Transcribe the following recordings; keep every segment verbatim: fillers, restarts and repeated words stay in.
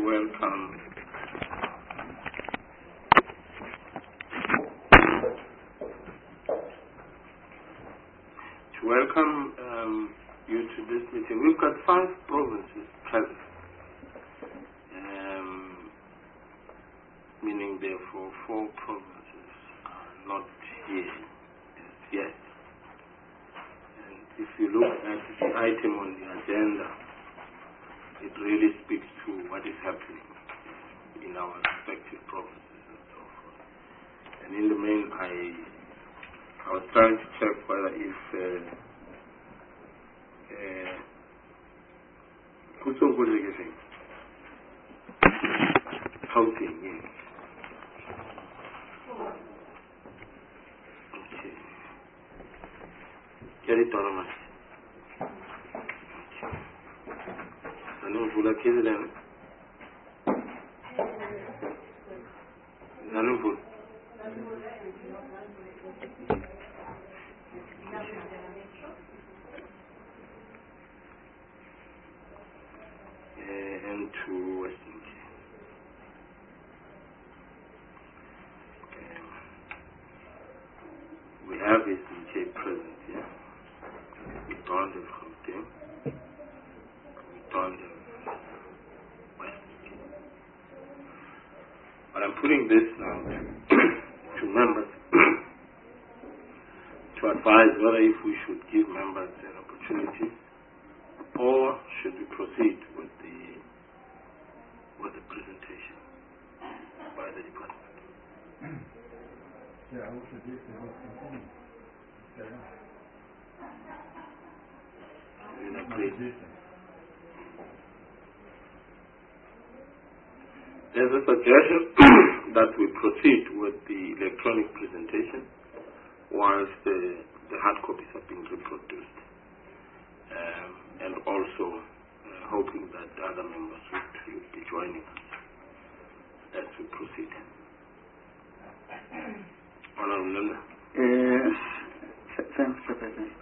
welcome to welcome um, you to this meeting. We've got five provinces present, um, meaning therefore four provinces are not here as yet. And if you look at the item on the agenda, it really speaks to what is happening in our respective provinces and so forth. And in the main, I I was trying to check whether if who's so good at getting housing, yes. Okay. Get it done, man. Nanufula Kizilem. Nanuful. And to Western Cape. Um, we have Eastern Cape present here. We don't have Gauteng. We don't have Western Cape. But I'm putting this now to members to advise whether if we should give members an opportunity or should we proceed with the with the presentation by the department. Yeah, I would suggest that we continue. You agree? There's a suggestion that we proceed with the electronic presentation whilst the, the hard copies are being reproduced. Um, and also uh, hoping that the other members would, would be joining us as we proceed. Honorable Member. Uh, thanks, Mister President.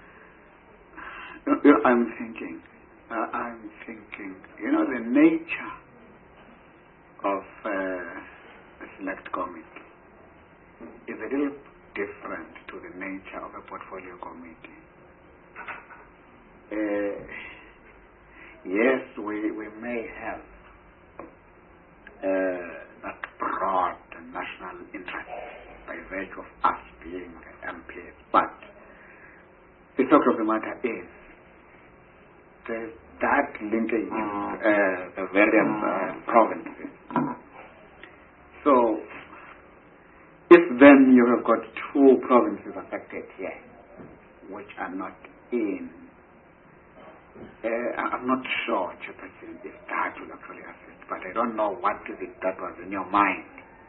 You know, I'm thinking, uh, I'm thinking, you know, the nature of uh, a select committee is a little different to the nature of a portfolio committee. Uh, yes, we, we may have uh, that broad national interest by virtue of us being M Ps, but the fact of the matter is there's that linkage uh, the various uh, provinces. So, if then you have got two provinces affected here, which are not in Uh, I'm not sure, Chairperson, if that will actually affect, but I don't know what is it that was in your mind.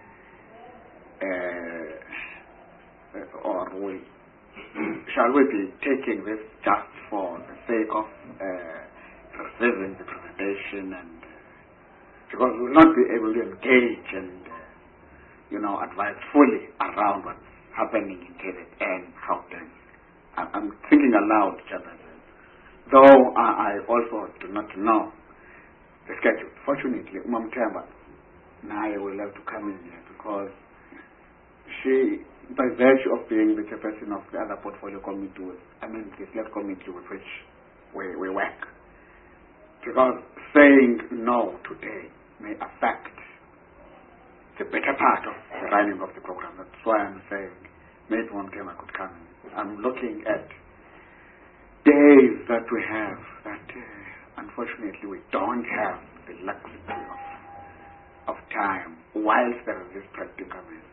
Uh, or we, shall we be taking this just for the sake of uh, receiving the presentation, and uh, because we will not be able to engage and uh, you know, advise fully around what's happening in K Z N, Gauteng. I'm thinking aloud, Chairperson. Though I, I also do not know the schedule. Fortunately, Umam Temba, Naya will have to come in here because she, by virtue of being the chairperson of the other portfolio committee, I mean the select committee with which we, we work. Because saying no today may affect the better part of the running of the program. That's why I'm saying maybe Umam Temba could come in. I'm looking at days that we have that uh, unfortunately we don't have the luxury of, of time whilst there is this predicament.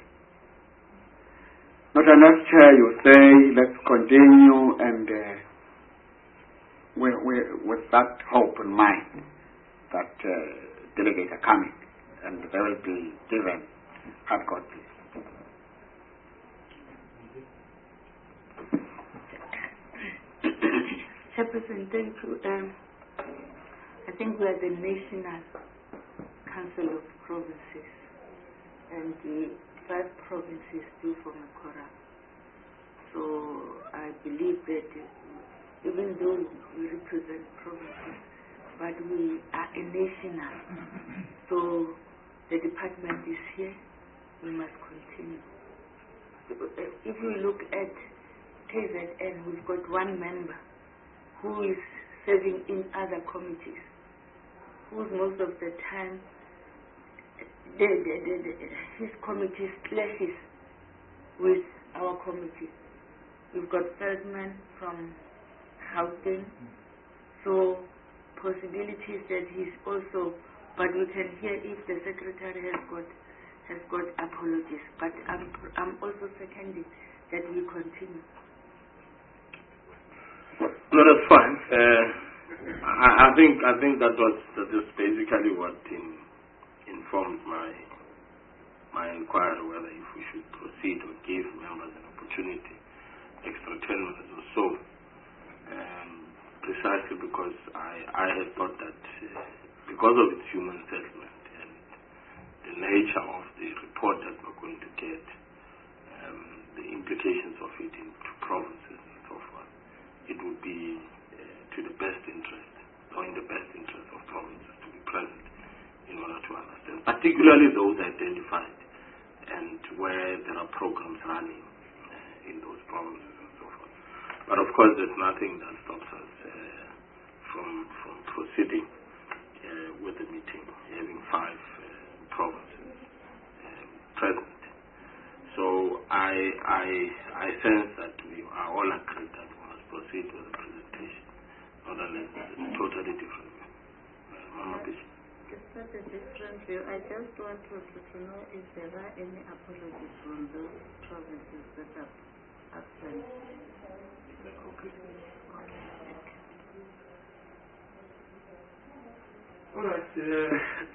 Not unless, Chair, you say let's continue and uh, we, we, with that hope in mind that uh, delegates are coming and they will be given hard copies. Chairperson, thank you. Um, I think we are the National Council of Provinces, and the five provinces do form a quorum. So I believe that uh, even though we represent provinces, but we are a nation now. So the department is here, we must continue. If we look at K Z N, we've got one member who is serving in other committees, who most of the time the, the, the, the, his committee clashes with our committee. We've got Feldman from Gauteng, so possibilities that he's also, but we can hear if the secretary has got has got apologies. But I'm I'm also seconding that we continue. No, that's fine. Uh, I, I think I think that was that is basically what in, informed my my inquiry whether if we should proceed or give members an opportunity, extra ten minutes or so, um, precisely because I I had thought that uh, because of its human settlement and the nature of the report that we're going to get, um, the implications of it into provinces and so forth, it would be uh, to the best interest, or in the best interest of provinces to be present in order to understand, particularly those identified and where there are programs running uh, in those provinces and so forth. But of course, there's nothing that stops us uh, from from proceeding uh, with the meeting, having five uh, provinces uh, present. So I I I sense that we are all agreed that we must proceed with the presentation, not unless it's a totally different view. Uh, Mama Bishop. It's not a different view. I just want to, to know if there are any apologies from those provinces that are absent. Okay. All right. Uh,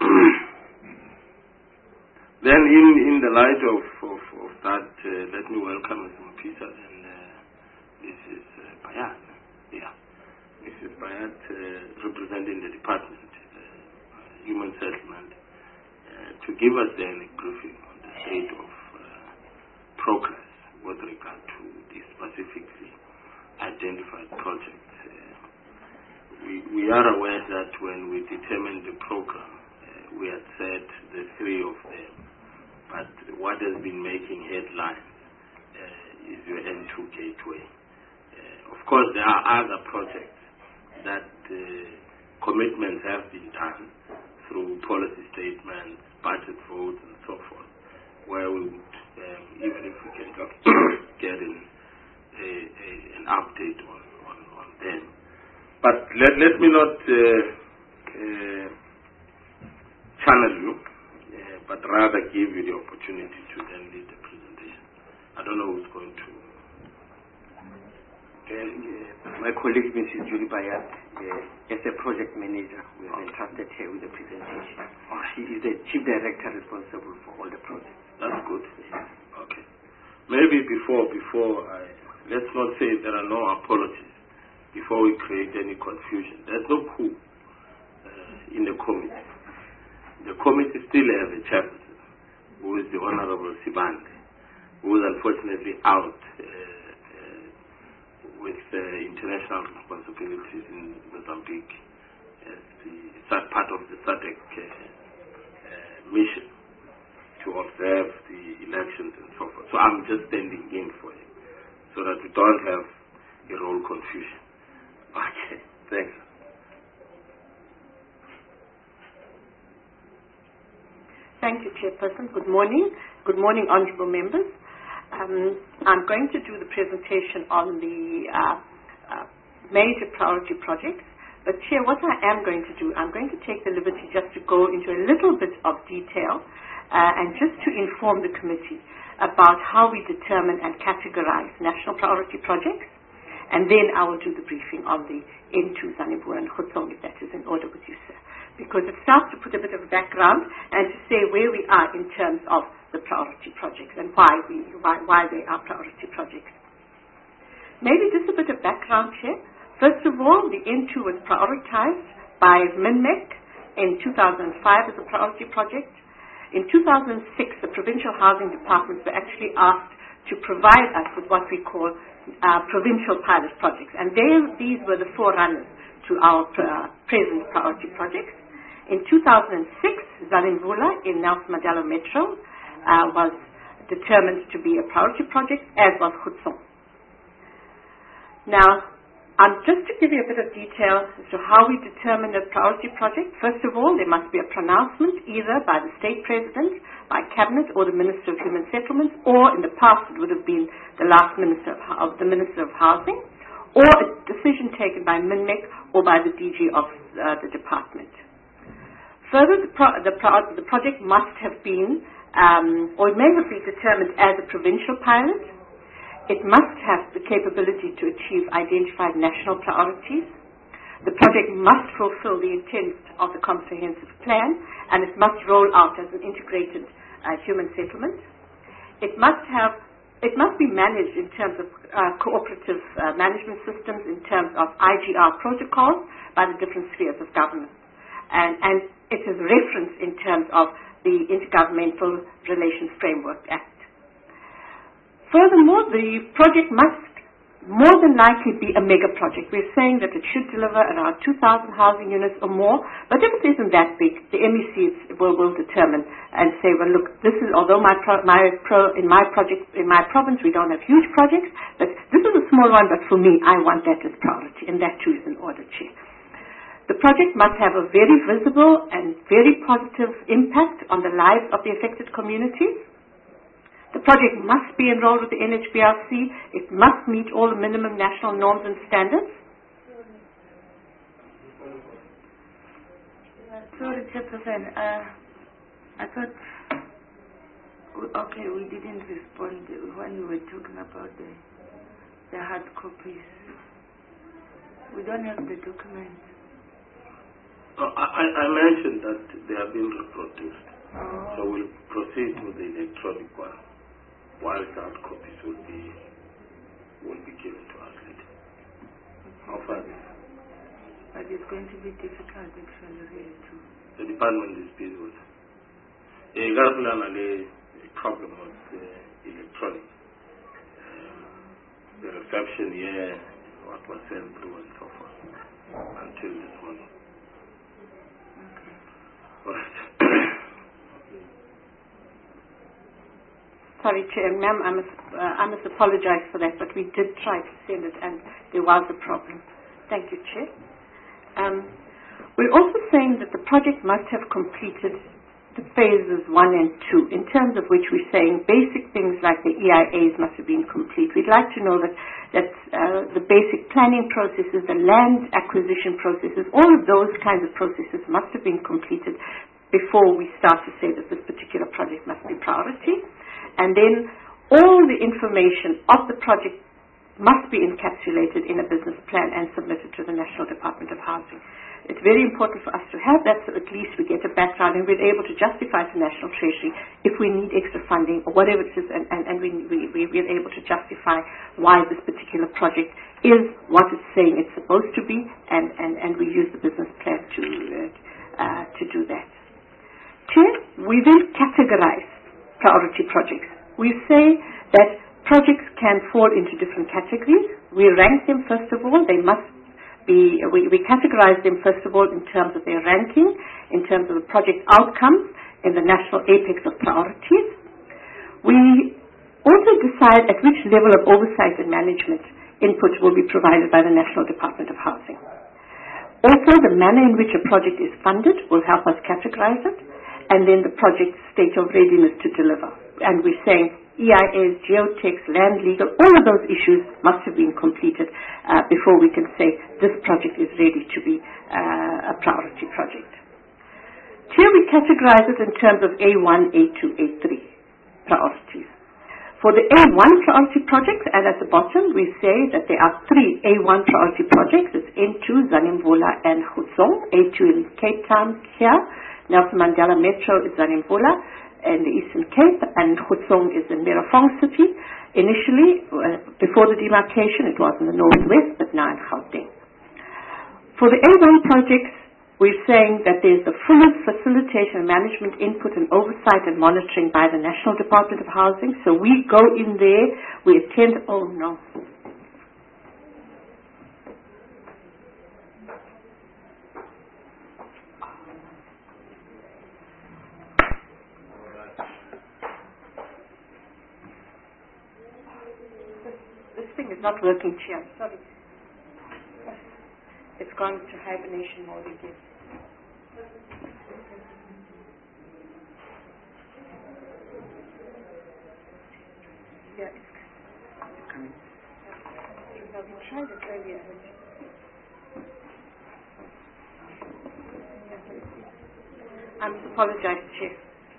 then, in, in the light of, of, of that, uh, let me welcome Mister Mpisa and uh, Missus Uh, Bayat. Yeah, Missus Bayat, uh, representing the department, uh, human settlement, uh, to give us then a briefing on the state of uh, progress with regard to the specifically identified projects. We, we are aware that when we determined the program, uh, we had said the three of them, but what has been making headlines uh, is your N two gateway. Uh, of course, there are other projects that uh, commitments have been done through policy statements, budget votes, and so forth, where we would, um, even if we can get in a, a, an update on, on, on them. But let, let me not uh, uh, channel you, uh, but rather give you the opportunity to then lead the presentation. I don't know who's going to. Okay, uh, my colleague, Missus Julie Bayat, uh, as a project manager, we have entrusted her with the presentation. She is the chief director responsible for all the projects. That's good. Okay. Maybe before, before I, let's not say there are no apologies. Before we create any confusion, there's no coup uh, in the committee. The committee still has a chairperson, who is the Honorable Sibande, who is unfortunately out uh, uh, with uh, international responsibilities in Mozambique as the part of the SADC uh, uh, mission to observe the elections and so forth. So I'm just standing in for him so that we don't have a role confusion. Okay, thanks. Thank you, Chairperson. Good morning. Good morning, honourable members. Um, I'm going to do the presentation on the uh, uh, major priority projects. But, Chair, what I am going to do, I'm going to take the liberty just to go into a little bit of detail uh, and just to inform the committee about how we determine and categorize national priority projects. And then I will do the briefing on the N two Zanebura and Gauteng, if that is in order with you, sir. Because it starts to put a bit of background and to say where we are in terms of the priority projects and why we why, why they are priority projects. Maybe just a bit of background here. First of all, the N two was prioritized by MINMEC in two thousand five as a priority project. In two thousand six, the provincial housing departments were actually asked to provide us with what we call uh, provincial pilot projects. And they, these were the forerunners to our uh, present priority projects. In two thousand six, Zalimvula in Nelson Mandela Metro uh, was determined to be a priority project, as was Khutsong. Now, um, just to give you a bit of detail as to how we determine a priority project, first of all, there must be a pronouncement either by the state president, by cabinet, or the Minister of Human Settlements, or in the past it would have been the last minister of, of the Minister of Housing, or a decision taken by MINMEC or by the D G of uh, the department. Further, the, pro the, pro the project must have been, um, or it may have been determined as a provincial pilot. It must have the capability to achieve identified national priorities. The project must fulfill the intent of the comprehensive plan, and it must roll out as an integrated uh, human settlement. It must have, it must be managed in terms of uh, cooperative uh, management systems, in terms of I G R protocols by the different spheres of government, and, and it is referenced in terms of the Intergovernmental Relations Framework Act. Furthermore, the project must more than likely be a mega project. We're saying that it should deliver around two thousand housing units or more, but if it isn't that big, the M E C will, will determine and say, well, look, this is, although my, pro, my pro, in my project, in my province, we don't have huge projects, but this is a small one, but for me, I want that as priority, and that too is in order, Chair. The project must have a very visible and very positive impact on the lives of the affected communities. The project must be enrolled with the N H B R C. It must meet all the minimum national norms and standards. Sorry, Chairperson. Uh, I thought, okay, we didn't respond when we were talking about the, the hard copies. We don't have the documents. Oh, I, I mentioned that they have been reproduced. Oh. So we'll proceed with the electronic one, while hard copies will be will be given to us later. How far is it? But it's going to be difficult actually really too. The department is busy with it. Yeah, you got to learn a problem with the electronic. Um, the reception here, what was sent through and so forth, until this morning. Okay. All right. Sorry, Chair, ma'am, I must, uh, I must apologize for that, but we did try to send it and there was a problem. Thank you, Chair. Um, we're also saying that the project must have completed the phases one and two, in terms of which we're saying basic things like the E I As must have been complete. We'd like to know that, that uh, the basic planning processes, the land acquisition processes, all of those kinds of processes must have been completed before we start to say that this particular project must be priority. And then all the information of the project must be encapsulated in a business plan and submitted to the National Department of Housing. It's very important for us to have that, so at least we get a background and we're able to justify to National Treasury if we need extra funding or whatever it is, and, and, and we, we, we're able to justify why this particular project is what it's saying it's supposed to be, and, and, and we use the business plan to, uh, uh, to do that. Chair, we then categorize priority projects. We say that projects can fall into different categories. We rank them first of all. They must be, we, we categorize them first of all in terms of their ranking, in terms of the project outcomes in the national apex of priorities. We also decide at which level of oversight and management input will be provided by the National Department of Housing. Also, the manner in which a project is funded will help us categorize it, and then the project's state of readiness to deliver. And we're saying E I As, geotechs, land legal, all of those issues must have been completed uh, before we can say this project is ready to be uh, a priority project. Here we categorize it in terms of A one, A two, A three priorities. For the A one priority projects, and at the bottom we say that there are three A one priority projects. It's N two, Zalimvula and Khutsong. A two in Cape Town here. Nelson Mandela Metro is Zalimvula in the Eastern Cape, and Khutsong is in Merafong City. Initially, uh, before the demarcation, it was in the northwest, but now in Gauteng. For the A one projects, we're saying that there's the fullest facilitation, management input and oversight and monitoring by the National Department of Housing. So we go in there, we attend, oh no. This thing is not working, Chair. Sorry. It's gone to hibernation mode again. Yeah, it's coming. No, we tried it earlier. I must apologize, Chair.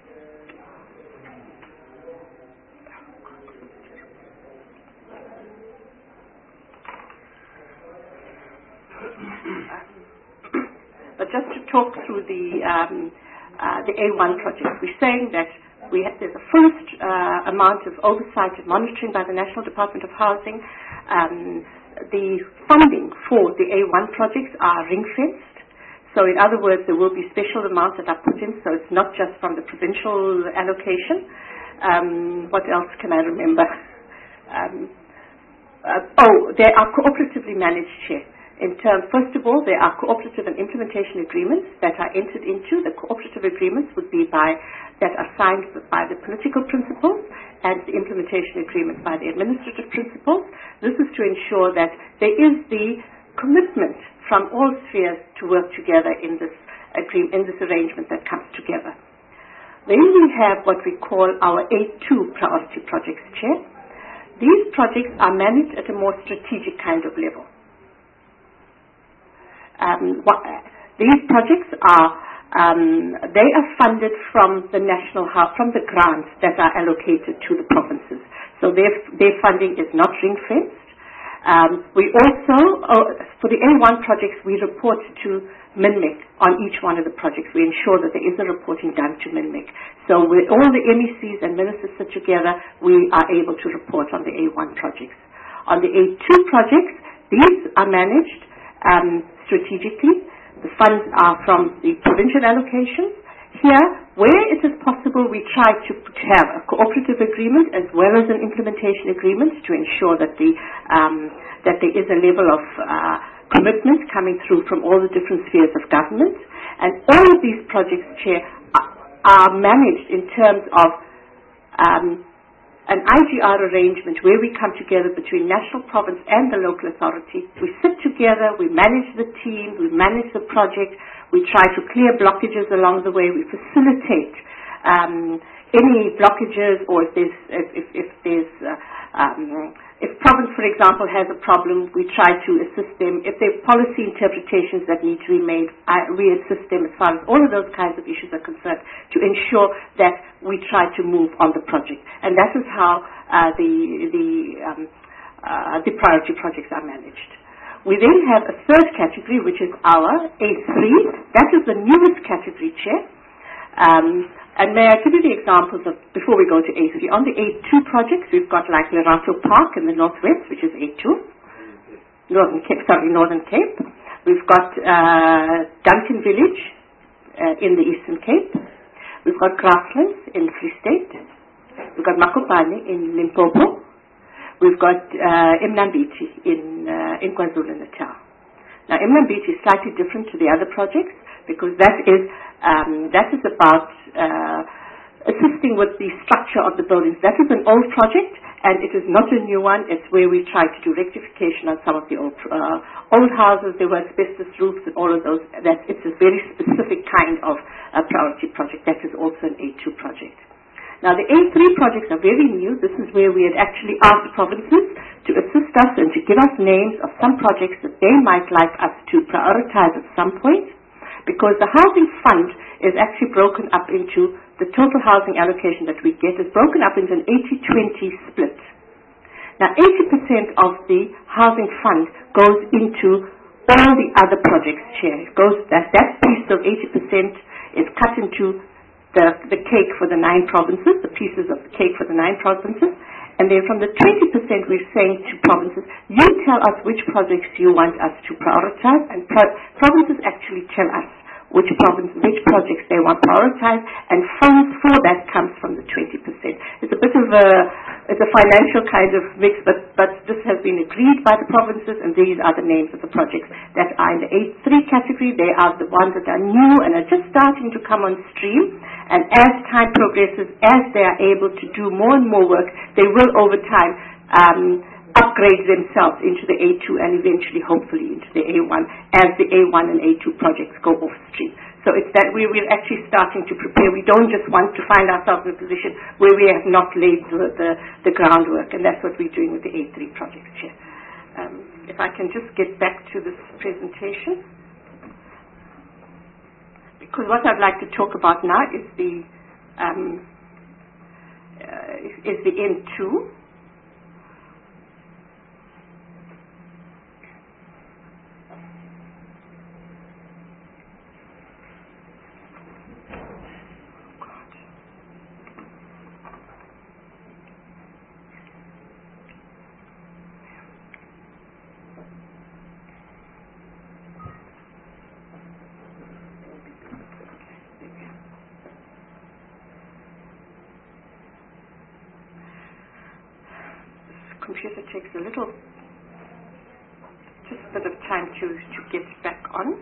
But just to talk through the um, uh, the A one project, we're saying that we have, there's a full uh, amount of oversight and monitoring by the National Department of Housing. Um, the funding for the A one projects are ring-fenced. So in other words, there will be special amounts that are put in, so it's not just from the provincial allocation. Um, what else can I remember? Um, uh, oh, they are cooperatively managed, Chair. In terms, first of all, there are cooperative and implementation agreements that are entered into. The cooperative agreements would be by that are signed by the political principals, and the implementation agreements by the administrative principals. This is to ensure that there is the commitment from all spheres to work together in this agreement, in this arrangement that comes together. Then we have what we call our A two priority projects, Chair. These projects are managed at a more strategic kind of level. Um, what, these projects are, um, they are funded from the national hub, from the grants that are allocated to the provinces. So their, their funding is not ring-fenced. Um, we also, oh, for the A one projects, we report to MINMEC on each one of the projects. We ensure that there is a reporting done to MINMEC. So with all the M E Cs and ministers sit together, we are able to report on the A one projects. On the A two projects, these are managed um, strategically. The funds are from the provincial allocations. Here, where it is possible, we try to have a cooperative agreement as well as an implementation agreement to ensure that the um, that there is a level of uh, commitment coming through from all the different spheres of government. And all of these projects, Chair, are, are managed in terms of um, an I G R arrangement where we come together between national, province and the local authority. We sit together, we manage the team, we manage the project, we try to clear blockages along the way, we facilitate um, any blockages, or if there's, if, if, if there's uh, um, if province, for example, has a problem, we try to assist them. If there are policy interpretations that need to be made, I, we assist them as far as all of those kinds of issues are concerned to ensure that we try to move on the project. And that is how uh, the, the, um, uh, the priority projects are managed. We then have a third category, which is our A three. That is the newest category, Chair. Um, and may I give you the examples of, before we go to A three, on the A two projects, we've got like Lerato Park in the northwest, which is A two, Northern Cape, sorry, Northern Cape. We've got uh, Duncan Village uh, in the Eastern Cape. We've got Grasslands in Free State. We've got Makopane in Limpopo. We've got uh, Mnambiti in, uh, in KwaZulu-Natal. Now, Mnambiti is slightly different to the other projects because that is um, that is about uh, assisting with the structure of the buildings. That is an old project, and it is not a new one. It's where we try to do rectification on some of the old uh, old houses. There were asbestos roofs and all of those. That it's a very specific kind of uh, priority project. That is also an A two project. Now, the A three projects are very new. This is where we had actually asked provinces to assist us and to give us names of some projects that they might like us to prioritize at some point, because the housing fund is actually broken up into the total housing allocation that we get is broken up into an eighty twenty split. Now, eighty percent of the housing fund goes into all the other projects, Chair. It goes, that, that piece of eighty percent is cut into The, the cake for the nine provinces, the pieces of the cake for the nine provinces, and then from the twenty percent we're saying to provinces, you tell us which projects you want us to prioritize, and pro- provinces actually tell us which province, which projects they want prioritized, and funds for that comes from the twenty percent. It's a bit of a it's a financial kind of mix, but, but this has been agreed by the provinces, and these are the names of the projects that are in the A three category. They are the ones that are new and are just starting to come on stream, and as time progresses, as they are able to do more and more work, they will over time um, upgrade themselves into the A two and eventually, hopefully, into the A one as the A one and A two projects go off stream. So it's that we, we're actually starting to prepare. We don't just want to find ourselves in a position where we have not laid the, the, the groundwork, and that's what we're doing with the A three projects here. Um, if I can just get back to this presentation. Because what I'd like to talk about now is the, um, uh, is, is the N two. Computer takes a little, just a bit of time to, to get back on.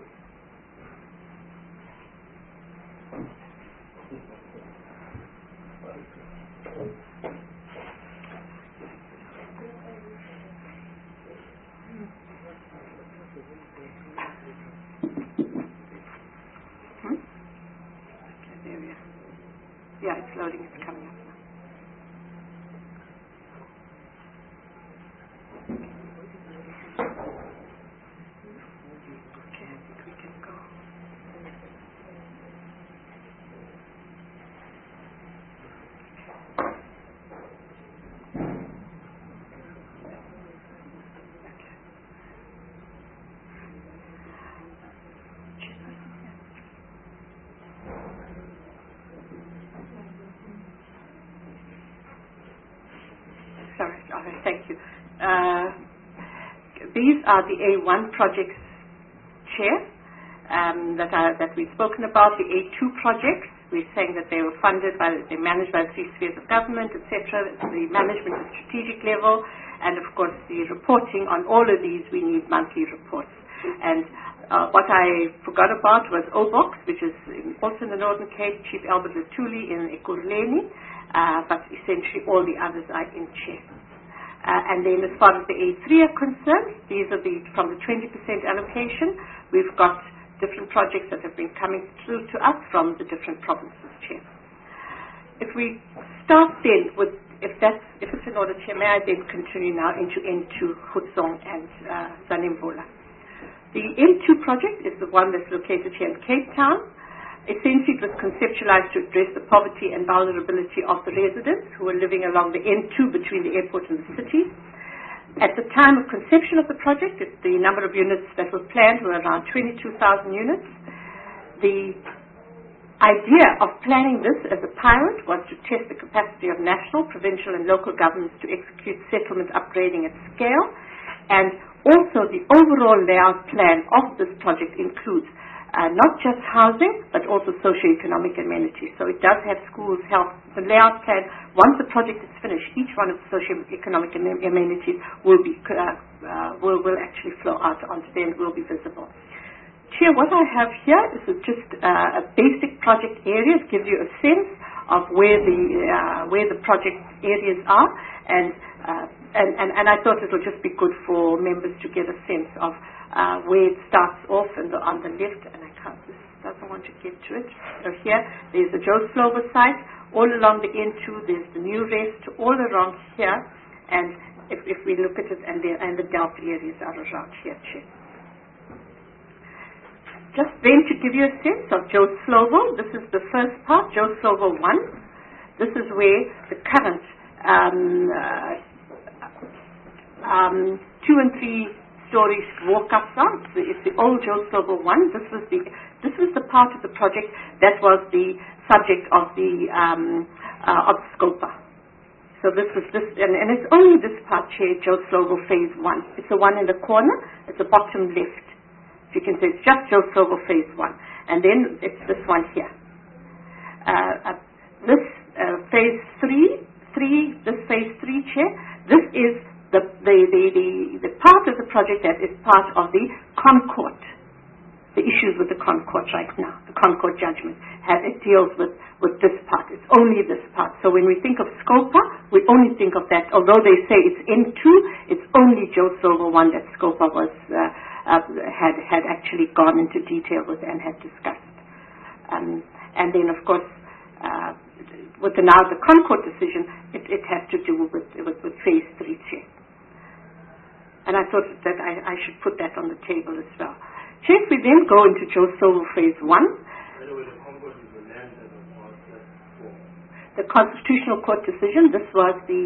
Hmm? Okay, there we are. Yeah, it's loading, it's coming up. Sorry, okay, thank you. Uh, these are the A one projects, Chair, um, that, are, that we've spoken about. The A two projects, we're saying that they were funded by, they're managed by the three spheres of government, et cetera. The management at strategic level, and of course the reporting on all of these, we need monthly reports. And uh, what I forgot about was O BOX, which is in, also in the Northern Cape, Chief Albert Lutuli in Ekurhuleni, uh, but essentially all the others are in Chair. Uh, and then as far as the A three are concerned, these are the, from the twenty percent allocation, we've got different projects that have been coming through to us from the different provinces, Chair. If we start then with, if that's, if it's in order, Chair, may I then continue now into N two, Hutsong and uh, Zanemvula. The N two project is the one that's located here in Cape Town. Essentially, it was conceptualized to address the poverty and vulnerability of the residents who were living along the N two between the airport and the city. At the time of conception of the project, the number of units that were planned were around twenty-two thousand units. The idea of planning this as a pilot was to test the capacity of national, provincial and local governments to execute settlement upgrading at scale. And also the overall layout plan of this project includes Uh, not just housing, but also socio-economic amenities. So it does have schools, health. The layout plan, once the project is finished, each one of the socio-economic amenities will be uh, uh, will, will actually flow out onto there and will be visible. Chair, what I have here is just uh, a basic project area. It gives you a sense of where the uh, where the project areas are, and, uh, and and and I thought it would just be good for members to get a sense of Uh, where it starts off and the, on the left, and I can't, this doesn't want to get to it. So here, there's the Joe Slovo site. All along the N two, there's the New Rest, all around here, and if, if we look at it, and the, and the Delta areas are around here too. Just then to give you a sense of Joe Slovo, this is the first part, Joe Slovo one. This is where the current um, uh, um, two and three stories walk-ups are. It's the, it's the old Joe Slovo one. This was the this was the part of the project that was the subject of the um, uh, of SCOPA. So this was this, and, and it's only this part here, Joe Slovo Phase One. It's the one in the corner. It's the bottom left. You can say it's just Joe Slovo Phase One, and then it's this one here. Uh, uh, this uh, Phase Three. three, this phase three, Chair, this is the, the, the, the, the part of the project that is part of the Concord, the issues with the Concord right now, the Concord judgment, has, it deals with, with this part. It's only this part. So when we think of SCOPA, we only think of that, although they say it's N two, it's only Joe Silver one that SCOPA was, uh, uh, had, had actually gone into detail with and had discussed. Um, and then, of course, uh, with the, now the Concord decision, it, it has to do with, with, with phase three, Chair. And I thought that I, I should put that on the table as well. Chair, if we then go into Joe Silver phase one. By the way, the Concord is the land that was bought for. The Constitutional Court decision, this was the,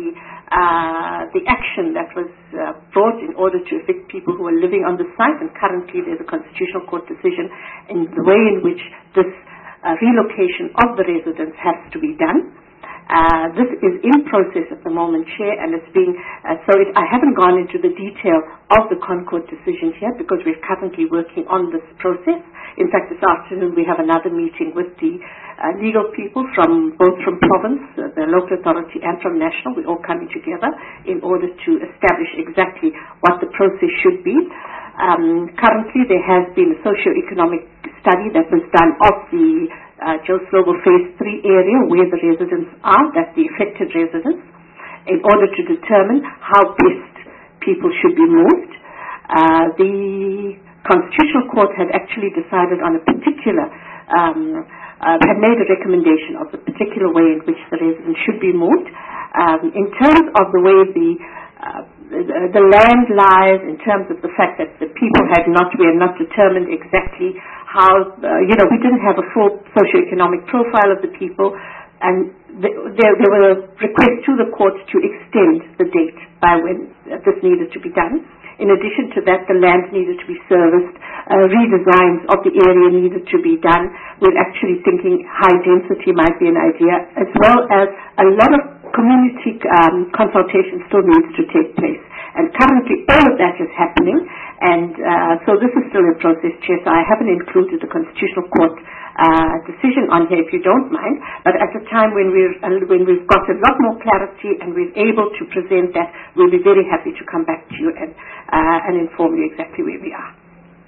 uh, the action that was uh, brought in order to evict people who are living on the site, and currently there's a Constitutional Court decision in the way in which this uh, relocation of the residents has to be done. Uh, this is in process at the moment, Chair, and it's being, uh, so it, I haven't gone into the detail of the Concord decision here because we're currently working on this process. In fact, this afternoon we have another meeting with the uh, legal people from both from province, uh, the local authority, and from national. We're all coming together in order to establish exactly what the process should be. Um, currently, there has been a socio-economic study that was done of the uh, Joe Slovo phase three area where the residents are, that's the affected residents, in order to determine how best people should be moved. Uh, the Constitutional Court had actually decided on a particular, um, uh, had made a recommendation of the particular way in which the residents should be moved. Um, in terms of the way the uh, the, the land lies, in terms of the fact that the people had not, we had not determined exactly how, uh, you know, we didn't have a full socioeconomic profile of the people, and the, there, there were requests to the court to extend the date by when this needed to be done. In addition to that, the land needed to be serviced, uh, redesigns of the area needed to be done. We're actually thinking high density might be an idea, as well as a lot of community um, consultation still needs to take place. And currently all of that is happening, and uh, so this is still in process, Chair, so I haven't included the Constitutional Court uh, decision on here, if you don't mind, but at a time when, we're, uh, when we've got a lot more clarity and we're able to present that, we'll be very happy to come back to you and, uh, and inform you exactly where we are.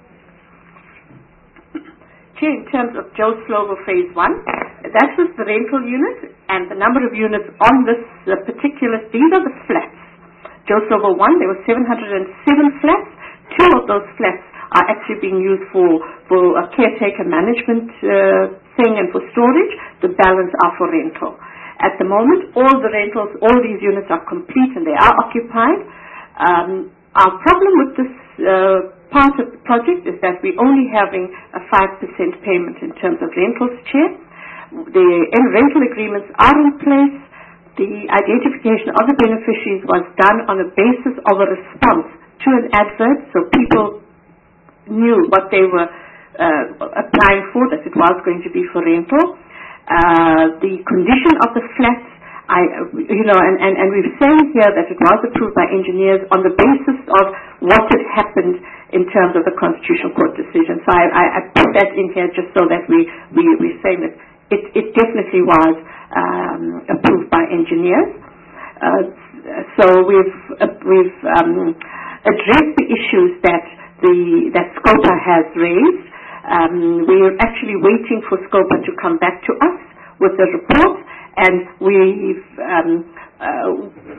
Chair, in terms of Joe Slovo phase one, that was the rental unit, and the number of units on this uh, particular, these are the flats. Joe Slovo one, there were seven hundred seven flats. Two of those flats are actually being used for, for a caretaker management uh, thing and for storage. The balance are for rental. At the moment, all the rentals, all these units are complete and they are occupied. Um, our problem with this uh, part of the project is that we're only having a five percent payment in terms of rentals, Chair. The rental agreements are in place. The identification of the beneficiaries was done on a basis of a response to an advert, so people knew what they were uh, applying for, that it was going to be for rental. Uh, the condition of the flats, I, you know, and, and, and we've said here that it was approved by engineers on the basis of what had happened in terms of the Constitutional Court decision. So I, I, I put that in here just so that we, we, we're saying that it, it definitely was um, approved by engineers. Uh, so we've, uh, we've um, addressed the issues that, the, that SCOPA has raised. Um, we're actually waiting for SCOPA to come back to us with the report, and we've, um, uh,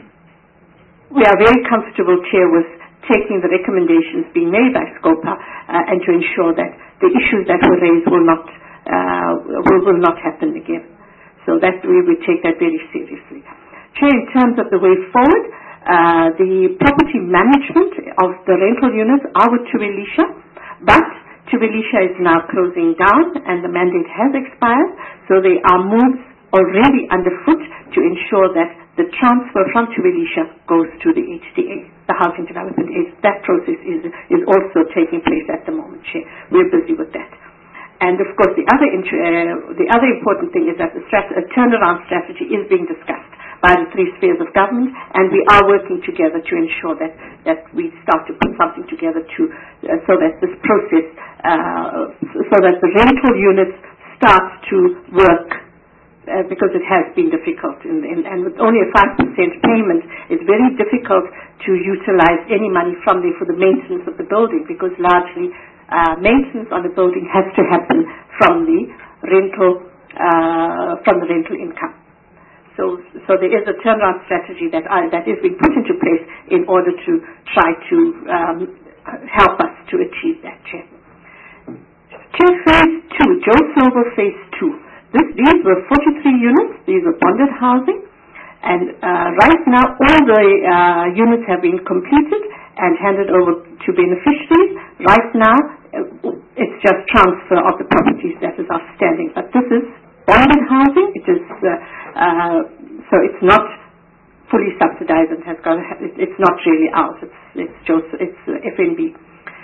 we are very comfortable, Chair, with taking the recommendations being made by SCOPA uh, and to ensure that the issues that were raised will not, uh, will, will not happen again. So that we will take that very seriously. Chair, in terms of the way forward, uh, the property management of the rental units are with Tuwelisha, but Tuwelisha is now closing down and the mandate has expired, so there are moves already underfoot to ensure that the transfer from Tuwelisha goes to the H D A, the Housing Development Agency. That process is, is also taking place at the moment, Chair. We're busy with that. And of course, the other, uh, the other important thing is that the strat- a turnaround strategy is being discussed by the three spheres of government, and we are working together to ensure that, that we start to put something together to, uh, so that this process, uh, so that the rental units start to work uh, because it has been difficult, in, in, and with only a five percent payment, it's very difficult to utilize any money from there for the maintenance of the building, because largely uh, maintenance on the building has to happen from the rental, uh, from the rental income. So, so there is a turnaround strategy that I, that is being put into place in order to try to um, help us to achieve that, Chair. Chair, phase two, Joe Silver phase two. This, these were forty-three units. These were bonded housing. And uh, right now, all the uh, units have been completed and handed over to beneficiaries. Right now, uh, it's just transfer of the properties that is outstanding. But this is bonded housing. It is uh, uh, so it's not fully subsidized and has got. It's not really ours. It's it's just it's uh, F N B.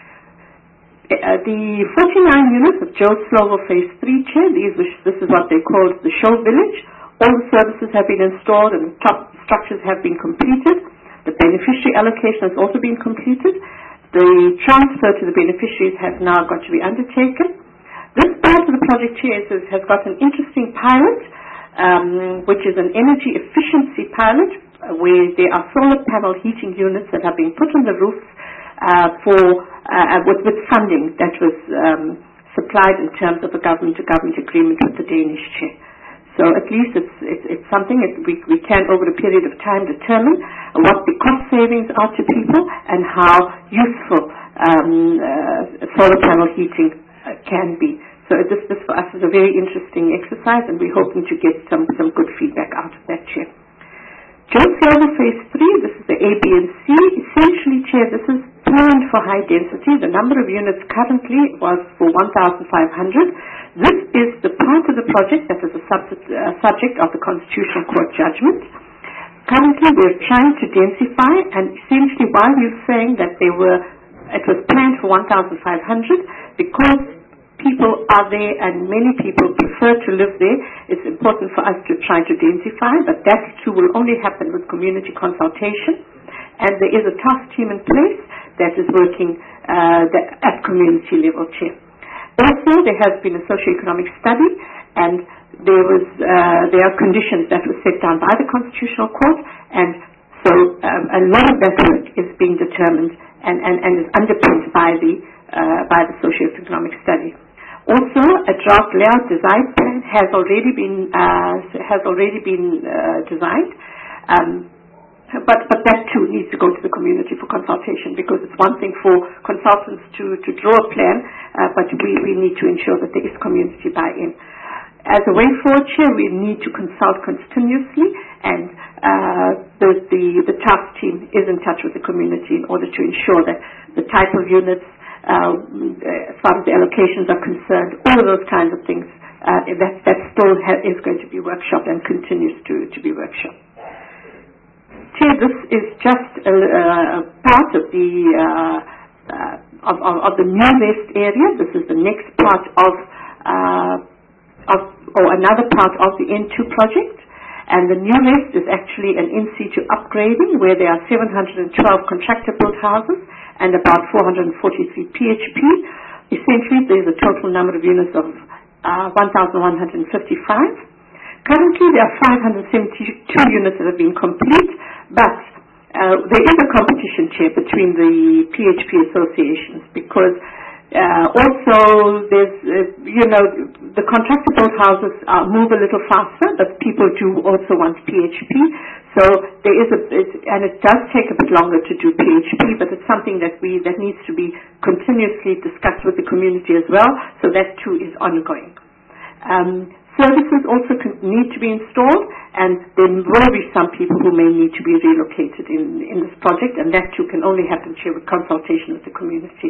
Uh, the forty-nine units of Joe Slovo Phase three, Chair, these, which, this is what they call the show village. All the services have been installed and the top structures have been completed. The beneficiary allocation has also been completed. The transfer to the beneficiaries has now got to be undertaken. This part of the project, Chair, is, has got an interesting pilot, um, which is an energy efficiency pilot, uh, where there are solar panel heating units that have been put on the roofs uh, for Uh, with, with funding that was um, supplied in terms of a government-to-government agreement with the Danish Chair. So at least it's, it's, it's something that we, we can, over a period of time, determine what the cost savings are to people and how useful um, uh, solar panel heating uh, can be. So this, this for us is a very interesting exercise, and we're hoping to get some, some good feedback out of that, Chair. Joe Silver Phase three, this is the A, B, and C. Essentially, Chair, this is planned for high density. The number of units currently was for one thousand five hundred. This is the part of the project that is a sub uh, subject of the Constitutional Court judgment. Currently, we're trying to densify, and essentially why we're saying that they were, it was planned for one thousand five hundred, because people are there and many people prefer to live there. It's important for us to try to densify, but that too will only happen with community consultation. And there is a task team in place that is working uh, that at community level, Chair. Also, there has been a socio-economic study, and there was uh, there are conditions that were set down by the Constitutional Court, and so um, a lot of that work is being determined and, and, and is underpinned by the uh, by the socio-economic study. Also, a draft layout design plan has already been uh, has already been uh, designed, um, but but that too needs to go to the community for consultation, because it's one thing for consultants to, to draw a plan, uh, but we, we need to ensure that there is community buy-in. As a way forward, Chair, we need to consult continuously, and uh, the, the the task team is in touch with the community in order to ensure that the type of units, Uh, as far as the allocations are concerned, all of those kinds of things, uh, that, that still ha is going to be workshopped and continues to, to be workshopped. Chair, this is just a, a part of the uh, uh, of, of, of the New West area. This is the next part of, uh, of or another part of the N two project. And the New West is actually an in situ upgrading, where there are seven hundred twelve contractor-built houses and about four hundred forty-three P H P. Essentially, there's a total number of units of uh, one thousand one hundred fifty-five. Currently, there are five hundred seventy-two units that have been complete, but uh, there is a competition, Chair, between the P H P associations, because Uh, also, there's, uh, you know, the contractor-built houses uh, move a little faster, but people do also want P H P. So there is a, it, and it does take a bit longer to do P H P, but it's something that we that needs to be continuously discussed with the community as well. So that too is ongoing. Um, services also can, need to be installed, and there will be some people who may need to be relocated in in this project, and that too can only happen, Chair, with consultation with the community.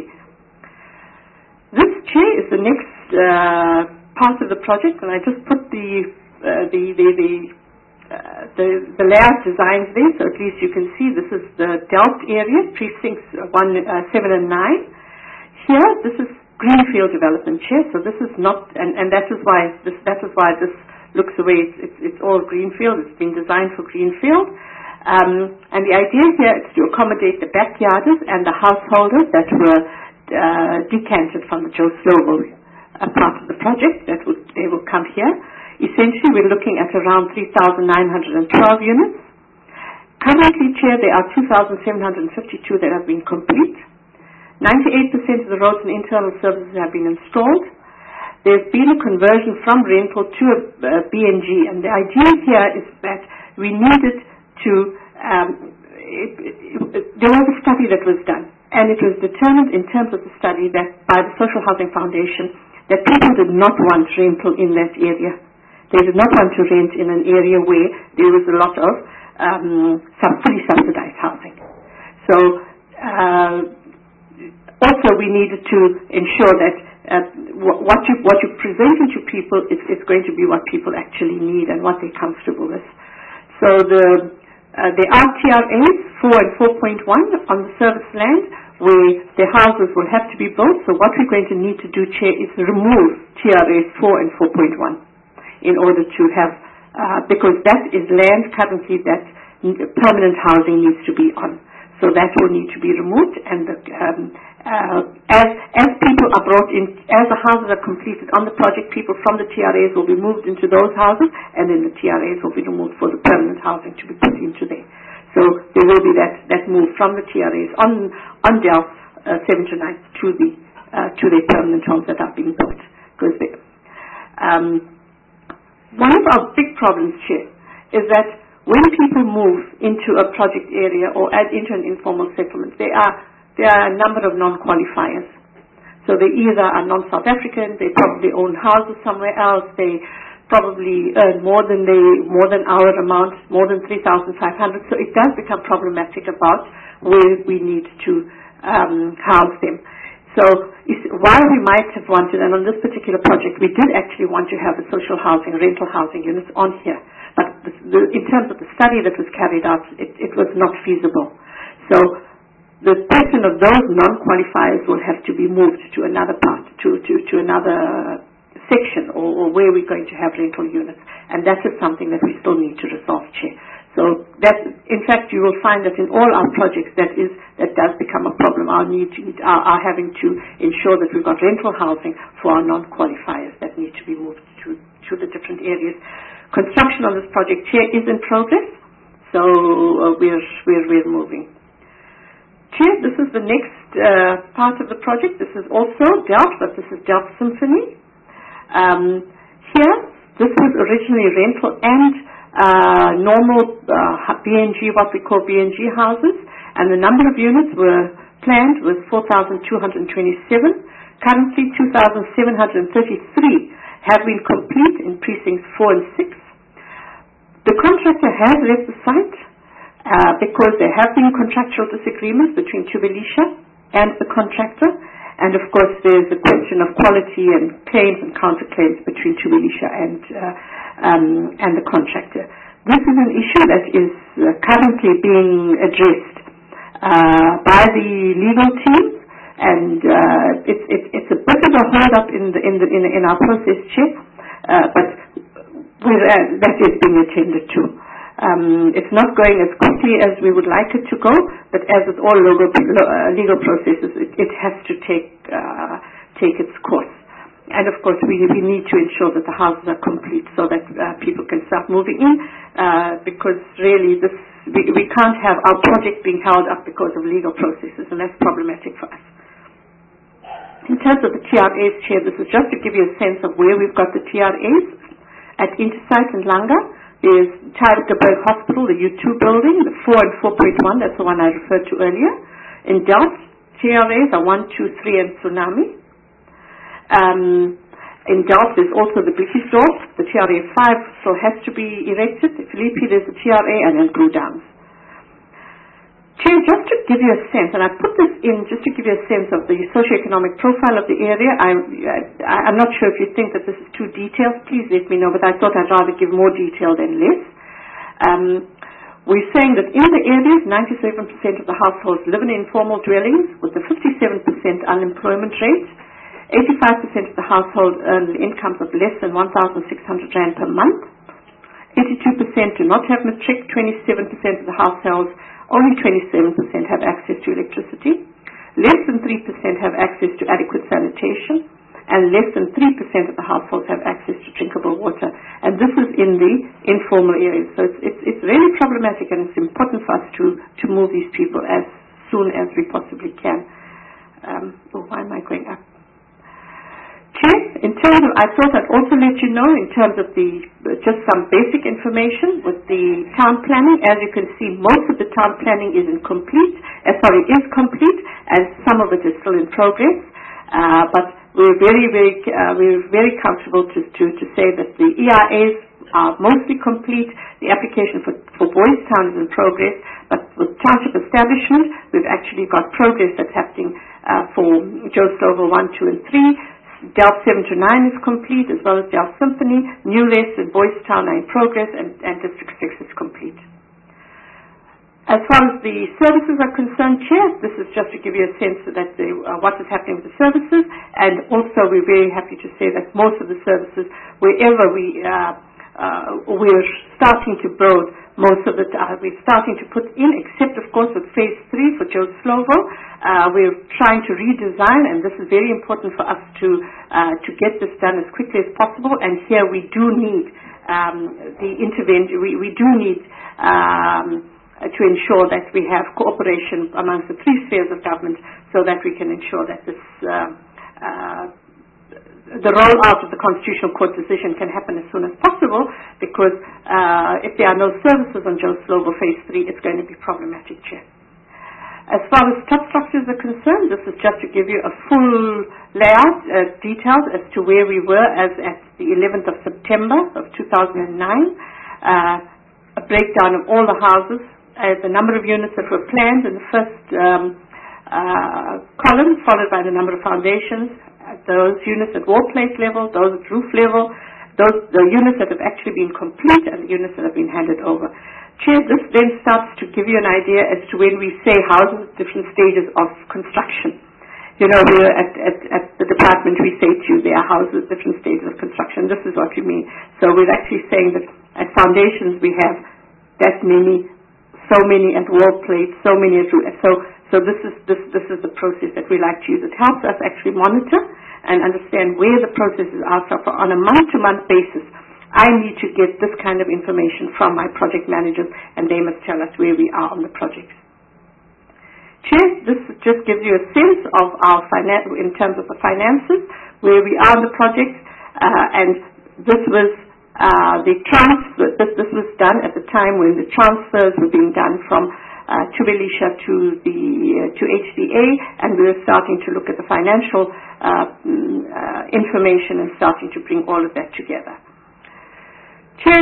This, Chair, is the next uh, part of the project, and I just put the uh, the the the, uh, the the layout designs there, so at least you can see this is the Delft area, precincts one, uh, seven, and nine. Here, this is greenfield development, Chair. So this is not, and, and that is why this that is why this looks the way it's it's, it's all greenfield. It's been designed for greenfield, um, and the idea here is to accommodate the backyarders and the householders that were Uh, decanted from the Joe Slovo uh, part of the project. That would, they will come here. essentially we're looking at around three thousand nine hundred twelve units. Currently, Chair, there are two thousand seven hundred fifty-two that have been complete. ninety-eight percent of the roads and internal services have been installed. There's been a conversion from rental to a, a B N G, and the idea here is that we needed to, um, it, it, it, there was a study that was done, and it was determined in terms of the study that by the Social Housing Foundation that people did not want rental in that area. They did not want to rent in an area where there was a lot of um, sub, fully subsidized housing. So uh, also we needed to ensure that uh, what you what you presented to people is, is going to be what people actually need and what they're comfortable with. So the uh, there are T R As four and four point one on the service land where the houses will have to be built. So what we're going to need to do, Chair, is remove T R As four and four point one in order to have, uh, because that is land currently that permanent housing needs to be on. So that will need to be removed, and the, um, uh, as as people are brought in, as the houses are completed on the project, people from the T R As will be moved into those houses, and then the T R As will be removed for the permanent housing to be put into there. So there will be that, that move from the T R As on on Delft uh, seven to nine to the uh, to the permanent homes that are being built. Because they, um, one of our big problems, Chair, is that when people move into a project area or add into an informal settlement, there are there are a number of non-qualifiers. So they either are non-South African, they probably own houses somewhere else, they probably earn more than they more than our amount, more than three thousand five hundred. So it does become problematic about where we need to um, house them. So while we might have wanted, and on this particular project, we did actually want to have the social housing, rental housing units on here. But the, the, in terms of the study that was carried out, it, it was not feasible. So the question of those non-qualifiers will have to be moved to another part, to, to, to another section, or, or where we're going to have rental units. And that is something that we still need to resolve, Chair. So that, in fact, you will find that in all our projects that is that does become a problem. Our need to, our, our having to ensure that we've got rental housing for our non-qualifiers that need to be moved to, to the different areas. Construction on this project, Chair, is in progress, so uh, we're, we're, we're moving. Chair, this is the next uh, part of the project. This is also Delft, but this is Delft Symphony. Um, here, this was originally rental and uh, normal uh, B N G, what we call B N G houses, and the number of units were planned was four thousand two hundred twenty-seven. Currently, two thousand seven hundred thirty-three have been complete in precincts four and six. The contractor has left the site uh, because there have been contractual disagreements between Tubelisha and the contractor, and of course there's the question of quality and claims and counterclaims between Tubelisha and uh, um, and the contractor. This is an issue that is uh, currently being addressed uh, by the legal team. And uh, it's it, it's a bit of a hold up in the in the in, in our process, Chair, uh, but we're, uh, that is being attended to. Um, it's not going as quickly as we would like it to go, but as with all legal, uh, legal processes, it, it has to take uh, take its course. And of course, we we need to ensure that the houses are complete so that uh, people can start moving in, uh, because really this we, we can't have our project being held up because of legal processes, and that's problematic for us. In terms of the T R As, Chair, this is just to give you a sense of where we've got the T R As. At Intersite in Langa, there's Tygerberg Hospital, the U two building, the four and four point one, that's the one I referred to earlier. In Delft, T R As are one, two, three, and Tsunami. Um, in Delft, there's also the Blikkiesdorp, the T R A five still has to be erected. At Philippi, there's the T R A, and then Brewdowns. Chair, just to give you a sense, and I put this in just to give you a sense of the socioeconomic profile of the area. I'm, I, I'm not sure if you think that this is too detailed. Please let me know, but I thought I'd rather give more detail than less. Um, we're saying that in the areas, ninety-seven percent of the households live in informal dwellings with a fifty-seven percent unemployment rate. eighty-five percent of the household earn incomes of less than one thousand six hundred rand per month. eighty-two percent do not have matric. twenty-seven percent of the households, only twenty-seven percent have access to electricity. Less than three percent have access to adequate sanitation. And less than three percent of the households have access to drinkable water. and this is in the informal areas. So it's, it's, it's really problematic, and it's important for us to, to move these people as soon as we possibly can. Um, oh, why am I going up? Chair, in terms of, I thought I'd also let you know in terms of the, just some basic information with the town planning. As you can see, most of the town planning is incomplete, uh, sorry, is complete, and some of it is still in progress. Uh, but we're very, very, uh, we're very comfortable to, to, to say that the E R As are mostly complete. The application for, for Boys Town is in progress, but with township establishment, we've actually got progress that's happening uh, for Joe Slovo one, two, and three. Delft seven to nine is complete, as well as Delft Symphony. Newless and Boys Town are in progress, and, and District six is complete. As far as the services are concerned, Chair, this is just to give you a sense that the, uh, what is happening with the services, and also we're very happy to say that most of the services, wherever we uh, uh, we're starting to build, most of it uh, we're starting to put in, except of course with phase three for Joe Slovo. Uh, we're trying to redesign, and this is very important for us to uh, to get this done as quickly as possible. And here we do need um, the intervention. We, we do need um, to ensure that we have cooperation amongst the three spheres of government, so that we can ensure that this uh, uh, the rollout of the Constitutional Court decision can happen as soon as possible, because uh, if there are no services on Joe Slovo phase three, it's going to be problematic, Chair. As far as top structures are concerned, this is just to give you a full layout, uh, details as to where we were as at the eleventh of September of two thousand nine, uh, a breakdown of all the houses, uh, the number of units that were planned in the first um, uh, column, followed by the number of foundations, uh, those units at wall plate level, those at roof level, those the units that have actually been complete, and the units that have been handed over. Chair, this then starts to give you an idea as to when we say houses at different stages of construction. You know, we're at, at, at the department, we say to you there are houses at different stages of construction. This is what we mean. So we're actually saying that at foundations we have that many, so many at wall plates, so many at roof. So, so this is this this is the process that we like to use. It helps us actually monitor and understand where the processes are. So for on a month-to-month basis, I need to get this kind of information from my project managers, and they must tell us where we are on the projects. Chair, this just gives you a sense of our finan- in terms of the finances, where we are on the projects, uh, and this was uh, the transfer. This, this was done at the time when the transfers were being done from uh, Tubelisha to the uh, to H D A, and we were starting to look at the financial uh, uh, information and starting to bring all of that together. Chair,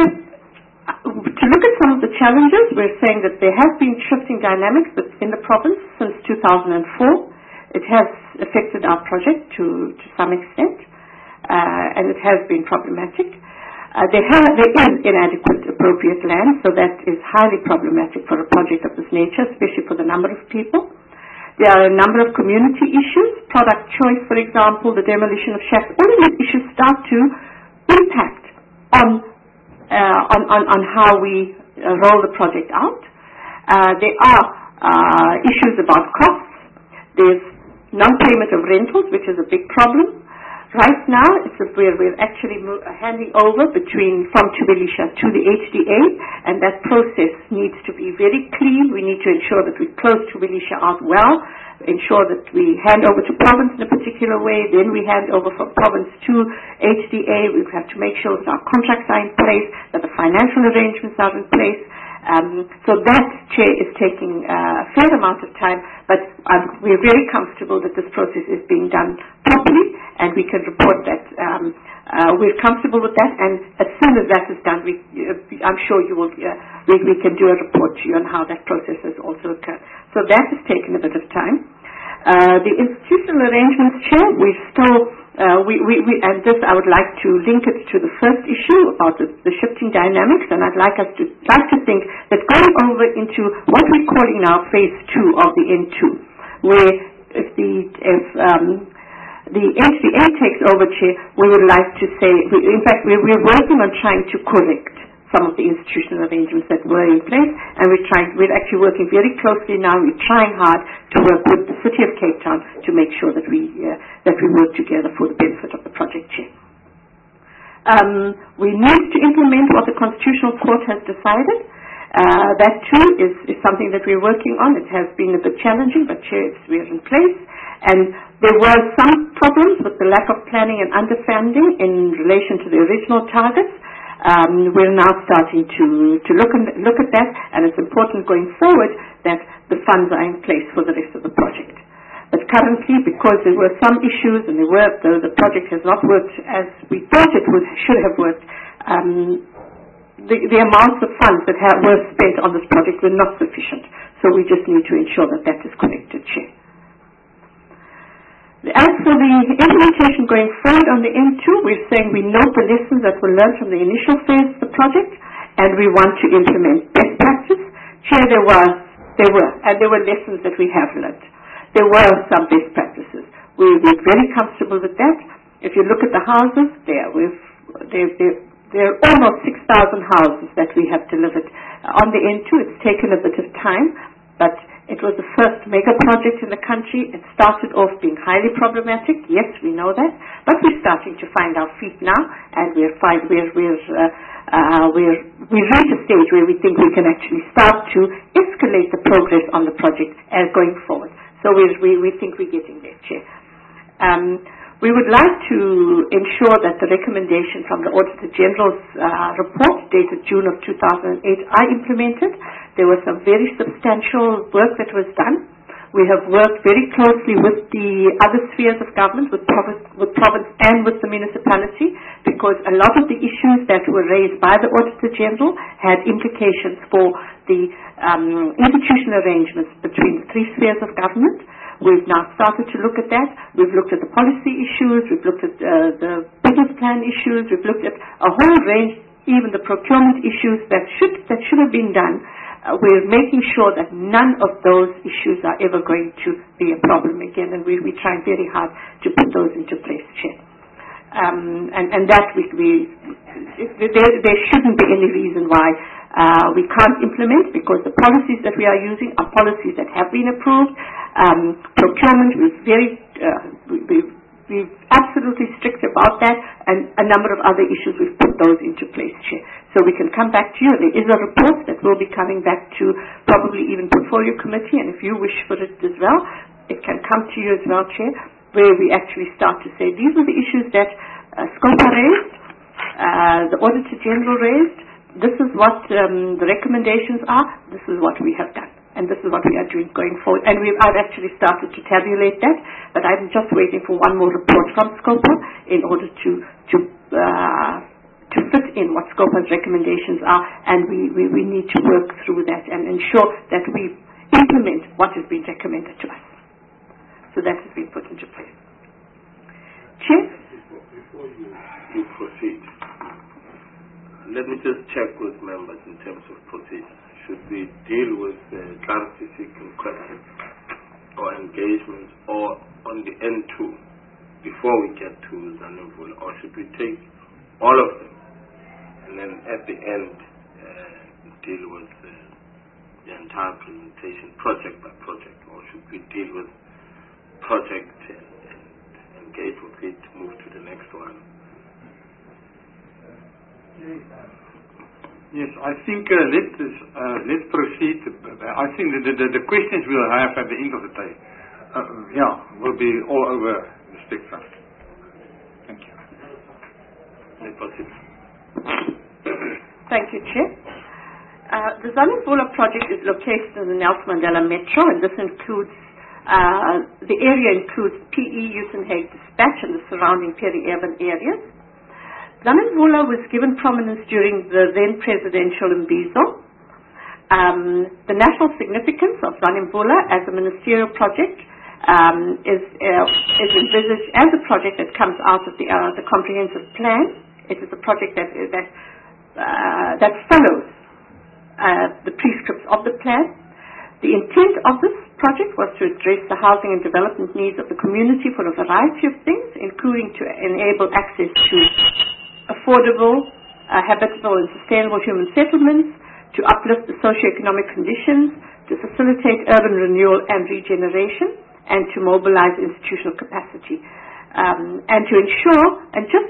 to look at some of the challenges, we're saying that there have been shifting dynamics within the province since two thousand four. It has affected our project to, to some extent, uh, and it has been problematic. Uh, there, have, there is inadequate appropriate land, so that is highly problematic for a project of this nature, especially for the number of people. There are a number of community issues, product choice, for example, the demolition of shacks. All of these issues start to impact on Uh, on, on, on how we uh, roll the project out. Uh, there are uh, issues about costs. There's non-payment of rentals, which is a big problem. Right now, it's a, we're, we're actually mo- handing over between from Tubelisha to the H D A, and that process needs to be very clean. We need to ensure that we close Tubelisha out well, ensure that we hand over to province in a particular way, then we hand over from province to H D A. We have to make sure that our contracts are in place, that the financial arrangements are in place. Um, so that, Chair, is taking uh, a fair amount of time, but um, we're very comfortable that this process is being done properly, and we can report that um, uh, we're comfortable with that, and as soon as that is done, we, uh, I'm sure you will, uh, we, we can do a report to you on how that process has also occurred. So that has taken a bit of time. Uh, the institutional arrangements, Chair, we've still, uh, we, we, we, and this I would like to link it to the first issue about the, the shifting dynamics, and I'd like us to, like to think that going over into what we're calling now phase two of the N two, where if the, if, um, the H D A takes over, Chair, we would like to say, we, in fact, we're, we're working on trying to correct some of the institutional arrangements that were in place, and we're trying, we're actually working very closely now. We're trying hard to work with the City of Cape Town to make sure that we uh, that we work together for the benefit of the project, Chair. Um, we need to implement what the Constitutional Court has decided. Uh, that too is, is something that we're working on. It has been a bit challenging, but Chair, we're in place. And there were some problems with the lack of planning and understanding in relation to the original targets. Um, we're now starting to, to look, in, look at that, and it's important going forward that the funds are in place for the rest of the project. But currently, because there were some issues and there were, the, the project has not worked as we thought it would, should have worked, um, the, the amounts of funds that have, were spent on this project were not sufficient. So we just need to ensure that that is corrected, Chair. As for the implementation going forward on the N two, we're saying we note the lessons that were learned from the initial phase of the project, and we want to implement best practice. Chair, there were, there were, and there were lessons that we have learned. There were some best practices. We, we're very comfortable with that. If you look at the houses, there, we've, there, there, there are almost six thousand houses that we have delivered. Uh, on the N two, it's taken a bit of time, but it was the first mega project in the country. It started off being highly problematic. Yes, we know that, but we're starting to find our feet now, and we're find, we're we're uh, uh, we're we've reached a stage where we think we can actually start to escalate the progress on the project as going forward. So we we we think we're getting there, Chair. Um, we would like to ensure that the recommendation from the Auditor General's uh, report dated June of two thousand eight are implemented. There was some very substantial work that was done. We have worked very closely with the other spheres of government, with province, with province and with the municipality, because a lot of the issues that were raised by the Auditor General had implications for the um, institutional arrangements between the three spheres of government. We've now started to look at that. We've looked at the policy issues. We've looked at uh, the business plan issues. We've looked at a whole range, even the procurement issues that should that should have been done. Uh, we're making sure that none of those issues are ever going to be a problem again, and we, we're trying very hard to put those into place, Chair. Um, and, and that we, we there, there shouldn't be any reason why uh, we can't implement, because the policies that we are using are policies that have been approved. Um, procurement, we're very, uh, we, we, we're absolutely strict about that, and a number of other issues, we've put those into place, Chair. So we can come back to you. There is a report that will be coming back to probably even Portfolio Committee, and if you wish for it as well, it can come to you as well, Chair, where we actually start to say, these are the issues that uh, SCOPA raised, uh, the Auditor General raised, this is what um, the recommendations are, this is what we have done, and this is what we are doing going forward. And we've, I've actually started to tabulate that, but I'm just waiting for one more report from SCOPA in order to, to uh, to fit in what SCOPA's recommendations are, and we, we, we need to work through that and ensure that we implement what has been recommended to us. So that has been put into place. Chair? Before, before you, you proceed, let me just check with members in terms of procedure. Should we deal with uh, clarity seeking questions or engagements or on the N two before we get to Zanemvula, or should we take all of them and then at the end uh, deal with uh, the entire presentation project by project, or should we deal with project and, and engage with it to move to the next one? Yes, I think uh, let's uh, let's proceed. I think the, the the questions we'll have at the end of the day, uh, yeah, will be all over the spectrum. Thank you. Let's proceed. Thank you, Chair. Uh, the Zanemvula project is located in the Nelson Mandela Metro, and this includes, uh, the area includes P E, Uitenhage Dispatch, and the surrounding peri-urban areas. Zanemvula was given prominence during the then presidential Mbizo. Um, the national significance of Zanemvula as a ministerial project um, is, uh, is envisaged as a project that comes out of the, uh, the comprehensive plan. It is a project that, that Uh, that follows uh, the prescripts of the plan. The intent of this project was to address the housing and development needs of the community for a variety of things, including to enable access to affordable, uh, habitable and sustainable human settlements, to uplift the socio-economic conditions, to facilitate urban renewal and regeneration, and to mobilize institutional capacity. Um, and to ensure, and just to see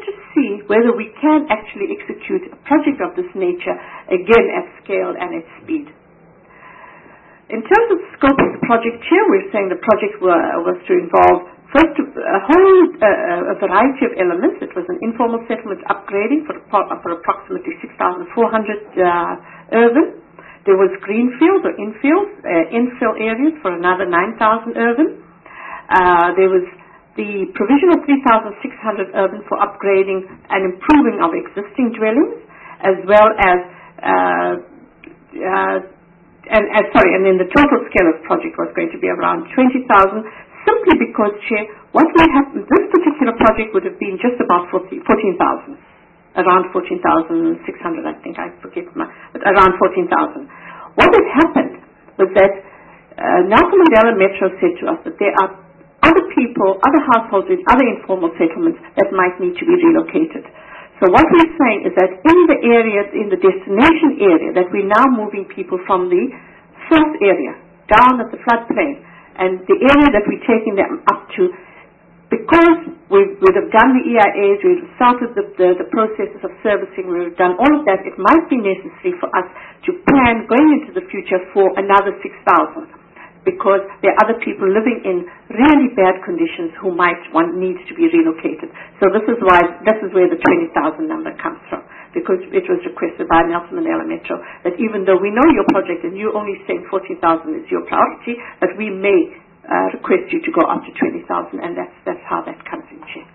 see whether we can actually execute a project of this nature, again at scale and at speed. In terms of the scope of the project here, we're saying the project were, was to involve first a whole uh, a variety of elements. It was an informal settlement upgrading for, for approximately six thousand four hundred uh, urban. There was greenfield or infield, uh, infill areas for another nine thousand urban. Uh, there was the provision of three thousand six hundred urban for upgrading and improving of existing dwellings, as well as uh, uh, And, and sorry, and then the total scale of the project was going to be around twenty thousand, simply because, Chair, what we have, this particular project would have been just about fourteen thousand, around fourteen thousand six hundred, I think, I forget, my, but around fourteen thousand. What had happened was that uh, Nelson Mandela Metro said to us that there are other people, other households in other informal settlements that might need to be relocated. So what we're saying is that in the area, in the destination area, that we're now moving people from the source area down at the floodplain, and the area that we're taking them up to, because we would have done the E I As, we would have started the, the, the processes of servicing, we would have done all of that, it might be necessary for us to plan going into the future for another six thousand. Because there are other people living in really bad conditions who might want need to be relocated. So this is why this is where the twenty thousand number comes from, because it was requested by Nelson Mandela Metro that even though we know your project and you're only saying fourteen thousand is your priority, that we may uh, request you to go up to twenty thousand, and that's that's how that comes in, Chair.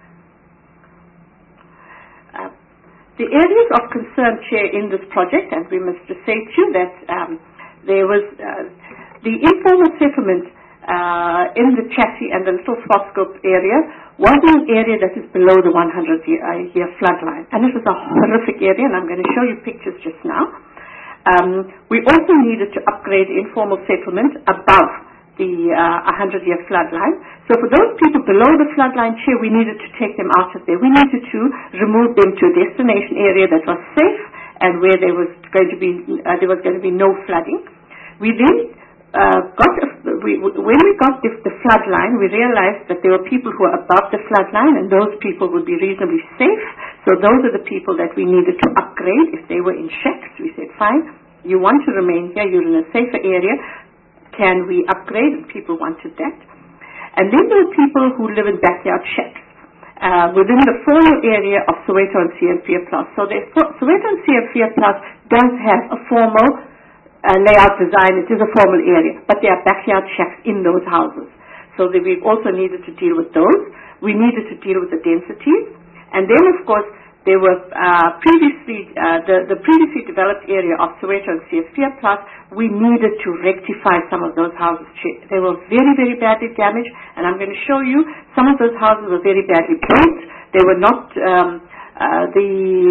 Uh, the areas of concern, Chair, in this project, and we must just say to you that um, there was. Uh, The informal settlement uh, in the Chatty and the Little Swatscope area was an area that is below the one hundred year, uh, year flood line. And it was a horrific area, and I'm going to show you pictures just now. Um, we also needed to upgrade the informal settlement above the uh, one hundred year flood line. So for those people below the flood line, Chair, we needed to take them out of there. We needed to remove them to a destination area that was safe and where there was going to be, uh, there was going to be no flooding. We then Uh, got a, we, when we got the, the flood line, we realized that there were people who were above the flood line, and those people would be reasonably safe. So those are the people that we needed to upgrade if they were in shacks. We said, fine, you want to remain here, you're in a safer area, can we upgrade? And people wanted that. And then there were people who live in backyard shacks uh, within the formal area of Soweto and C F P Plus. So Soweto and C F P Plus does have a formal Uh, layout design. It is a formal area, but there are backyard shacks in those houses. So that we also needed to deal with those. We needed to deal with the densities. And then, of course, there were uh, previously, uh, the, the previously developed area of Soweto and C F P Plus, we needed to rectify some of those houses. They were very, very badly damaged, and I'm going to show you some of those houses were very badly built. They were not, um, uh, the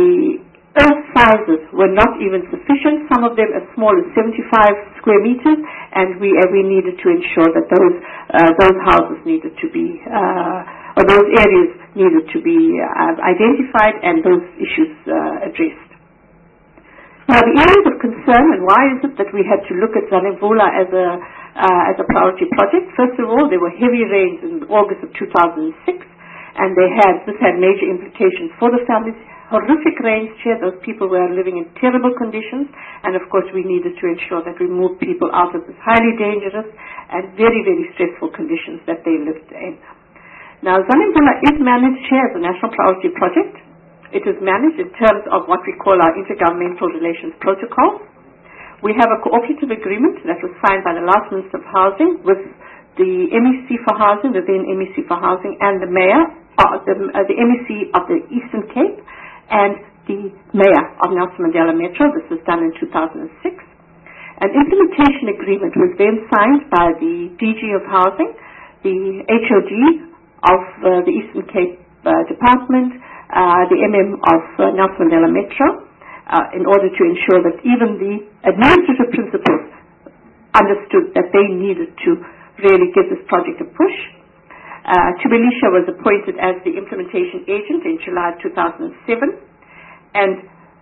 earth sizes were not even sufficient, some of them as small as seventy-five square meters, and we uh, we needed to ensure that those uh, those houses needed to be, uh, or those areas needed to be uh, identified and those issues uh, addressed. Now, the areas of concern, and why is it that we had to look at Zanembula as a uh, as a priority project? First of all, there were heavy rains in August of two thousand six, and they had this had major implications for the families. Horrific rains, Chair. Those people were living in terrible conditions, and of course we needed to ensure that we moved people out of this highly dangerous and very, very stressful conditions that they lived in. Now, Zanembula is managed, Chair, as a national priority project. It is managed in terms of what we call our Intergovernmental Relations Protocol. We have a cooperative agreement that was signed by the last Minister of Housing with the M E C for Housing, the then M E C for Housing, and the Mayor, uh, the, uh, the M E C of the Eastern Cape, and the Mayor of Nelson Mandela Metro. This was done in two thousand six. An implementation agreement was then signed by the D G of Housing, the H O D of uh, the Eastern Cape uh, Department, uh, the M M of uh, Nelson Mandela Metro, uh, in order to ensure that even the administrative principals understood that they needed to really give this project a push. Uh, Tubelisha was appointed as the implementation agent in July two thousand seven, and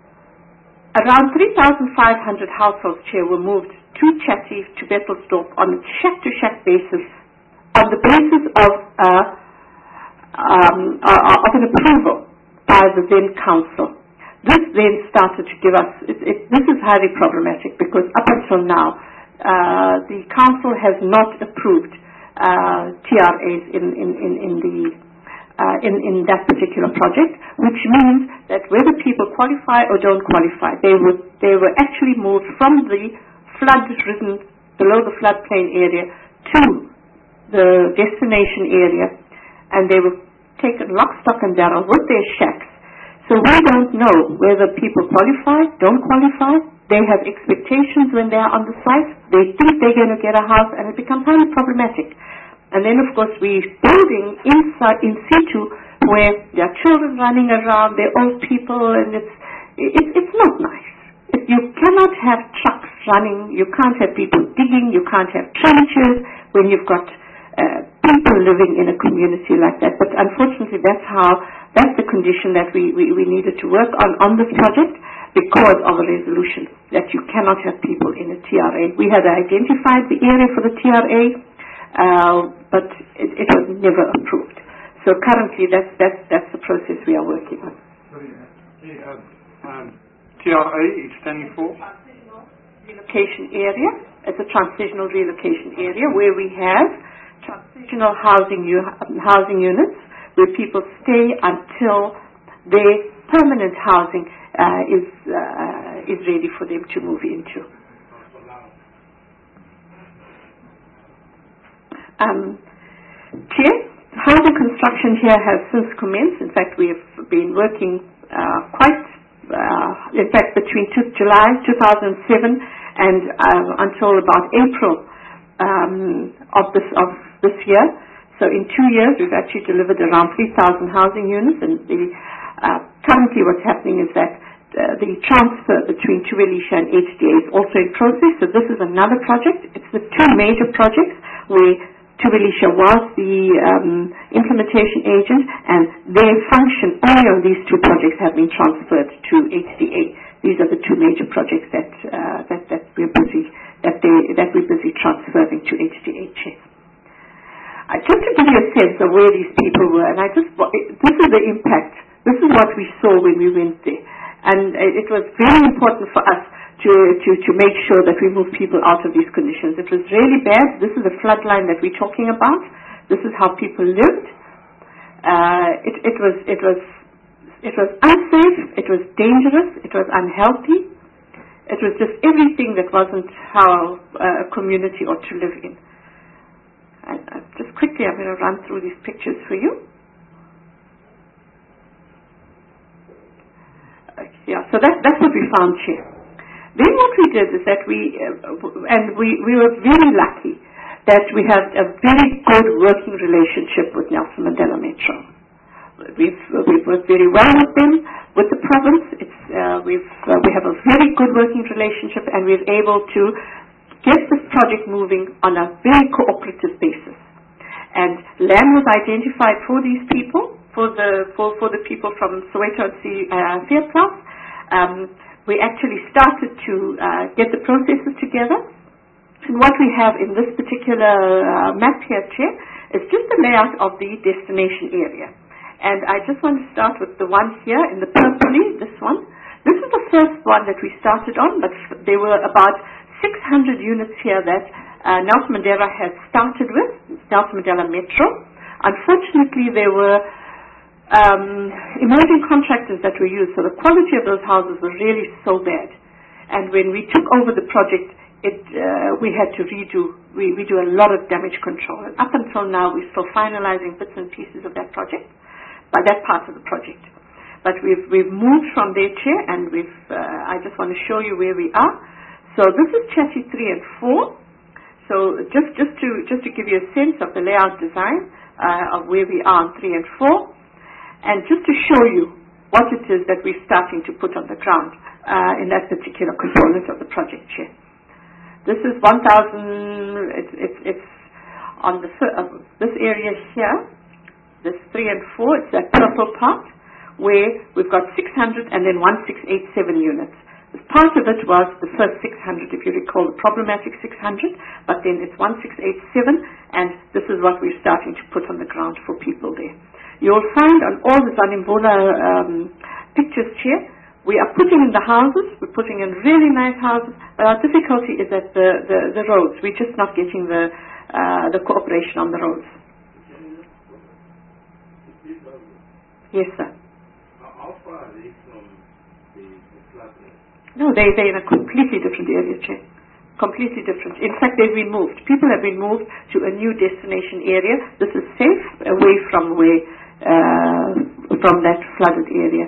around three thousand five hundred households, Chair, were moved to Chatty, to Bethelsdorp on a shack-to-shack basis, on the basis of, uh, um, uh, of an approval by the then council. This then started to give us, it, it, this is highly problematic because up until now, uh, the council has not approved uh, T R As in, in, in, in, the, uh, in, in that particular project, which means that whether people qualify or don't qualify, they, would, they were actually moved from the flood-ridden, below the floodplain area to the destination area, and they were taken lock, stock and barrel with their shacks. So we don't know whether people qualify, don't qualify. They have expectations when they are on the site. They think they're going to get a house, and it becomes highly problematic. And then, of course, we're building inside, in situ, where there are children running around, they're old people, and it's, it, it's not nice. If you cannot have trucks running, you can't have people digging, you can't have trenches when you've got uh, people living in a community like that. But unfortunately, that's how, that's the condition that we, we, we needed to work on on this project because of a resolution that you cannot have people in a T R A. We had identified the area for the T R A, uh, but it, it was never approved. So currently, that's, that's, that's the process we are working on. Sorry, uh, um, T R A is standing for? Relocation area. It's a transitional relocation area where we have transitional housing, housing units where people stay until their permanent housing uh, is, uh, is ready for them to move into. Um, Chair, housing construction here has since commenced. In fact, we have been working uh, quite, uh, in fact, between two, July two thousand seven and uh, until about April um, of this of this year. So in two years, we've actually delivered around three thousand housing units, and the, uh, currently what's happening is that uh, the transfer between Thuwelisha and H D A is also in process. So this is another project. It's the two major projects where Thuwelisha was the um, implementation agent, and their function, only on these two projects have been transferred to H D A. These are the two major projects that uh, that, that we're busy that they that we're busy transferring to H D A. Uh, just to give you a sense of where these people were, and I just this is the impact. This is what we saw when we went there, and it was very important for us to, to, to make sure that we move people out of these conditions. It was really bad. This is the floodline that we're talking about. This is how people lived. Uh, it, it was it was it was unsafe. It was dangerous. It was unhealthy. It was just everything that wasn't how uh, a community ought to live in. And uh, just quickly, I'm going to run through these pictures for you. Uh, yeah, so that, that's what we found here. Then what we did is that we, uh, and we, we were very lucky that we have a very good working relationship with Nelson Mandela Metro. We've, we've worked very well with them, with the province. It's, uh, we've, uh, we have a very good working relationship, and we're able to get this project moving on a very cooperative basis. And land was identified for these people, for the for, for the people from Soweto and uh, Fairplass. Um, we actually started to uh, get the processes together. And what we have in this particular uh, map here, Chair, is just the layout of the destination area. And I just want to start with the one here in the purpley, this one. This is the first one that we started on, but there were about six hundred units here that uh, Nelson Mandela had started with, Nelson Mandela Metro. Unfortunately, there were um, emerging contractors that were used, so the quality of those houses was really so bad. And when we took over the project, it, uh, we had to redo, we, we do a lot of damage control. And up until now, we're still finalizing bits and pieces of that project, by that part of the project. But we've, we've moved from there, Chair, and we've, uh, I just want to show you where we are. So this is chassis three and four. So just, just to just to give you a sense of the layout design uh, of where we are on three and four, and just to show you what it is that we're starting to put on the ground uh, in that particular component of the project here. This is one thousand. It's it's, it's on the uh, this area here. This three and four. It's that purple part where we've got six hundred and then one six eight seven units. Part of it was the first six hundred, if you recall, the problematic six hundred, but then it's one six eight seven, and this is what we're starting to put on the ground for people there. You'll find on all the Zanimvula um, pictures here, we are putting in the houses, we're putting in really nice houses, but our difficulty is at the, the, the roads. We're just not getting the, uh, the cooperation on the roads. Yes, sir. How far are they from the, the flatland? No, they, they're in a completely different area, Chair. Completely different. In fact, they've been moved. People have been moved to a new destination area. This is safe, away from where, uh, from that flooded area.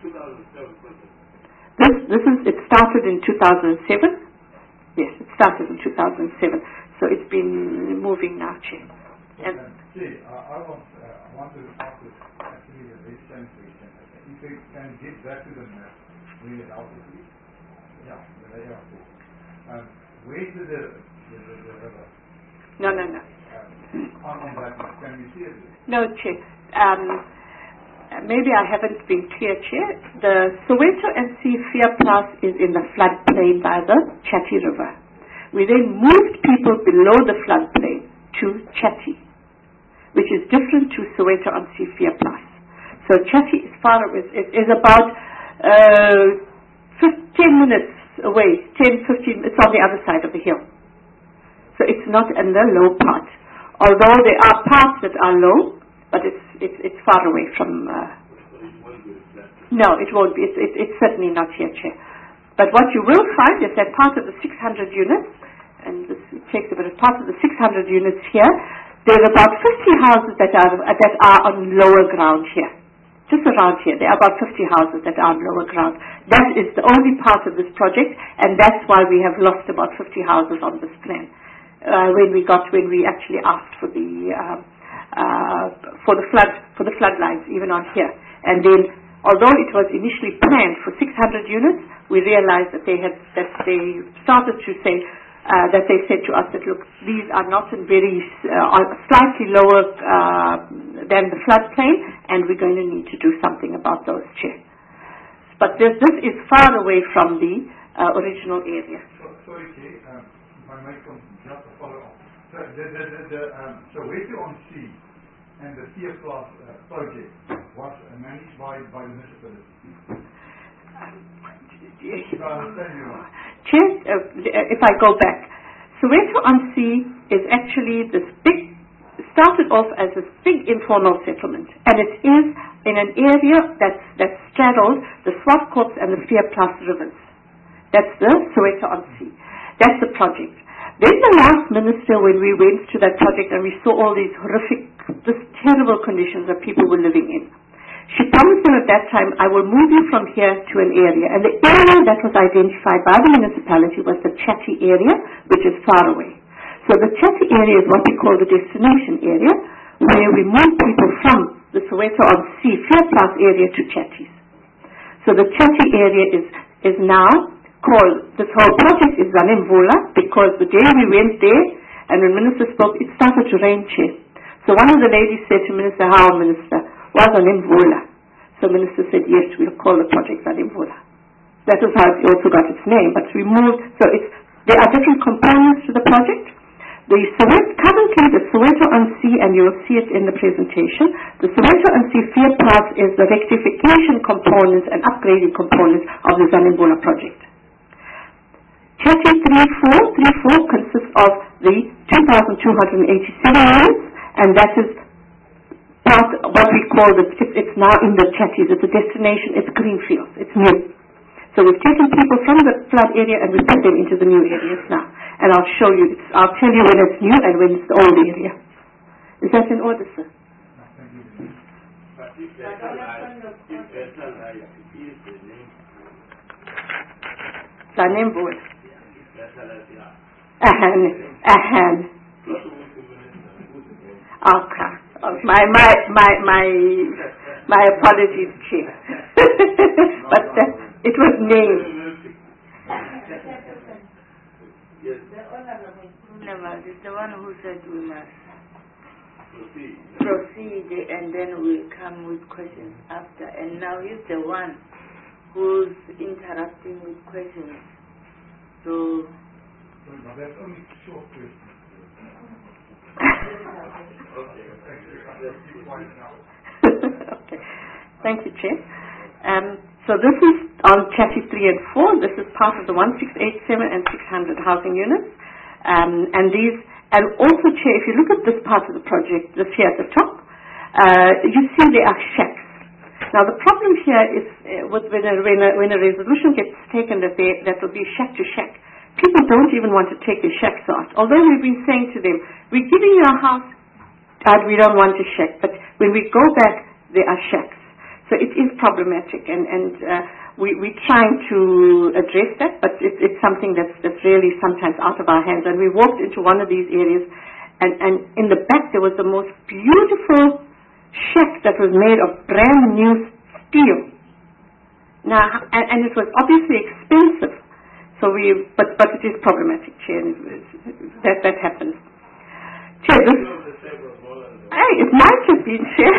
This, this is, it started in two thousand seven. Yes, it started in two thousand seven. So it's been moving now, Chair. And See, uh, I want, uh, I want to ask this actually a very same question. If we can get back to the map, will it help us, please? Yeah, the layer of course. Um, where's the, the, the, the river? no, no, no. Uh, on, on that map, can we see it? No, Chair. Um, maybe I haven't been clear, Chair. The Soweto and Sea Veerplaas is in the floodplain by the Chatty River. We then moved people below the floodplain to Chatty, which is different to Soweto and Sea Veerplaas. So Chatty is far away, is, is about uh, fifteen minutes away, ten, fifteen, it's on the other side of the hill. So it's not in the low part. Although there are parts that are low, but it's it's, it's far away from... Uh, no, it won't be. It's, it's, it's certainly not here, Chair. But what you will find is that part of the six hundred units, and this takes a bit of part of the six hundred units here, there's about fifty houses that are, that are on lower ground here. Just around here, there are about fifty houses that are on lower ground. That is the only part of this project, and that's why we have lost about fifty houses on this plan. Uh, when we got, when we actually asked for the, uh, uh, for the flood, for the flood lines, even on here. And then, although it was initially planned for six hundred units, we realized that they had, that they started to say, uh, that they said to us that, look, these are not in very, uh, slightly lower uh, than the floodplain, and we're going to need to do something about those, Chair. But this, this is far away from the uh, original area. So, sorry, Chair, um, if I may come just a follow up. So, the, the, the, the, um, Soweto on Sea and the Veerplaas uh, project was uh, managed by, by the municipality. Um, Chair, uh, if I go back, Soweto on Sea is actually this big, started off as this big informal settlement, and it is in an area that's, that straddles the Swartkorps and the Veerplaas rivers. That's the Soweto on Sea. That's the project. Then the last minister, when we went to that project and we saw all these horrific, this terrible conditions that people were living in, she promised them at that time, I will move you from here to an area. And the area that was identified by the municipality was the Chatty area, which is far away. So the Chatty area is what we call the destination area, where we move people from the Soweto on Sea Veerplaas area to Chatties. So the Chatty area is, is now called, this whole project is Zanimvula, because the day we went there, and when Minister spoke, it started to rain, Chair. So one of the ladies said to Minister, how, Minister? Was Zanimvula. So Minister said, yes, we'll call the project Zanimvula. That was how it also got its name, but we moved, so it's, there are different components to the project. The Soweto, currently the Soweto on Sea, and you'll see it in the presentation, the Soweto on Sea Veerplaas is the rectification components and upgrading components of the Zanimvula project. Chatty three four three four consists of the two thousand two hundred eighty-seven units, and that is part, what we call the, it's, it's now in the Chatties, it's a destination, it's greenfields, it's new. So we've taken people from the flood area and we put them into the new areas now. And I'll show you, it's, I'll tell you when it's new and when it's the old area. Is that in order, sir? But if better life, if better life is the name. Zanimvula. Better life, yeah. Ahan, ahan. Okay. My, my, my, my, my apologies, Chief. But uh, it was named. Yes. Is the one who said we must Proceed. proceed and then we'll come with questions after. And now he's the one who's interrupting with questions. So, but that's only short questions. Okay. Thank you, Chair. Um, so this is on Chatty three and four. This is part of the one six eight seven and six hundred housing units. Um, and these, and also, Chair, if you look at this part of the project, this here at the top, uh, you see there are shacks. Now the problem here is uh, with when a, when, a, when a resolution gets taken that they, that will be shack to shack, people don't even want to take the shacks out. Although we've been saying to them, we're giving you a house, and we don't want a shack. But when we go back, there are shacks. So it is problematic, and, and uh, we, we're trying to address that, but it, it's something that's, that's really sometimes out of our hands. And we walked into one of these areas, and, and in the back there was the most beautiful shack that was made of brand new steel. Now, and, and it was obviously expensive. So we, but but it is problematic, Chair. That that happens. Chair, this, hey, it might have been, Chair.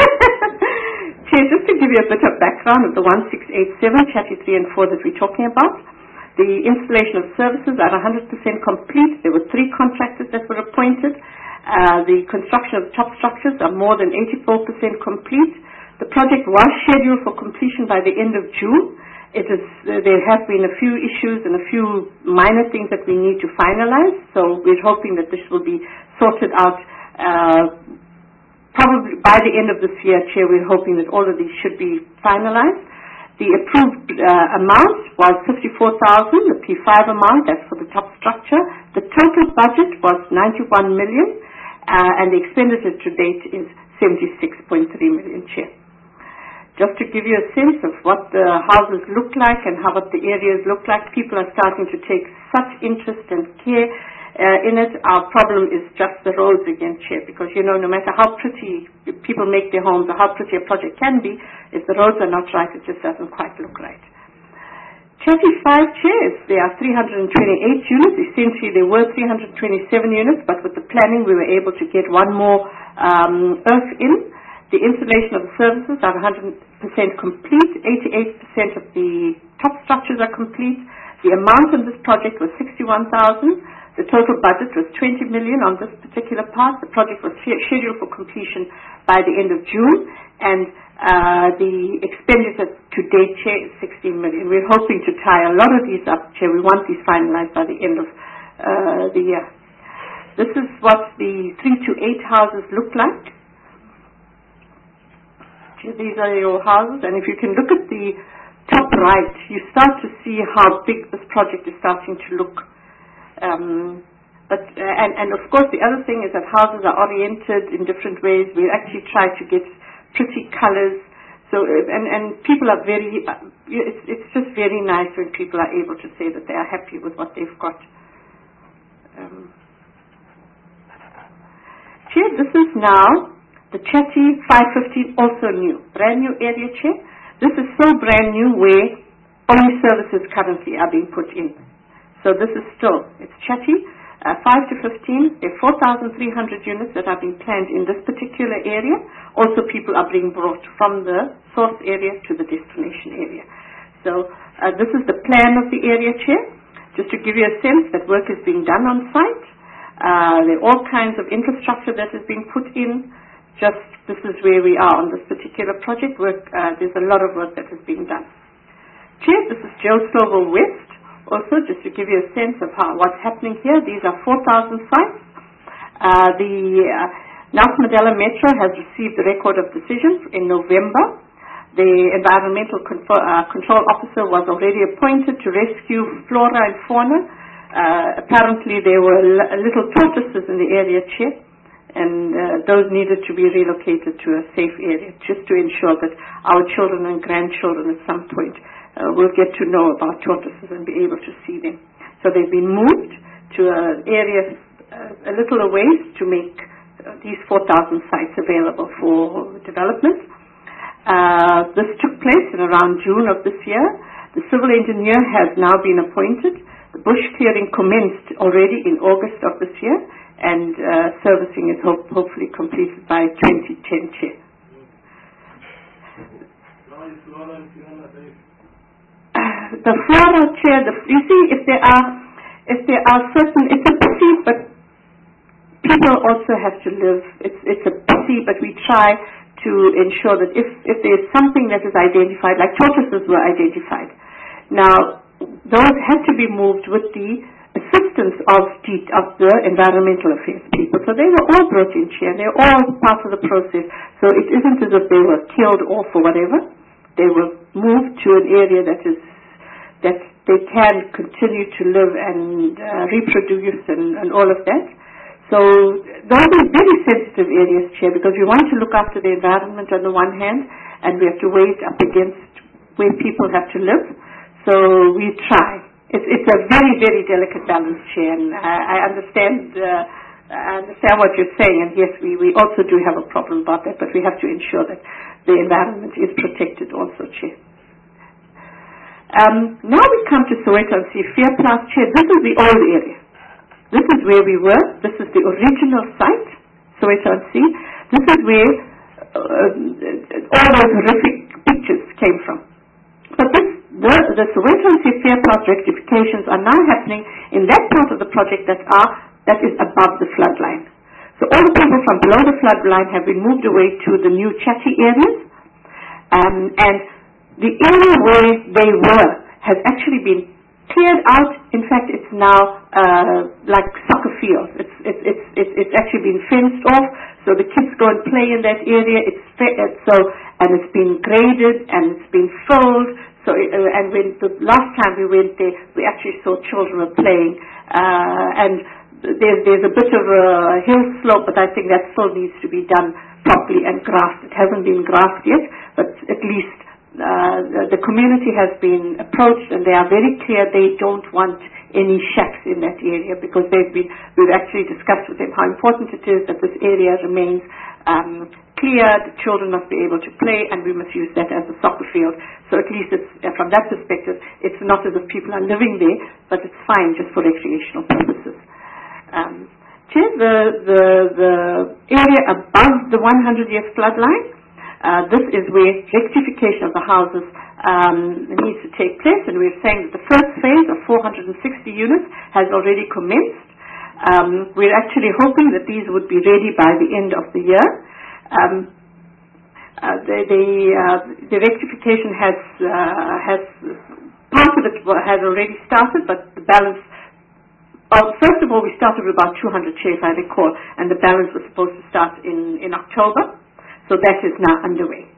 Chair, just to give you a bit of background of the one six eight seven, Chatty three and four that we're talking about, the installation of services are one hundred percent complete. There were three contractors that were appointed. Uh, the construction of top structures are more than eighty-four percent complete. The project was scheduled for completion by the end of June. It is, uh, there have been a few issues and a few minor things that we need to finalize, so we're hoping that this will be sorted out uh, probably by the end of this year, Chair. We're hoping that all of these should be finalized. The approved uh, amount was fifty-four thousand dollars, the P five amount, that's for the top structure. The total budget was ninety-one million dollars, uh, and the expenditure to date is seventy-six point three million dollars, Chair. Just to give you a sense of what the houses look like and how what the areas look like, people are starting to take such interest and care uh, in it. Our problem is just the roads again, Chair, because, you know, no matter how pretty people make their homes or how pretty a project can be, if the roads are not right, it just doesn't quite look right. Chatty five, Chair, there are three hundred twenty-eight units. Essentially, there were three hundred twenty-seven units, but with the planning, we were able to get one more um, earth in. The installation of the services are one hundred percent complete. eighty-eight percent of the top structures are complete. The amount on this project was sixty-one thousand dollars. The total budget was twenty million dollars on this particular part. The project was scheduled for completion by the end of June, and uh, the expenditure to date, Chair, is sixteen million dollars. We're hoping to tie a lot of these up, Chair. We want these finalized by the end of uh, the year. This is what the three to eight houses look like. These are your houses, and if you can look at the top right, you start to see how big this project is starting to look. Um, but uh, and, and of course the other thing is that houses are oriented in different ways. We actually try to get pretty colors. So uh, and, and people are very, uh, it's, it's just very nice when people are able to say that they are happy with what they've got. Um, Chair, this is now the Chatty five fifteen, also new, brand new area, Chair. This is so brand new where only services currently are being put in. So this is still, it's Chatty uh, five to fifteen. There are four thousand three hundred units that are being planned in this particular area. Also, people are being brought from the source area to the destination area. So uh, this is the plan of the area, Chair. Just to give you a sense that work is being done on site. Uh, there are all kinds of infrastructure that is being put in. Just this is where we are on this particular project. Work, uh, there's a lot of work that is being done. Chair, this is Joe Slovo West. Also, just to give you a sense of how what's happening here, these are four thousand sites. Uh, the uh, Nelson Mandela Metro has received the record of decision in November. The environmental control, uh, control officer was already appointed to rescue flora and fauna. Uh, apparently, there were l- little tortoises in the area, Chair, and uh, those needed to be relocated to a safe area just to ensure that our children and grandchildren at some point uh, will get to know about tortoises and be able to see them. So they've been moved to an area uh, a little away to make uh, these four thousand sites available for development. Uh, this took place in around June of this year. The civil engineer has now been appointed. The bush clearing commenced already in August of this year, and uh, servicing is hope, hopefully completed by twenty ten, Chair. Uh, the flora, Chair, the, you see, if there are, if there are certain, it's a pity, but people also have to live. It's, it's a pity, but we try to ensure that if, if there's something that is identified, like tortoises were identified. Now, those had to be moved with the assistance of, the, of the environmental affairs people. So they were all brought in here, and they're all part of the process. So it isn't as if they were killed off or whatever. They were moved to an area that is that they can continue to live and uh, reproduce and, and all of that. So those are very sensitive areas, Chair, because we want to look after the environment on the one hand, and we have to weigh it up against where people have to live. So we try. It's, it's a very, very delicate balance, Chair, and I, I understand uh, I understand what you're saying, and yes, we, we also do have a problem about that, but we have to ensure that the environment is protected also, Chair. Um, now we come to Soweto and see Veerplaats, Chair. This is the old area. This is where we were. This is the original site, Soweto and Sea. This is where uh, all those horrific pictures came from. But this, the, the Soweto and Sea Veerplaats rectifications are now happening in that part of the project that are that is above the flood line. So all the people from below the flood line have been moved away to the new chatty areas, um, and the area where they were has actually been cleared out. In fact, it's now uh, like soccer fields. It's, it's, it's, it's, it's actually been fenced off, so the kids go and play in that area. It's, it's so, and it's been graded and it's been filled. So, uh, and when the last time we went there, we actually saw children were playing, uh, and there's, there's a bit of a hill slope, but I think that still needs to be done properly and grassed. It hasn't been grassed yet, but at least Uh, the, the community has been approached, and they are very clear they don't want any shacks in that area, because they've been, we've actually discussed with them how important it is that this area remains um, clear. The children must be able to play, and we must use that as a soccer field. So at least it's, uh, from that perspective, it's not as if people are living there, but it's fine just for recreational purposes. Um, Chair, the, the, the area above the hundred year flood line, Uh, this is where rectification of the houses um, needs to take place, and we're saying that the first phase of four hundred sixty units has already commenced. Um, we're actually hoping that these would be ready by the end of the year. Um, uh, the the, uh, the rectification has uh, has part of it has already started, but the balance. Well, first of all, we started with about two hundred chairs, I recall, and the balance was supposed to start in in October. So that is now underway.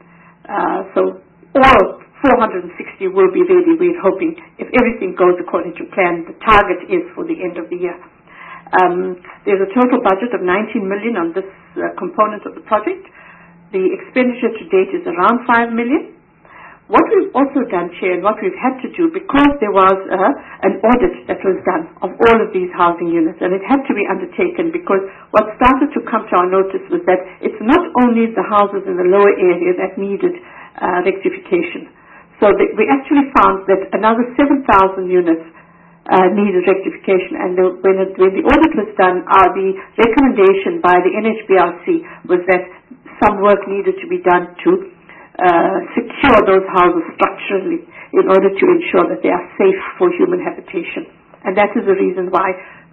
Uh, so all four hundred sixty will be ready. We're hoping, if everything goes according to plan, the target is for the end of the year. Um, there's a total budget of nineteen million on this uh, component of the project. The expenditure to date is around five million. What we've also done, Chair, and what we've had to do, because there was uh, an audit that was done of all of these housing units, and it had to be undertaken, because what started to come to our notice was that it's not only the houses in the lower area that needed uh, rectification. So that we actually found that another seven thousand units uh, needed rectification, and the, when, it, when the audit was done, uh, the recommendation by the N H B R C was that some work needed to be done to Uh, secure those houses structurally in order to ensure that they are safe for human habitation. And that is the reason why,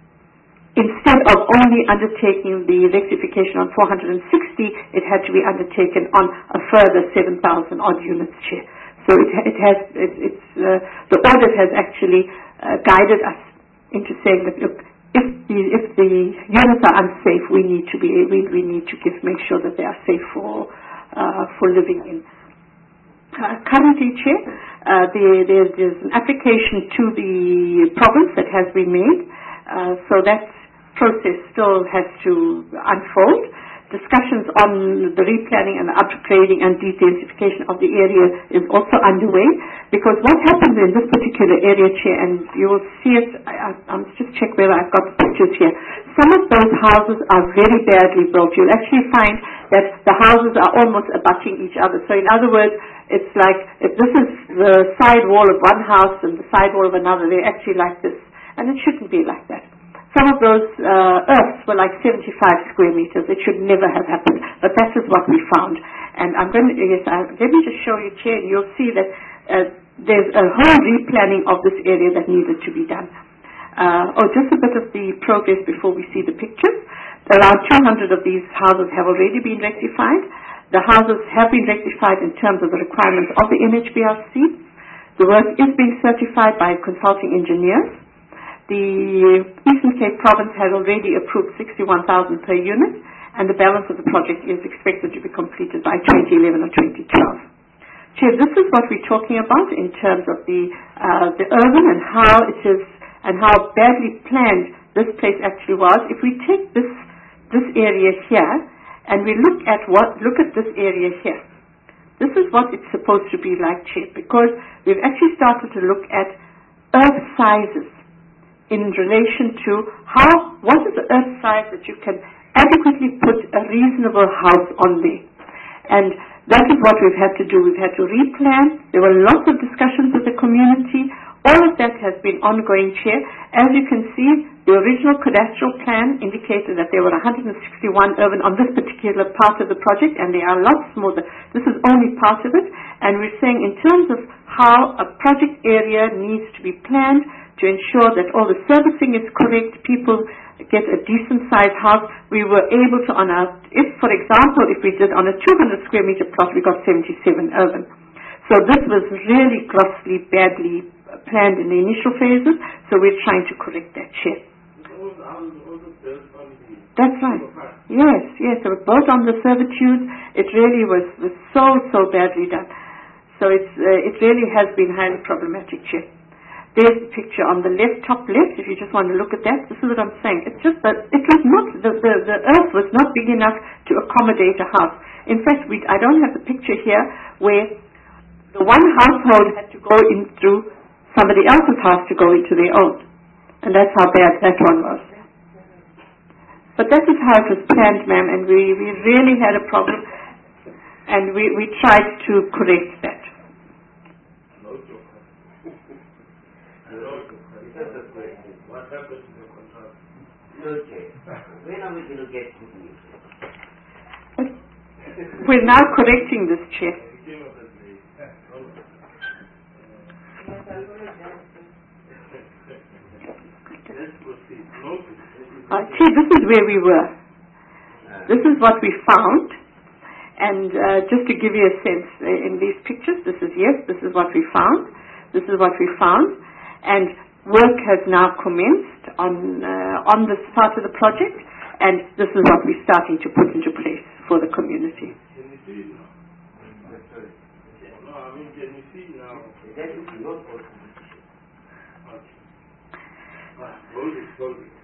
instead of only undertaking the rectification on four hundred sixty, it had to be undertaken on a further seven thousand odd units, Chair. So it, it has, it, it's, uh, the audit has actually uh, guided us into saying that, look, if the, if the units are unsafe, we need to be, we, we need to give, make sure that they are safe for, uh, for living in. Uh, currently, Chair, uh, there, there, there's an application to the province that has been made, uh, so that process still has to unfold. Discussions on the replanning and the upgrading and de-densification of the area is also underway, because what happens in this particular area, Chair, and you will see it, I, I, I'll just check whether I've got the pictures here. Some of those houses are very badly built. You'll actually find that the houses are almost abutting each other. So in other words, it's like, if this is the side wall of one house and the side wall of another, they're actually like this. And it shouldn't be like that. Some of those uh, earths were like seventy-five square meters. It should never have happened. But that is what we found. And I'm going to, yes, I, let me just show you, Chair, and you'll see that uh, there's a whole replanning of this area that needed to be done. Uh, oh, just a bit of the progress before we see the pictures. Around two hundred of these houses have already been rectified. The houses have been rectified in terms of the requirements of the N H B R C. The work is being certified by consulting engineers. The Eastern Cape Province has already approved sixty-one thousand per unit, and the balance of the project is expected to be completed by twenty eleven or twenty twelve. Chair, this is what we're talking about in terms of the uh, the urban and how it is and how badly planned this place actually was. If we take this this area here and we look at what look at this area here, this is what it's supposed to be like, Chair, because we've actually started to look at earth sizes in relation to how, what is the earth size that you can adequately put a reasonable house on there. And that is what we've had to do. We've had to replan. There were lots of discussions with the community. All of that has been ongoing, Chair. As you can see, the original cadastral plan indicated that there were one hundred sixty-one urban on this particular part of the project, and there are lots more. This is only part of it. And we're saying in terms of how a project area needs to be planned to ensure that all the servicing is correct, people get a decent sized house, we were able to, on our, if for example, if we did on a two hundred square meter plot, we got seventy-seven urban. So this was really grossly, badly planned in the initial phases, so we're trying to correct that, Chair. That's right. Yes, yes, it was built on the servitude. It really was, was so, so badly done. So it's, uh, it really has been highly problematic, Chair. There's the picture on the left, top left, if you just want to look at that. This is what I'm saying. It's just that it was not, the, the, the earth was not big enough to accommodate a house. In fact, we, I don't have the picture here where the one household had to go in through somebody else's house to go into their own. And that's how bad that one was. But that is how it was planned, ma'am, and we, we really had a problem, and we, we tried to correct that. What happened to the contract? Okay. When are we going to get good news? We're now correcting this, Chair. Uh, Chair, this is where we were. This is what we found. And uh, just to give you a sense, uh, in these pictures, this is, yes, this is what we found. This is what we found. And work has now commenced on, uh, on this part of the project. And this is what we're starting to put into place for the community. Can you see it now? No, I mean, can you see now? That is not possible. Hold it, hold it.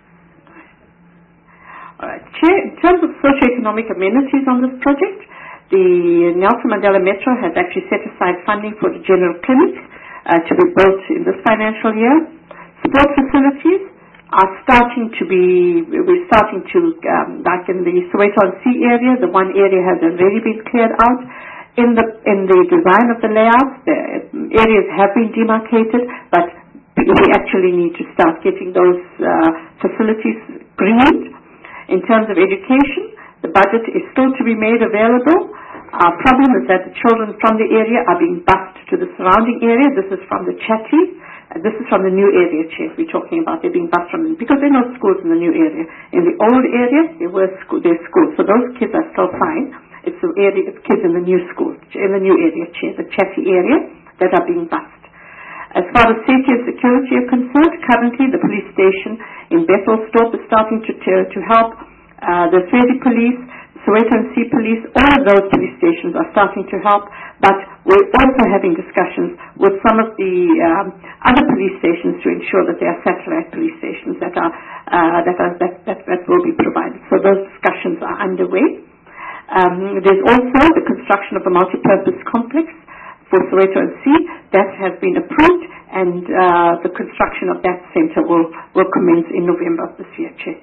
Uh, Chair, in terms of socio-economic amenities on this project, the Nelson Mandela Metro has actually set aside funding for the general clinic uh, to be built in this financial year. Sport facilities are starting to be, we're starting to, um, like in the Soweto on Sea area, the one area has already been cleared out. In the, in the design of the layout, the areas have been demarcated, but we actually need to start getting those uh, facilities greened. In terms of education, the budget is still to be made available. Our problem is that the children from the area are being bused to the surrounding area. This is from the Chatty. Uh, this is from the new area, Chair, we're talking about. They're being bused from them because there are no schools in the new area. In the old area, there were school, there's schools. So those kids are still fine. It's the area, it's kids in the new school, in the new area, Chair, the Chatty area, that are being bused. As far as safety and security are concerned, currently the police station in Bethelsdorp is starting to, to, to help. Uh, the Swedi police, Soweto and Sea police, all of those police stations are starting to help, but we're also having discussions with some of the um, other police stations to ensure that there are satellite police stations that are, uh, that, are that, that, that will be provided. So those discussions are underway. Um, there's also the construction of a multi-purpose complex for Soweto and Sea. That has been approved, and uh, the construction of that centre will, will commence in November of this year, Chair.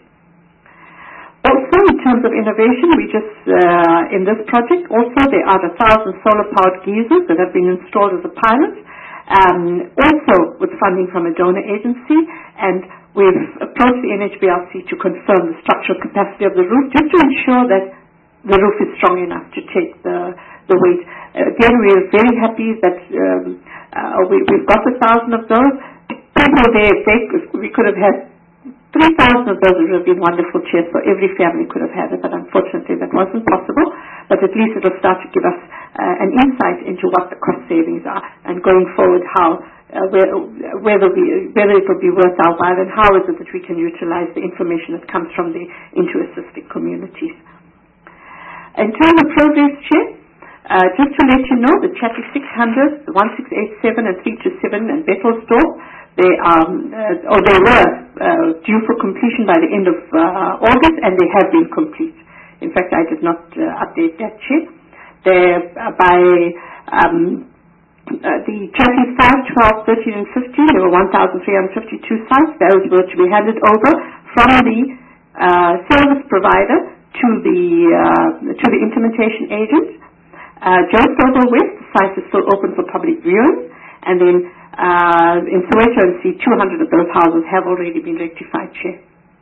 Also, in terms of innovation, we just, uh, in this project, also there are a thousand solar-powered geysers that have been installed as a pilot, um, also with funding from a donor agency, and we've approached the N H B R C to confirm the structural capacity of the roof, just to ensure that the roof is strong enough to take the, the weight. Again, we are very happy that um, uh, we, we've got a thousand of those. People there, they, we could have had three thousand of those. Would have been wonderful, Chair, so every family could have had it, but unfortunately that wasn't possible. but at least it will start to give us uh, an insight into what the cost savings are, and going forward how uh, where, whether, we, whether it will be worth our while, and how is it that we can utilize the information that comes from the into assisting communities. In terms of progress, Chair, uh, just to let you know, the Chatty six hundred, the one six eight seven and three two seven and Bethelsdorf, they are, uh, or they were uh, due for completion by the end of uh, August, and they have been complete. In fact, I did not uh, update that, Chair. They're uh, by um, uh, the Chatty five, twelve, thirteen and fifteen, there were one thousand three hundred fifty-two sites. Those were to be handed over from the uh, service provider to the uh, to the implementation agent. Uh, Joestover West, the site is still open for public viewing, and then uh, in Soweto and C, two hundred of those houses have already been rectified, Chair.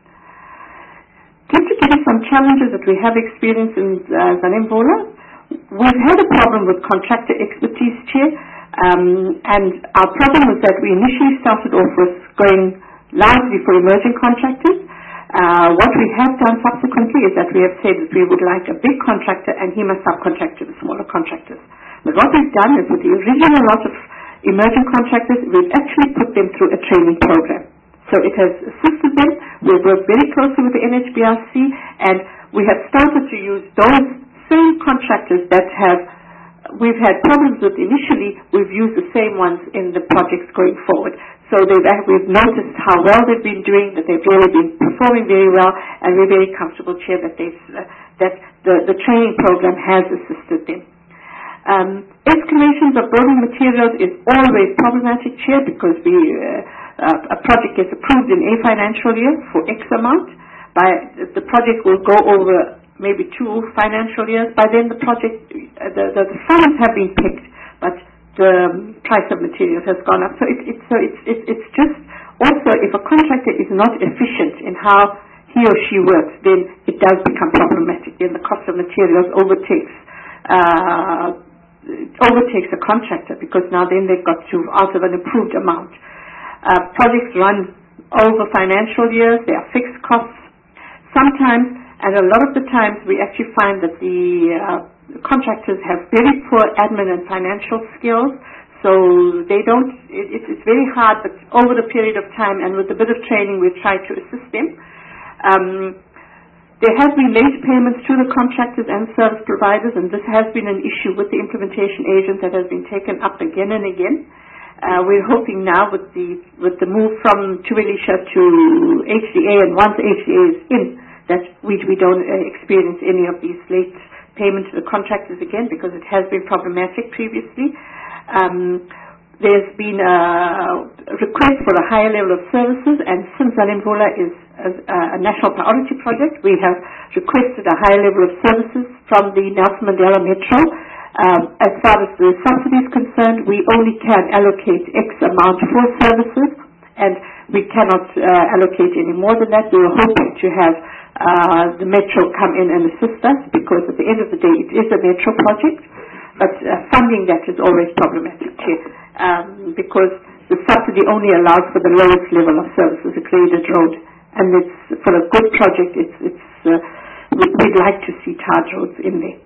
Just to give you some challenges that we have experienced in uh, Zanemvola, we've had a problem with contractor expertise, Chair, um, and our problem was that we initially started off with going largely for emerging contractors. Uh, what we have done subsequently is that we have said that we would like a big contractor and he must subcontract to the smaller contractors. But what we've done is with the original lot of emerging contractors, we've actually put them through a training program. So it has assisted them. We've worked very closely with the N H B R C, and we have started to use those same contractors that have we've had problems with initially. We've used the same ones in the projects going forward. So they've, we've noticed how well they've been doing, that they've really been performing very well, and we're very comfortable, Chair, that, they've, uh, that the, the training program has assisted them. Um, escalations of building materials is always problematic, Chair, because we, uh, uh, a project gets approved in a financial year for X amount. By, the project will go over maybe two financial years. By then the project, uh, the, the, the funds have been picked, but the price of materials has gone up. So it, it's so it's, it's it's just also, if a contractor is not efficient in how he or she works, then it does become problematic. Then the cost of materials overtakes uh, overtakes a contractor, because now then they've got to out of an approved amount. Uh, projects run over financial years. They are fixed costs. Sometimes, and a lot of the times, we actually find that the uh, contractors have very poor admin and financial skills, so they don't, it, it's very hard, but over the period of time and with a bit of training, we've tried to assist them. Um, there have been late payments to the contractors and service providers, and this has been an issue with the implementation agent that has been taken up again and again. Uh, we're hoping now with the with the move from Tuwelisha to H D A, and once H D A is in, that we, we don't uh, experience any of these late payment to the contractors again, because it has been problematic previously. Um, there's been a request for a higher level of services, and since Zanemvola is a, a national priority project, we have requested a higher level of services from the Nelson Mandela Metro. Um, as far as the subsidy is concerned, we only can allocate X amount for services, and we cannot uh, allocate any more than that. We were hoping to have Uh, the Metro come in and assist us, because at the end of the day it is a Metro project, but uh, funding that is always problematic, Chair, um, because the subsidy only allows for the lowest level of services, a graded road, and it's, for a good project, it's, it's, uh, we'd like to see tarred roads in there.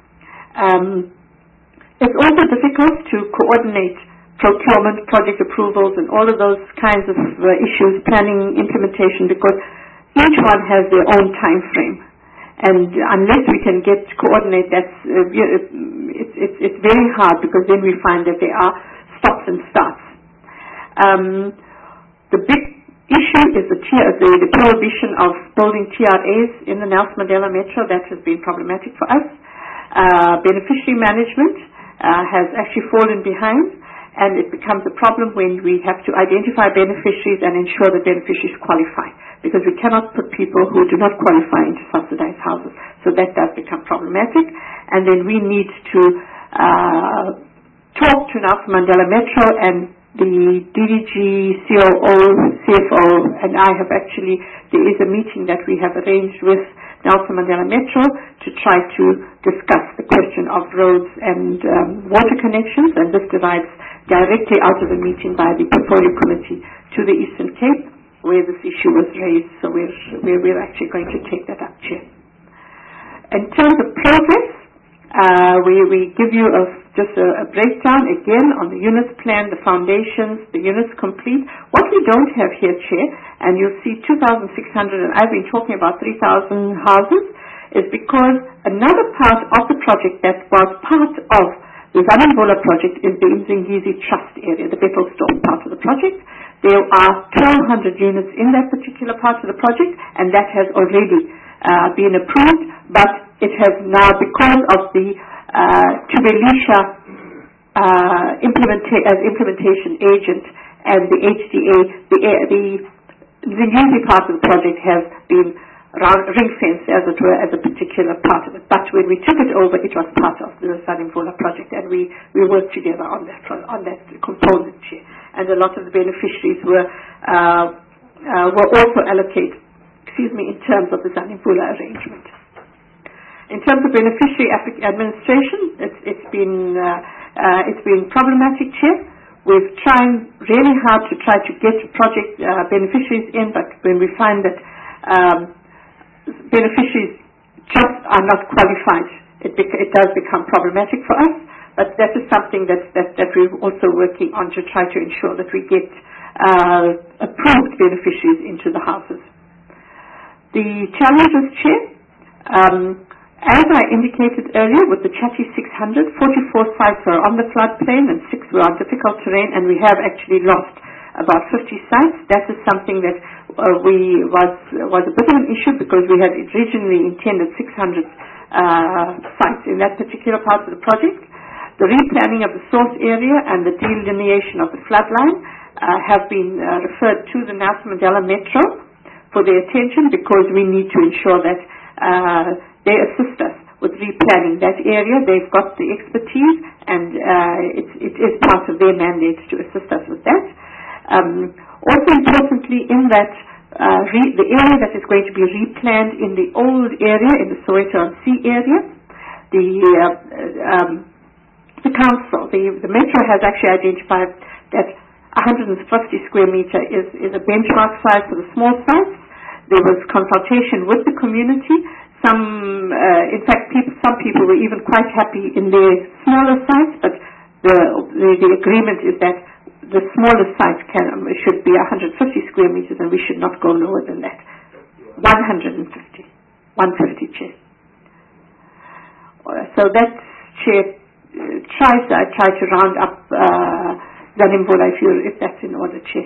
Um, it's also difficult to coordinate procurement, project approvals, and all of those kinds of uh, issues, planning, implementation, because each one has their own time frame, and unless we can get coordinate, that's uh, it's it's it's very hard, because then we find that there are stops and starts. Um, the big issue is the, the the prohibition of building T R As in the Nelson Mandela Metro. That has been problematic for us. Uh, beneficiary management uh, has actually fallen behind, and it becomes a problem when we have to identify beneficiaries and ensure that beneficiaries qualify, because we cannot put people who do not qualify into subsidized houses. So that does become problematic. And then we need to uh, talk to Nelson Mandela Metro, and the D D G, C O O, C F O, and I have actually, there is a meeting that we have arranged with Nelson Mandela Metro to try to discuss the question of roads and um, water connections, and this divides directly out of the meeting by the portfolio committee to the Eastern Cape, where this issue was raised. So we're, we're, we're actually going to take that up, Chair. In terms of progress, Uh, we, we give you a, just a, a breakdown again on the units plan, the foundations, the units complete. What we don't have here, Chair, and you'll see two thousand six hundred, and I've been talking about three thousand houses, is because another part of the project that was part of the Zanambola project is the Mzingizi Trust area, the Bethelsdorp part of the project. There are twelve hundred units in that particular part of the project, and that has already uh, been approved, but it has now, because of the uh, Tubelisha uh, implementa- as implementation agent and the H D A, the, the Mzingizi part of the project has been round, ring-fenced, as it were, as a particular part of it. But when we took it over, it was part of the Zanimvola project, and we, we worked together on that on that component here. And a lot of the beneficiaries were uh, uh, were also allocated, excuse me, in terms of the Zanimvola arrangement. In terms of beneficiary administration, it's, it's been uh, uh, it's been problematic here. We've tried really hard to try to get project uh, beneficiaries in, but when we find that um, beneficiaries just are not qualified, it, bec- it does become problematic for us. But that is something that, that, that we're also working on to try to ensure that we get uh, approved beneficiaries into the houses. The challenges, Chair, um, as I indicated earlier, with the Chatty six hundred, forty-four sites are on the floodplain and six were on difficult terrain, and we have actually lost about fifty sites. That is something that uh, we was was a bit of an issue, because we had originally intended six hundred uh, sites in that particular part of the project. The replanning of the source area and the delineation of the floodline uh, have been uh, referred to the Nelson Mandela Metro for their attention, because we need to ensure that uh, they assist us with replanning that area. They've got the expertise, and uh, it, it is part of their mandate to assist us with that. Um, also importantly, in that uh, re- the area that is going to be replanned in the old area, in the Soweto on Sea area, the uh, um, the council, the, the Metro has actually identified that one hundred fifty square meter is, is a benchmark size for the small sites. There was consultation with the community. Some, uh, in fact, people, some people were even quite happy in their smaller sites, but the, the, the agreement is that the smallest site can, um, should be one hundred fifty square meters, and we should not go lower than that. one hundred fifty. one hundred fifty, Chair. Uh, so that, Chair, uh, tries, I try to round up uh, Zanimvola, if, you, if that's in order, Chair.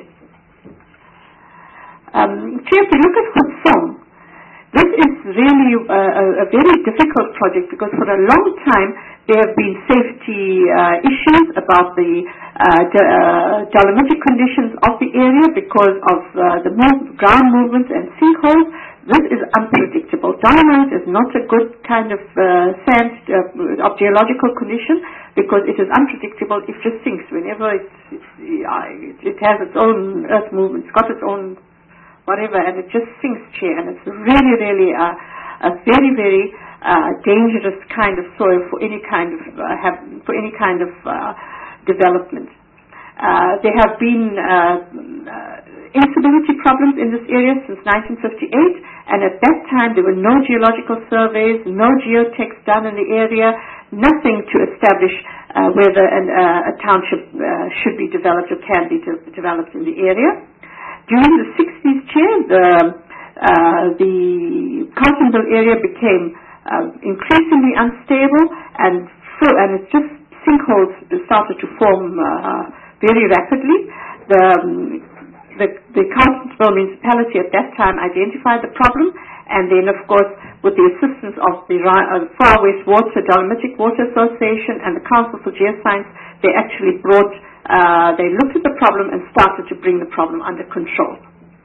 Um, Chair, if you look at Khutsong, this is really a, a, a very difficult project, because for a long time there have been safety uh, issues about the uh, d- uh, dolomitic conditions of the area because of uh, the move, ground movements and sinkholes. This is unpredictable. Dolomite is not a good kind of uh, sand uh, of geological condition, because it is unpredictable. It just sinks whenever it's, it's, uh, it has its own earth movement. It's got its own whatever, and it just sinks, Chair, and it's really, really a, a very, very uh, dangerous kind of soil for any kind of uh, have, for any kind of uh, development. Uh, there have been uh, uh, instability problems in this area since nineteen fifty-eight, and at that time there were no geological surveys, no geotechs done in the area, nothing to establish uh, whether an, uh, a township uh, should be developed or can be de- developed in the area. During the sixties, Chair, the, uh, the Carltonville area became uh, increasingly unstable, and so, and it's just sinkholes started to form uh, very rapidly. The, um, the, the Carltonville municipality at that time identified the problem, and then, of course, with the assistance of the uh, Far West Water, Dolomitic Water Association, and the Council for Geoscience, they actually brought Uh, they looked at the problem and started to bring the problem under control.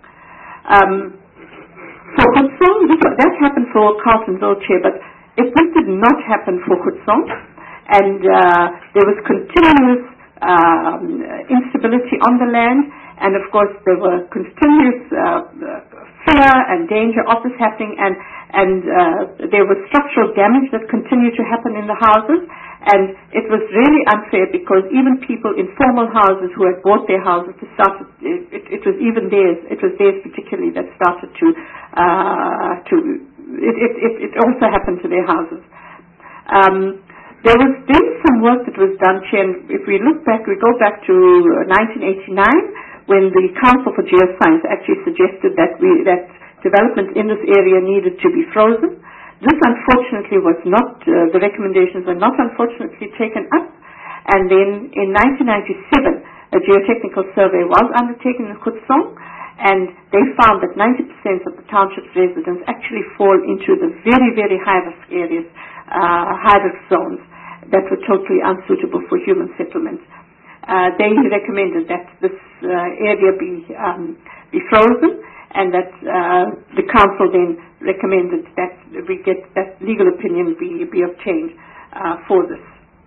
Um, for Khutsong, that happened for Carltonville, Chair, but it did not happen for Khutsong, and uh, there was continuous um, instability on the land, and of course there were continuous uh, fear and danger of this happening, and, and uh, there was structural damage that continued to happen in the houses. And it was really unfair, because even people in formal houses who had bought their houses started, it, it, it was even theirs, it was theirs particularly that started to, uh, to it, it, it, it also happened to their houses. Um, There was then some work that was done, Chair, and if we look back, we go back to nineteen eighty-nine, when the Council for Geoscience actually suggested that we, that development in this area needed to be frozen. This unfortunately was not, uh, the recommendations were not unfortunately taken up, and then in nineteen ninety-seven a geotechnical survey was undertaken in Khutsong, and they found that ninety percent of the township's residents actually fall into the very, very high-risk areas, uh, high-risk zones that were totally unsuitable for human settlement. Uh, they recommended that this uh, area be, um, be frozen, and that uh, the council then recommended that we get that legal opinion be, be obtained uh, for this.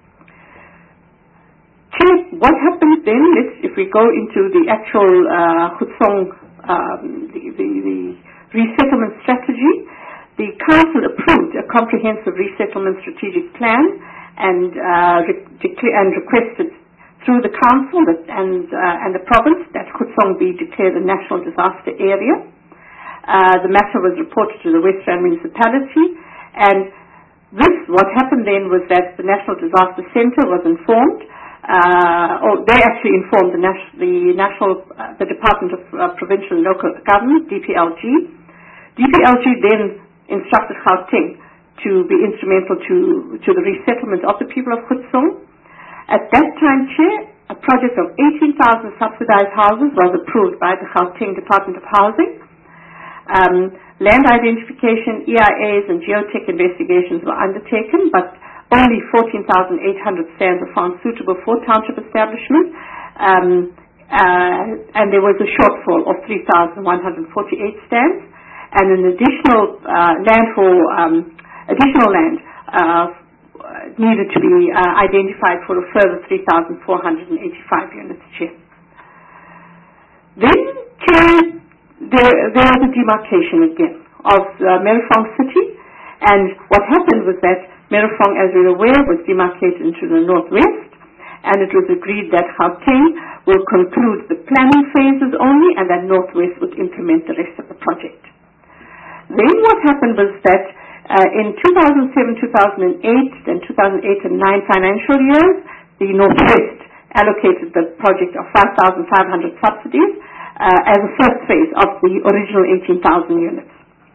Chair, what happens then, let's, if we go into the actual uh, Khutsong, um, the, the, the resettlement strategy, the council approved a comprehensive resettlement strategic plan and, uh, re- decla- and requested through the council that, and, uh, and the province that Khutsong be declared a national disaster area. Uh, the matter was reported to the West Rand municipality, and this, what happened then was that the National Disaster Centre was informed, uh, or they actually informed the, nas- the national, uh, the Department of uh, Provincial and Local Government, D P L G. D P L G then instructed Gauteng to be instrumental to, to the resettlement of the people of Khutsong. At that time, Chair, a project of eighteen thousand subsidized houses was approved by the Gauteng Department of Housing. Um, land identification, E I As and geotech investigations were undertaken, but only fourteen thousand eight hundred stands were found suitable for township establishment, um, uh, and there was a shortfall of three thousand one hundred forty-eight stands, and an additional uh, land for um, additional land uh, needed to be uh, identified for a further three thousand four hundred eighty-five units. Chair. Then, Chair, there, there was a demarcation again of uh, Merifong City, and what happened was that Merifong, as we're aware, was demarcated into the northwest, and it was agreed that Gauteng will conclude the planning phases only, and that northwest would implement the rest of the project. Then what happened was that uh, in two thousand seven, two thousand eight, and two thousand eight and nine financial years, the northwest allocated the project of five thousand five hundred subsidies uh, as a first phase of the original eighteen thousand units.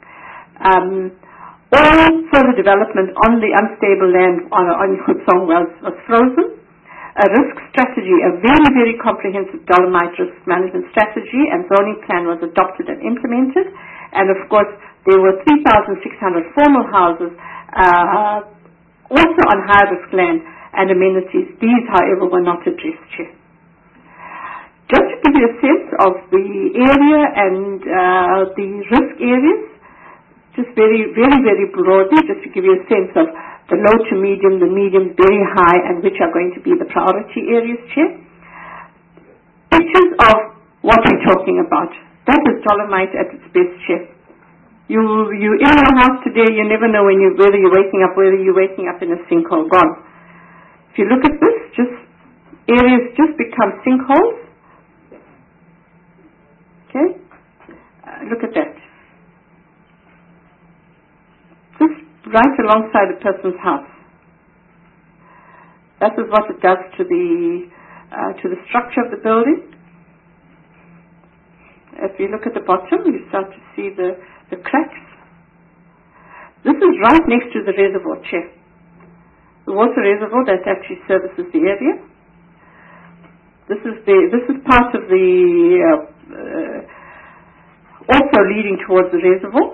Um, all further development on the unstable land on, on Khutsong was, was frozen. A risk strategy, a very, very comprehensive dolomite risk management strategy and zoning plan was adopted and implemented. And of course, there were three thousand six hundred formal houses uh, also on high-risk land and amenities. These, however, were not addressed, Chair. Just to give you a sense of the area and uh, the risk areas, just very, very, very broadly, just to give you a sense of the low to medium, the medium, very high, and which are going to be the priority areas, Chair. Pictures of what we're talking about. That is dolomite at its best, Chair. You, you in your house today, you never know when you, whether you're waking up, whether you're waking up in a sinkhole, gone. If you look at this, just areas just become sinkholes. Okay? Uh, look at that. Just right alongside a person's house. That is what it does to the uh, to the structure of the building. If you look at the bottom, you start to see the, the cracks. This is right next to the reservoir, Chair. The water reservoir that actually services the area. This is the this is part of the uh, uh, also leading towards the reservoir.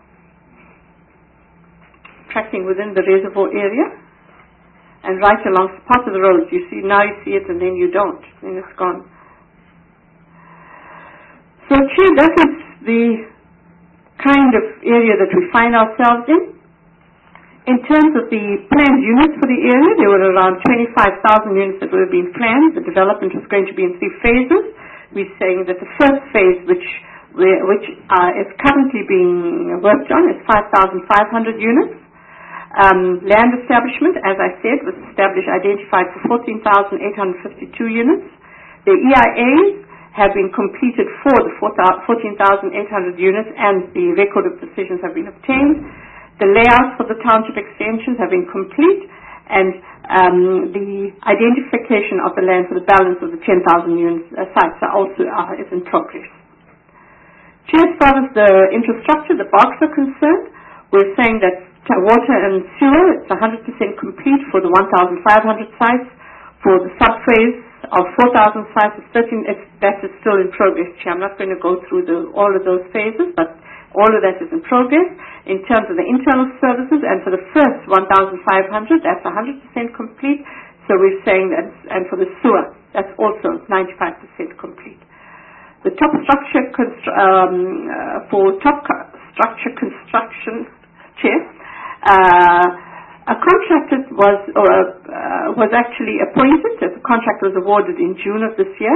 Tracking within the reservoir area, and right along part of the road. You see, now you see it and then you don't, then it's gone. So, Chair, that is the kind of area that we find ourselves in. In terms of the planned units for the area, there were around twenty-five thousand units that would have been planned. The development was going to be in three phases. We're saying that the first phase, which which uh, is currently being worked on, is five thousand five hundred units. Um, land establishment, as I said, was established, identified for fourteen thousand eight hundred fifty-two units. The E I As have been completed for the fourteen thousand eight hundred units, and the record of decisions have been obtained. The layouts for the township extensions have been complete, and um, the identification of the land for the balance of the ten thousand units uh, sites are also uh, is in progress. As far as the infrastructure, the bogs are concerned, we're saying that water and sewer, it's one hundred percent complete for the one thousand five hundred sites. For the subphase of four thousand sites, it's thirteen, it's, that is still in progress. I'm not going to go through the, all of those phases, but all of that is in progress. In terms of the internal services, and for the first one thousand five hundred, that's one hundred percent complete. So we're saying that, and for the sewer, that's also ninety-five percent complete. The top structure, constr um, uh, for top co structure construction, Chair, uh, a contractor was or, uh, was actually appointed. The contract was awarded in June of this year.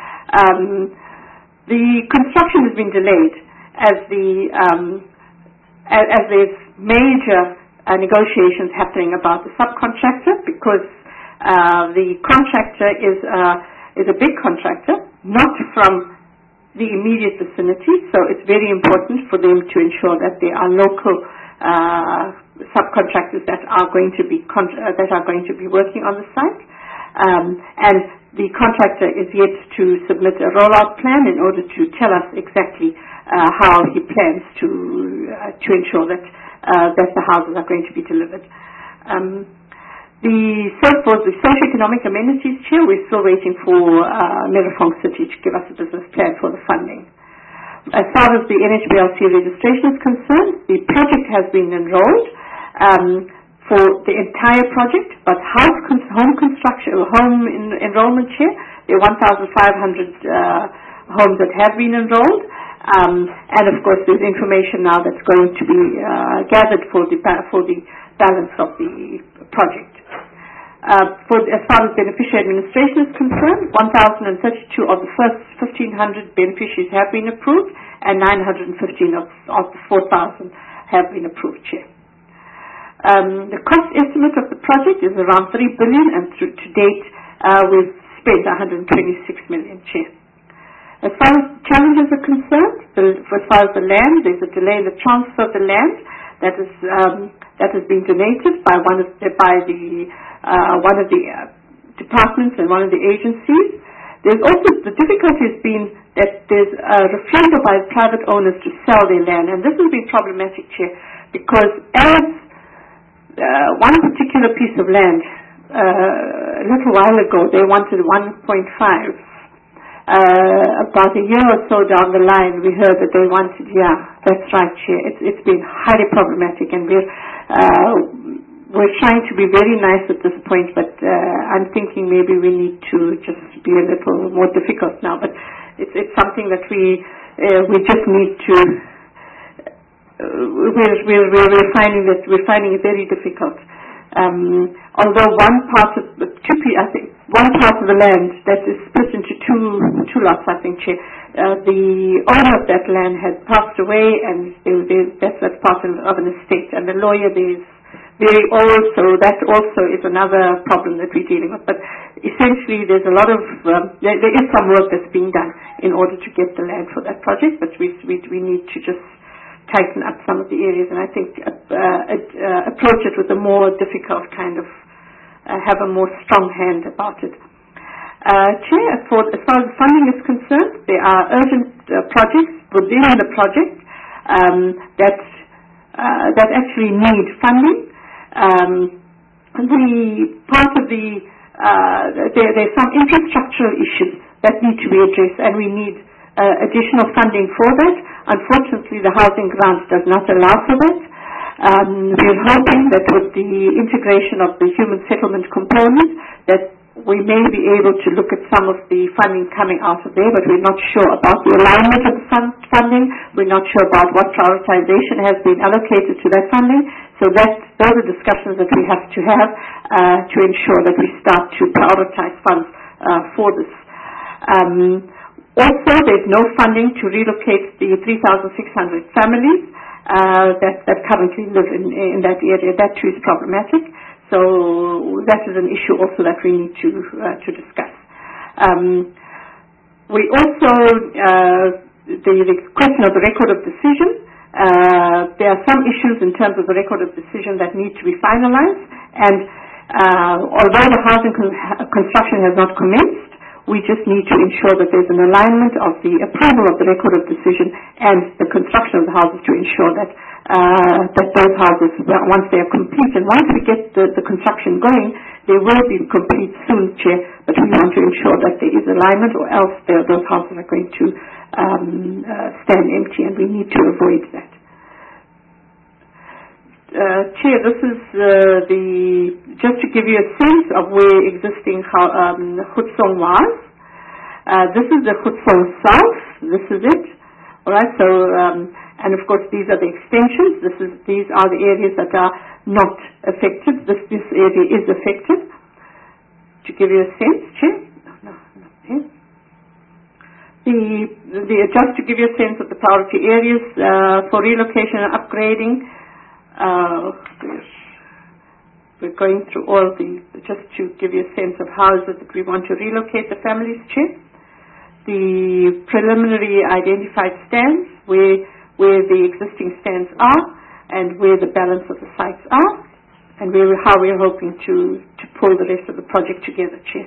Um, the construction has been delayed as the um, as, as there's major uh, negotiations happening about the subcontractor, because uh, the contractor is uh, is a big contractor, not from the immediate vicinity. So it's very important for them to ensure that there are local uh, subcontractors that are going to be con uh, that are going to be working on the site, um, and the contractor is yet to submit a rollout plan in order to tell us exactly uh, how he plans to uh, to ensure that uh, that the houses are going to be delivered. Um, the so for the socio-economic amenities, Chair, we're still waiting for uh, Merafong City to give us a business plan for the funding. As far as the N H B L C registration is concerned, the project has been enrolled um, for the entire project, but house con home construction, home in enrollment here, there are one thousand five hundred uh, homes that have been enrolled, um, and of course there's information now that's going to be uh, gathered for the for the balance of the project. Uh, for, as far as beneficiary administration is concerned, one thousand thirty-two of the first fifteen hundred beneficiaries have been approved, and nine hundred fifteen of, of the four thousand have been approved, Chair. Um, the cost estimate of the project is around three billion dollars, and through, to date uh, we've spent one hundred twenty-six million dollars, Chair. As far as challenges are concerned, the, as far as the land, there's a delay in the transfer of the land that is um, that has been donated by one of the, by the uh, one of the uh, departments and one of the agencies. There's also the difficulty has been that there's a refusal by private owners to sell their land, and this has been problematic, Chair, because as uh, one particular piece of land uh, a little while ago they wanted one point five. Uh, about a year or so down the line, we heard that they wanted, yeah, that's right, Chair. It's, it's been highly problematic, and we're, uh, we're trying to be very nice at this point, but uh, I'm thinking maybe we need to just be a little more difficult now. But it's, it's something that we, uh, we just need to, uh, we're, we're, we're finding that we're finding it very difficult. Um, although one part of the two, I think one part of the land that is split into two two lots, I think, Chair, uh, the owner of that land had passed away, and they, they, that's, that's part of, of an estate, and the lawyer there is very old, so that also is another problem that we're dealing with. But essentially, there's a lot of um, there, there is some work that's being done in order to get the land for that project, but we we, we need to just tighten up some of the areas, and I think uh, uh, approach it with a more difficult kind of, uh, have a more strong hand about it. Uh, Chair, for, as far as funding is concerned, there are urgent uh, projects within the project um, that uh, that actually need funding. Um, the part of the uh, there there's some infrastructural issues that need to be addressed, and we need Uh, additional funding for that. Unfortunately, the housing grant does not allow for that. Um, we're hoping that with the integration of the human settlement component, that we may be able to look at some of the funding coming out of there, but we're not sure about the alignment of the fund funding. We're not sure about what prioritization has been allocated to that funding. So that, those are discussions that we have to have uh, to ensure that we start to prioritize funds uh, for this. Um, Also, there's no funding to relocate the three thousand six hundred families uh, that, that currently live in, in that area. That too is problematic. So that is an issue also that we need to, uh, to discuss. Um, we also, uh, the, the question of the record of decision, uh, there are some issues in terms of the record of decision that need to be finalized, and uh, although the housing con construction has not commenced, we just need to ensure that there's an alignment of the approval of the record of decision and the construction of the houses to ensure that uh, that those houses, once they are complete, and once we get the, the construction going, they will be complete soon, Chair, but we want to ensure that there is alignment, or else those houses are going to um, uh, stand empty, and we need to avoid that. Uh, Chair, this is uh, the, just to give you a sense of where existing um, Khutsong was. Uh, this is the Khutsong South, this is it. Alright, so, um, and of course these are the extensions, this is, these are the areas that are not affected, this, this area is affected. To give you a sense, Chair. No, no, no, okay. The, the, just to give you a sense of the priority areas uh, for relocation and upgrading, Uh, we're going through all the, just to give you a sense of how is it that we want to relocate the families, Chair. The preliminary identified stands, where, where the existing stands are, and where the balance of the sites are, and where, how we're hoping to, to pull the rest of the project together, Chair.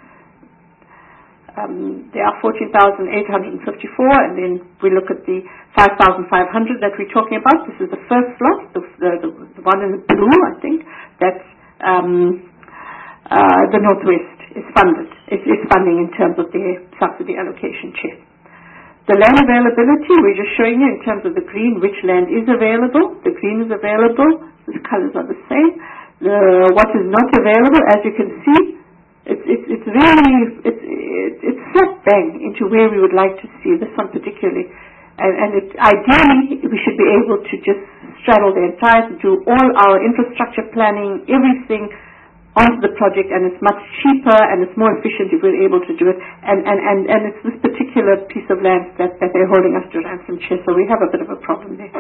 Um, there are fourteen thousand eight hundred fifty-four, and then we look at the five thousand five hundred that we're talking about. This is the first lot, the, the, the, the one in the blue, I think, that's um, uh, the Northwest is funded. It is funding in terms of their subsidy allocation, Chair. The land availability, we're just showing you in terms of the green, which land is available. The green is available. The colors are the same. The, what is not available, as you can see, It's, it's, it's really, it's, it's slap bang into where we would like to see this one particularly. And, and it, ideally, we should be able to just straddle the entire, do all our infrastructure planning, everything onto the project, and it's much cheaper and it's more efficient if we're able to do it. And, and, and, and it's this particular piece of land that, that they're holding us to ransom, Chair, so we have a bit of a problem there.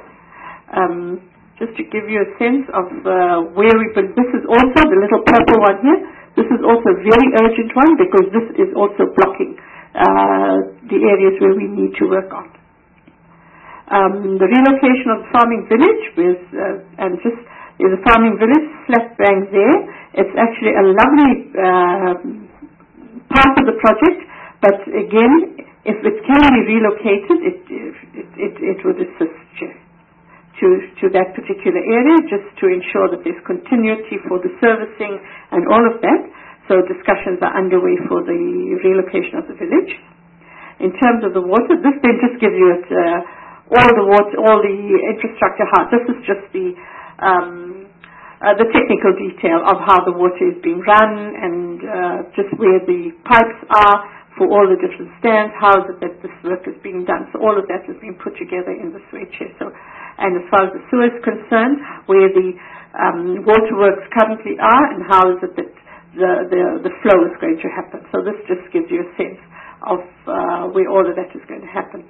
Um, just to give you a sense of uh, where we've been, this is also the little purple one here. This is also a very urgent one because this is also blocking uh, the areas where we need to work on. Um, the relocation of the farming village, with, uh, and just there's a farming village slap bang there. It's actually a lovely uh, part of the project, but again, if it can be relocated, it, it, it, it would assist you. To, to that particular area, just to ensure that there's continuity for the servicing and all of that. So discussions are underway for the relocation of the village. In terms of the water, this then just gives you it, uh, all the water, all the infrastructure. How this is just the um, uh, the technical detail of how the water is being run and uh, just where the pipes are for all the different stands, how is it that this work is being done. So all of that is being put together in this way, Chair. So, and as far as the sewer is concerned, where the um, waterworks currently are and how is it that the, the, the flow is going to happen. So this just gives you a sense of uh, where all of that is going to happen.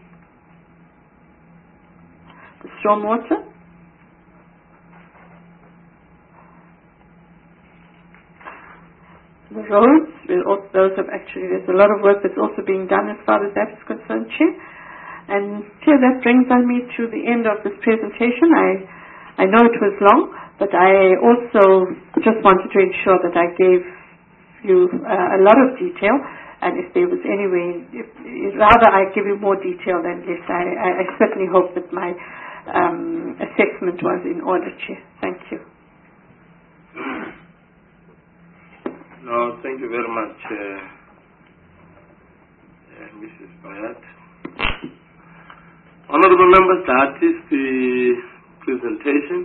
The stormwater. The roads, also, those have actually, there's a lot of work that's also being done as far as that is concerned, Chair. And Chair, that brings me to the end of this presentation. I, I know it was long, but I also just wanted to ensure that I gave you uh, a lot of detail. And if there was any way, if, rather I give you more detail than less. I, I, I certainly hope that my um, assessment was in order, Chair. Thank you. No, thank you very much, uh, uh, Missus Bayat. Honorable members, that is the presentation.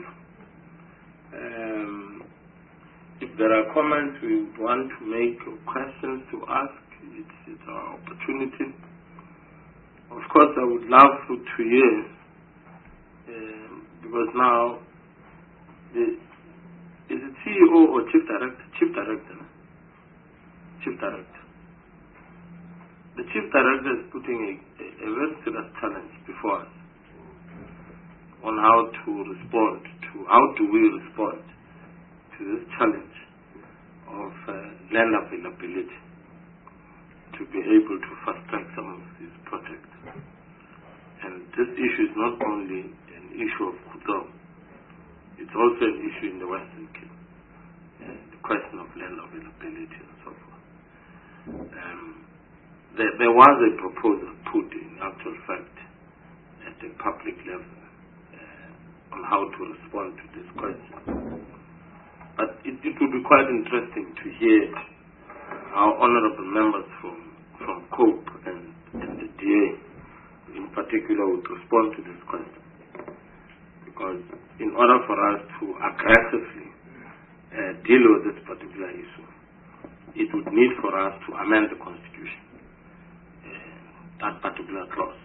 Um, if there are comments we want to make or questions to ask, it's, it's our opportunity. Of course, I would love to hear, um, because now, the, is it C E O or Chief Director? Chief Director. Chief Director. The Chief Director is putting a, a, a very serious challenge before us on how to respond to, how do we respond to this challenge of uh, land availability to be able to fast-track some of these projects. And this issue is not only an issue of Khutsong, it's also an issue in the Western Cape. Uh, question of land availability and so forth. Um, there, there was a proposal put in actual fact at the public level uh, on how to respond to this question. But it, it would be quite interesting to hear how honorable members from, from COPE and, and the D A in particular would respond to this question. Because in order for us to aggressively uh, deal with this particular issue, it would need for us to amend the Constitution, uh, that particular clause.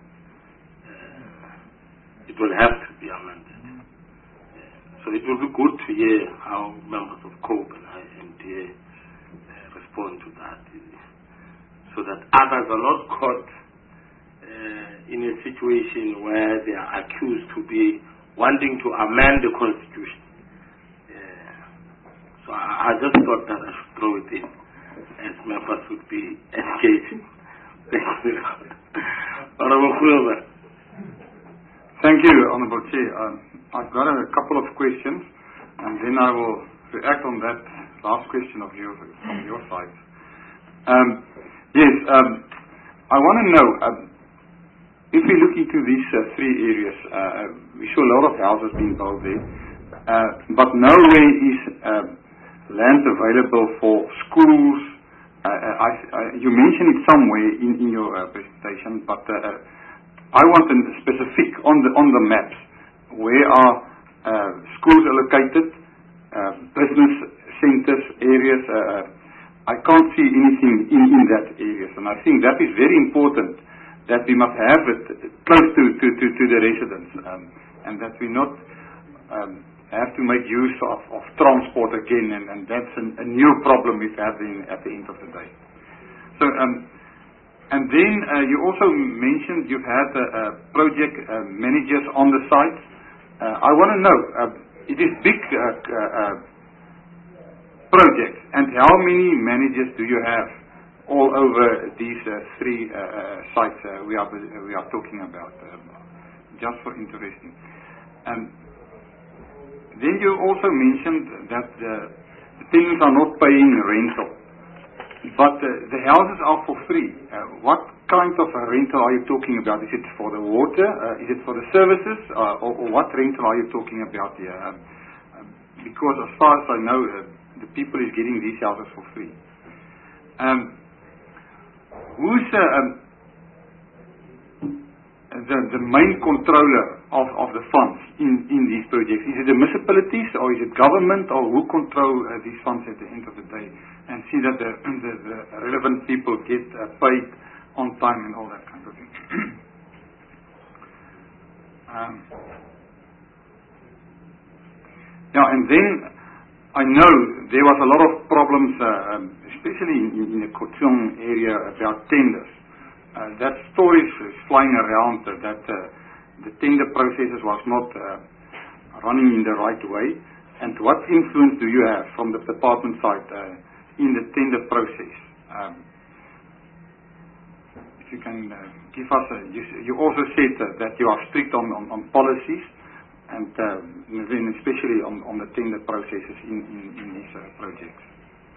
Uh, it will have to be amended. So it will be good to hear how members of COPE and D A uh, respond to that, so that others are not caught uh, in a situation where they are accused to be wanting to amend the Constitution. Uh, so I, I just thought that I should throw it in, as members would be engaging. Thank you. Honorable Khulova. Thank you, Honorable Chair. Um, I've got a couple of questions, and then I will react on that last question of yours from your side. Um, yes, um, I want to know, um, if we look into these uh, three areas, uh, we saw a lot of houses being built there, uh, but nowhere is uh, land available for schools. Uh, I, I, you mentioned it somewhere in, in your uh, presentation, but uh, I want a specific on the on the maps. Where are uh, schools allocated, uh, business centers, areas? Uh, I can't see anything in, in that areas, and I think that is very important, that we must have it close to, to, to, to the residents, um, and that we not um, have to make use of, of transport again, and, and that's an, a new problem we've had in, at the end of the day. So, um, and then uh, you also mentioned you've had uh, uh, project uh, managers on the site. Uh, I want to know, uh, it is big uh, uh, project, and how many managers do you have all over these uh, three uh, uh, sites uh, we are we are talking about? Uh, just for interesting. Um, then you also mentioned that the, the tenants are not paying rental, but uh, the houses are for free. Uh, what kind of a rental are you talking about? Is it for the water? Uh, is it for the services? Uh, or, or what rental are you talking about here? Um, um, because as far as I know, uh, the people is getting these houses for free. Um, who's uh, um, the, the main controller of, of the funds in, in these projects? Is it the municipalities, or is it government, or who control uh, these funds at the end of the day, and see that the, the, the relevant people get uh, paid on time and all that kind of thing? um, yeah, and then I know there was a lot of problems, uh, um, especially in, in the Kuching area, about tenders. Uh, that story is flying around uh, that uh, the tender processes was not uh, running in the right way. And what influence do you have from the department side uh, in the tender process? Um, if you can uh, give us, a, you, you also said uh, that you are strict on, on, on policies, and uh, then especially on, on the tender processes in, in, in these uh, projects.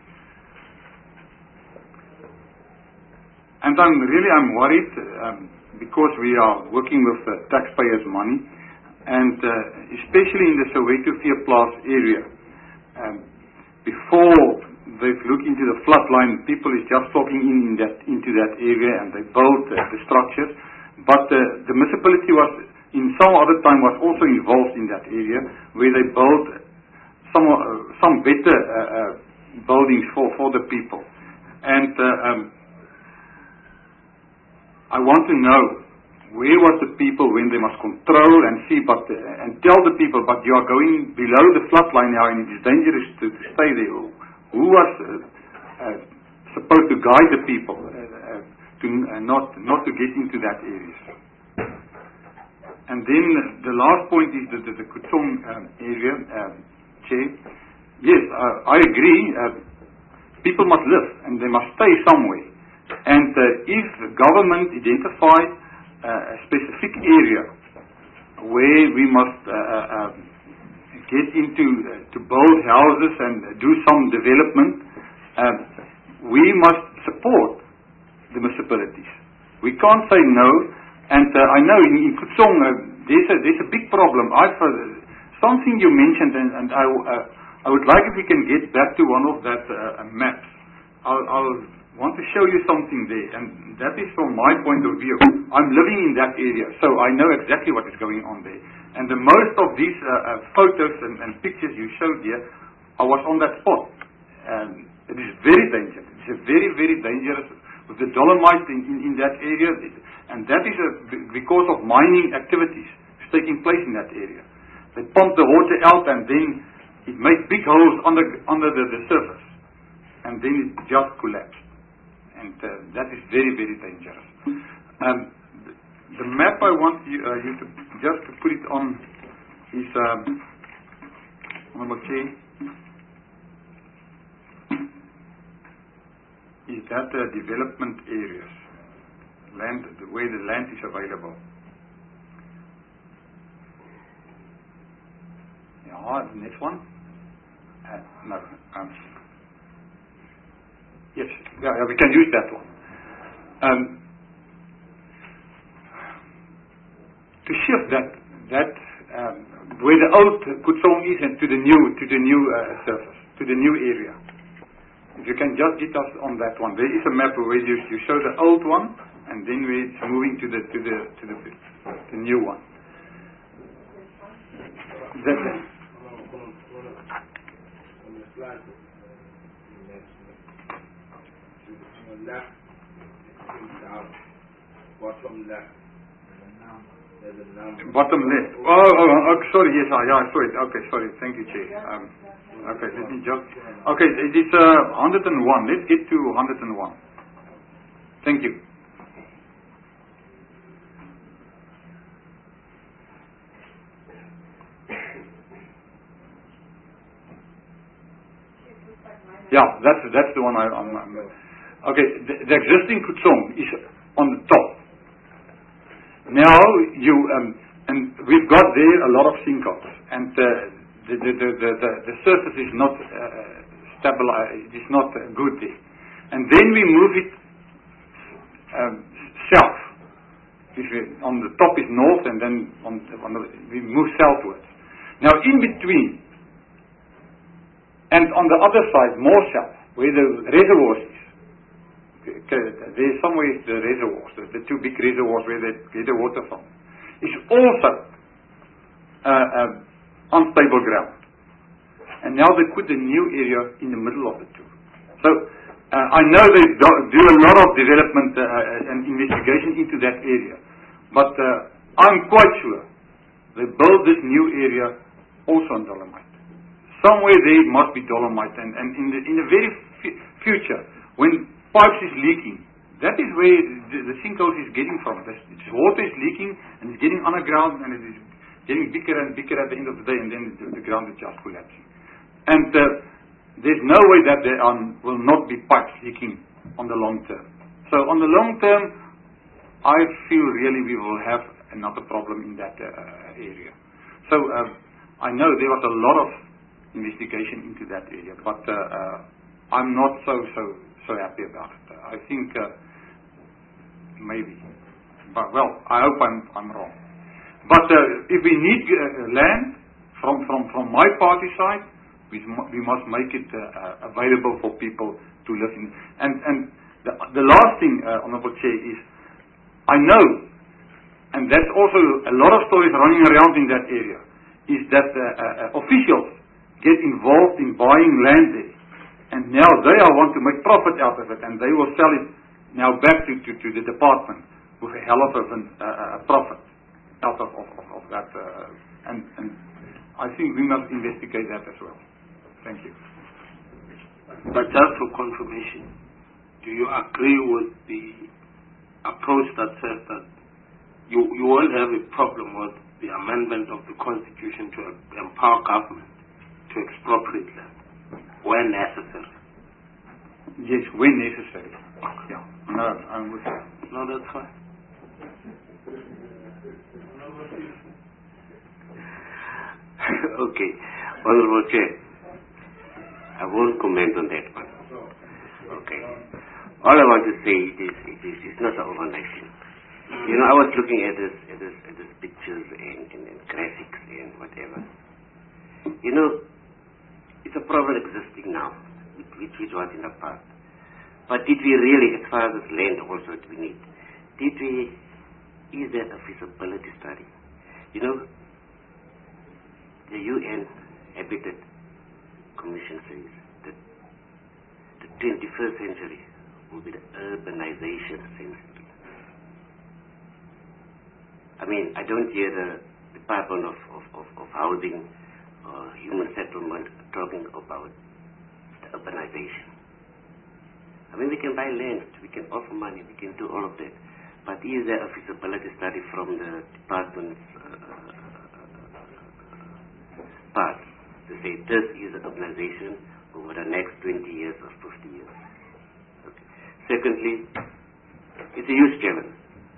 And I'm really I'm worried um, because we are working with uh, taxpayers' money, and uh, especially in the Soweto Veerplaas area. Um, before they've looked into the floodline, people is just talking in, in that, into that area, and they built uh, the structures. But uh, the municipality was, in some other time, was also involved in that area, where they built some uh, some better uh, uh, buildings for, for the people. And uh, um, I want to know, where was the people when they must control and see, but uh, and tell the people, but you are going below the floodline now, and it is dangerous to, to stay there. Who was uh, uh, supposed to guide the people uh, uh, to uh, not not to get into that area? And then the last point is the, the, the Kuching um, area, um, Chair. Yes, uh, I agree. Uh, people must live, and they must stay somewhere. And uh, if the government identifies uh, a specific area where we must uh, uh, get into uh, to build houses and do some development, um, we must support the municipalities. We can't say no. And uh, I know in, in Kutsong uh, there's a there's a big problem. I've uh, something you mentioned, and, and I uh, I would like if we can get back to one of that uh, maps. I'll, I'll want to show you something there, and that is from my point of view. I'm living in that area, so I know exactly what is going on there. And the most of these uh, uh, photos and, and pictures you showed here, I was on that spot. And it is very dangerous. It's a very, very dangerous with the dolomite in, in, in that area, and that is a, because of mining activities taking place in that area. They pump the water out, and then it makes big holes under under the, the surface, and then it just collapses. And uh, that is very, very dangerous. Um, the, the map I want you, uh, you to just to put it on is um, number three. Is that uh, development areas, land, the way the land is available. Yeah, the next one. Uh, no. Um, Yes, yeah, yeah, we can use that one. Um, to shift that that um, where the old Kutsong is and to the new to the new uh, surface, to the new area. If you can just get us on that one. There is a map where you, you show the old one, and then we're moving to the to the to the the new one. That, left, down, bottom left. Bottom left. Oh, oh, oh, sorry. Yes, I, yeah, I saw it. Okay, sorry. Thank you, Chair. Um, okay, let me just. Okay, it is uh, one hundred and one. Let's get to one hundred and one. Thank you. Yeah, that's that's the one I, I'm. I'm Okay, the, the existing Kutsong is on the top. Now you um, and we've got there a lot of sinkholes, and uh, the, the, the, the, the the surface is not uh, stable. It is not uh, good there. And then we move it um, south. If we, on the top is north, and then on, on the, we move southwards. Now in between, and on the other side, more south, where the reservoirs is. There is somewhere the reservoirs, the, the two big reservoirs where they get the water from. It's also uh, uh, unstable ground. And now they put the new area in the middle of the two. So uh, I know they do, do a lot of development uh, and investigation into that area. But uh, I'm quite sure they build this new area also on dolomite. Somewhere there must be dolomite. And, and in, the, in the very f- future, when pipes is leaking, that is where the, the sinkhole is getting from. The water is leaking and it's getting underground, and it is getting bigger and bigger at the end of the day, and then the, the ground is just collapsing. And uh, there's no way that there are, will not be pipes leaking on the long term. So on the long term, I feel really we will have another problem in that uh, area. So uh, I know there was a lot of investigation into that area, but uh, uh, I'm not so so so happy about it. Uh, I think uh, maybe, but well, I hope I'm I'm wrong. But uh, if we need uh, land from from from my party side, we we must make it uh, available for people to live in. And and the the last thing, uh, Honourable Chair, is I know, and that's also a lot of stories running around in that area, is that uh, uh, officials get involved in buying land there. And now they all want to make profit out of it, and they will sell it now back to, to, to the department with a hell of a uh, profit out of, of, of that. Uh, and, and I think we must investigate that as well. Thank you. But just for confirmation, do you agree with the approach that says that you, you won't have a problem with the amendment of the Constitution to empower government to expropriate land when necessary? Yes, when necessary. Yeah. No, I'm with you. No, that's fine. Okay. Honorable Chair, I won't comment on that one. Okay. All I want to say is it is it's not an overnight thing. You know, I was looking at this at this at this pictures and, and, and graphics and whatever. You know, it's a problem existing now, which which was in the past. But did we really, as far as this land also that we need, did we, is there a feasibility study? You know, the U N Habitat Commission says that the twenty-first century will be the urbanization century. I mean, I don't hear the Department of, of, of, of Housing or Human Settlement talking about the urbanization. I mean, we can buy land, we can offer money, we can do all of that. But is there a feasibility study from the department's uh, part to say this is an urbanization over the next twenty years or fifty years? Okay. Secondly, it's a huge challenge.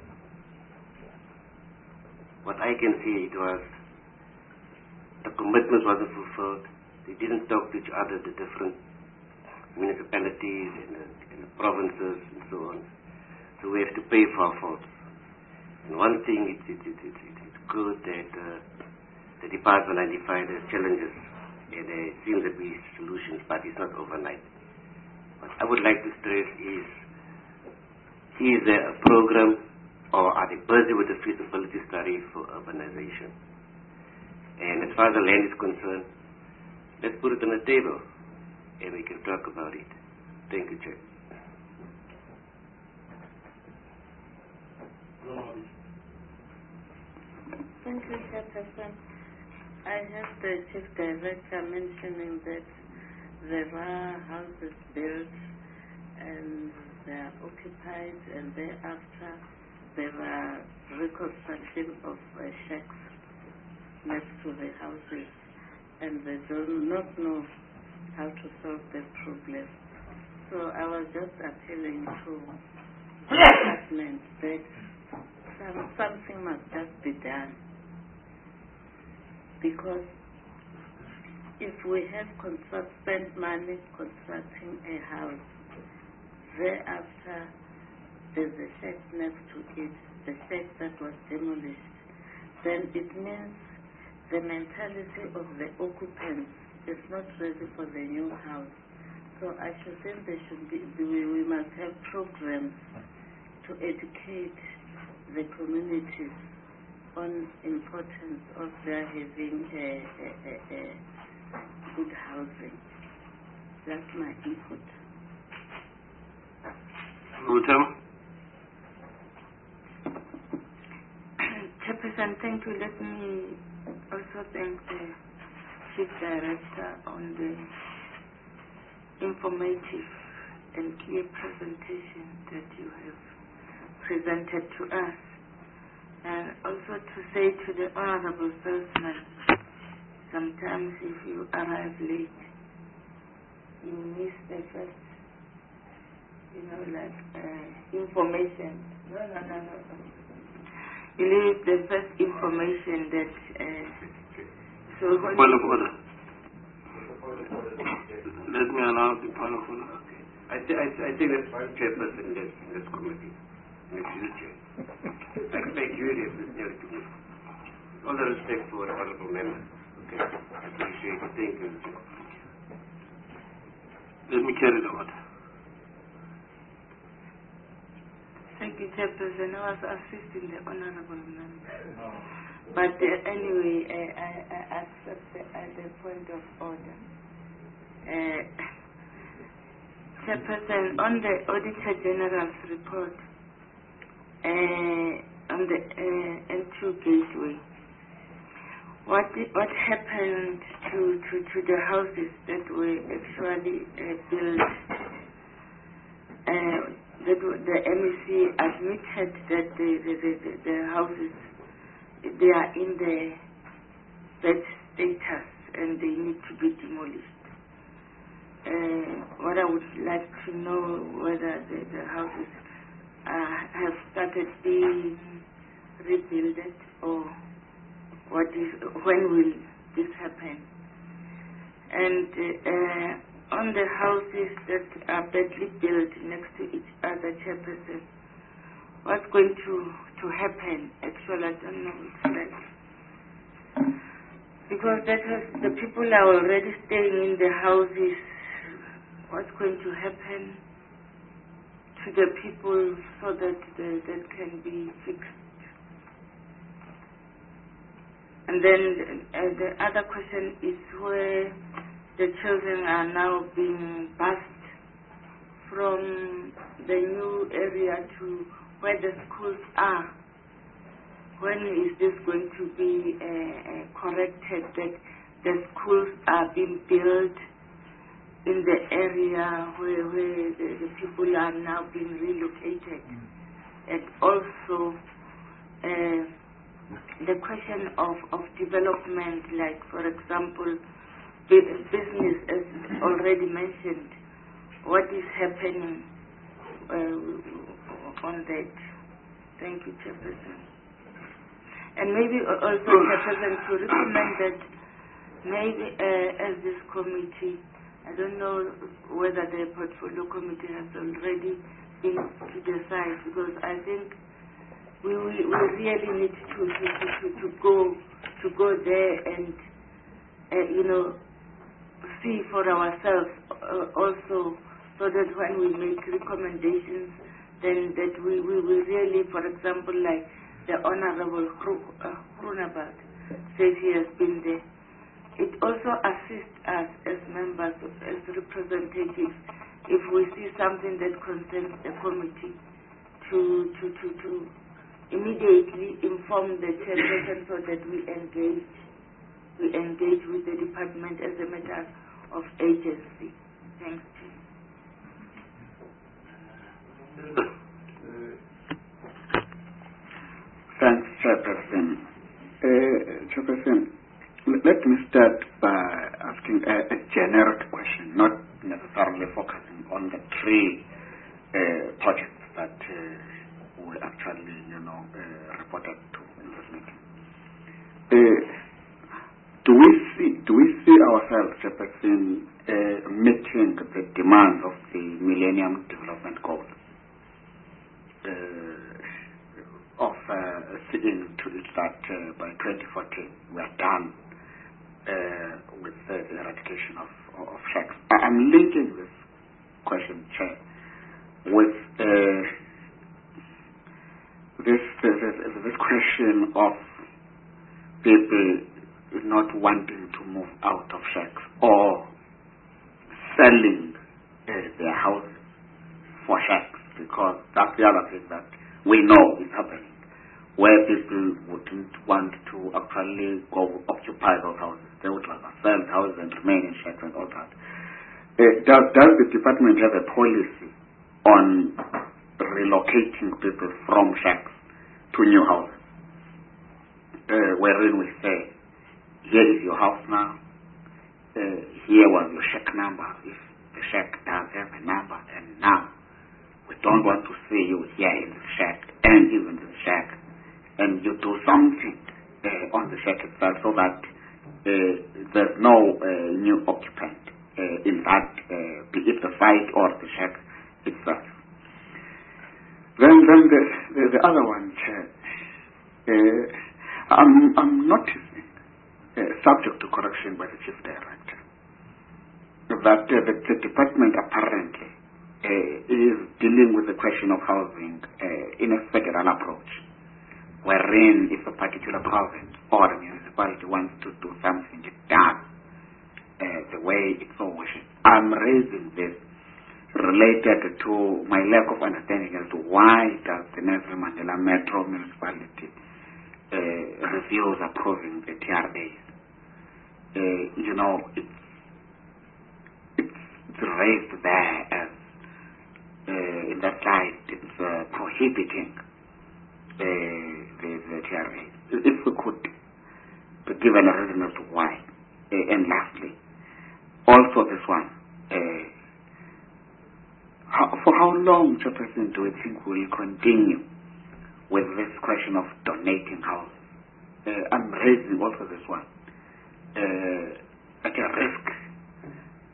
What I can see, it was the commitment wasn't fulfilled. They didn't talk to each other, the different municipalities and the, and the provinces and so on. So we have to pay for our faults. And one thing, it's it, it, it, it, it's good that uh, the department identified the challenges and there seems to be solutions, but it's not overnight. What I would like to stress is, is there a program or are they busy with the feasibility study for urbanization? And as far as the land is concerned, let's put it on the table and we can talk about it. Thank you, Chair. Thank you, Chairperson. I have the Chief Director mentioning that there are houses built and they are occupied, and thereafter there are reconstruction of uh, shacks next to the houses, and they do not know how to solve the problem. So I was just appealing to the department that some, something must just be done, because if we have construct, spent money constructing a house, thereafter there's a shack next to it, the shack that was demolished, then it means the mentality of the occupants is not ready for the new house. So I should think there should be, we, we must have programs to educate the communities on importance of their having a, a, a, a good housing. That's my input. Rutam? Chairperson, thank you. Let me also thank the Chief Director on the informative and clear presentation that you have presented to us. And also to say to the Honorable Salesman, sometimes if you arrive late, you miss the first, you know, like uh, information. No, no, no, no, no. You leave the first information that. Uh, so when point of order. Let me announce the point of order. Okay. I, th- I, th- I think that's one chairperson in this, in this committee in the future. I expect you to listen to me. All the respect for the honorable member. Okay. I appreciate it. Thank you. Let me carry the order. Thank you, Chairperson. I was assisting the Honorable Member. But uh, anyway, uh, I, I accept the, uh, the point of order. Uh, Chairperson, on the Auditor General's report, uh, on the uh, N two Gateway, what did, what happened to, to, to the houses that were actually uh, built? Uh, The, the M E C admitted that the, the, the, the, the houses, they are in the bad status and they need to be demolished. Uh, what I would like to know whether the, the houses uh, have started being rebuilt or what is, when will this happen? And uh, on the houses that are badly built next to each other, Chairperson, what's going to, to happen? Actually, I don't know it's like. Because that was, the people are already staying in the houses. What's going to happen to the people so that the, that can be fixed? And then uh, the other question is where the children are now being bused from the new area to where the schools are. When is this going to be uh, uh, corrected that the schools are being built in the area where, where the, the people are now being relocated? And also uh, the question of, of development, like for example, business, as already mentioned, what is happening uh, on that? Thank you, Chairperson. And maybe also, Chairperson, to recommend that maybe uh, as this committee, I don't know whether the portfolio committee has already been to decide, because I think we we, we really need to to, to to go to go there and uh, you know see for ourselves uh, also, so that when we make recommendations, then that we we, we really, for example, like the Honorable Groenewald says he has been there. It also assists us as members, as representatives, if we see something that concerns the committee, to to to, to immediately inform the chairperson so that we engage we engage with the department as a matter of agency. Thanks, Chair. Thanks, Chairperson. Uh, Chairperson, let me start by asking a, a generic question, not necessarily focusing on the three uh, projects that uh, we actually, you know, uh, reported to in this meeting. Uh, do we see, do we see ourselves, Chairperson, uh, meeting the demands of the Millennium Development Goals? Uh, of uh, seeing to it that uh, by twenty fourteen we are done uh, with uh, the eradication of, of shacks. I'm linking this question, Chair, with uh, this, this, this question of people not wanting to move out of shacks or selling uh, their houses for shacks, because that's the other thing that we know is happening, where people wouldn't want to actually go occupy those houses. They would rather sell houses and remain in shacks and all that. Uh, does, does the department have a policy on relocating people from shacks to new houses, uh, wherein we say, here is your house now, uh, here was your shack number, if the shack does have a number, and now we don't want to see you here in the shack and even the shack, and you do something uh, on the shack itself so that uh, there's no uh, new occupant uh, in that, uh, be it the site or the shack itself. Then, then the, the, the other one, Chair, uh, I'm, I'm noticing, uh, subject to correction by the Chief Director, that uh, the, the department apparently Uh, is dealing with the question of housing uh, in a federal approach, wherein if a particular province or a municipality wants to do something, it's done uh, the way it so wishes. I'm raising this related to my lack of understanding as to why does the Nelson Mandela Metro Municipality uh, refuse approving the T R As. Uh, you know, it's, it's, it's raised there as Uh, in that slide, it's uh, prohibiting uh, the, the T R A. If we could be given a reason as to why. Uh, and lastly, also this one, uh, how, for how long, Chairperson, do we think we'll continue with this question of donating houses? Uh, I'm raising also this one uh, at a risk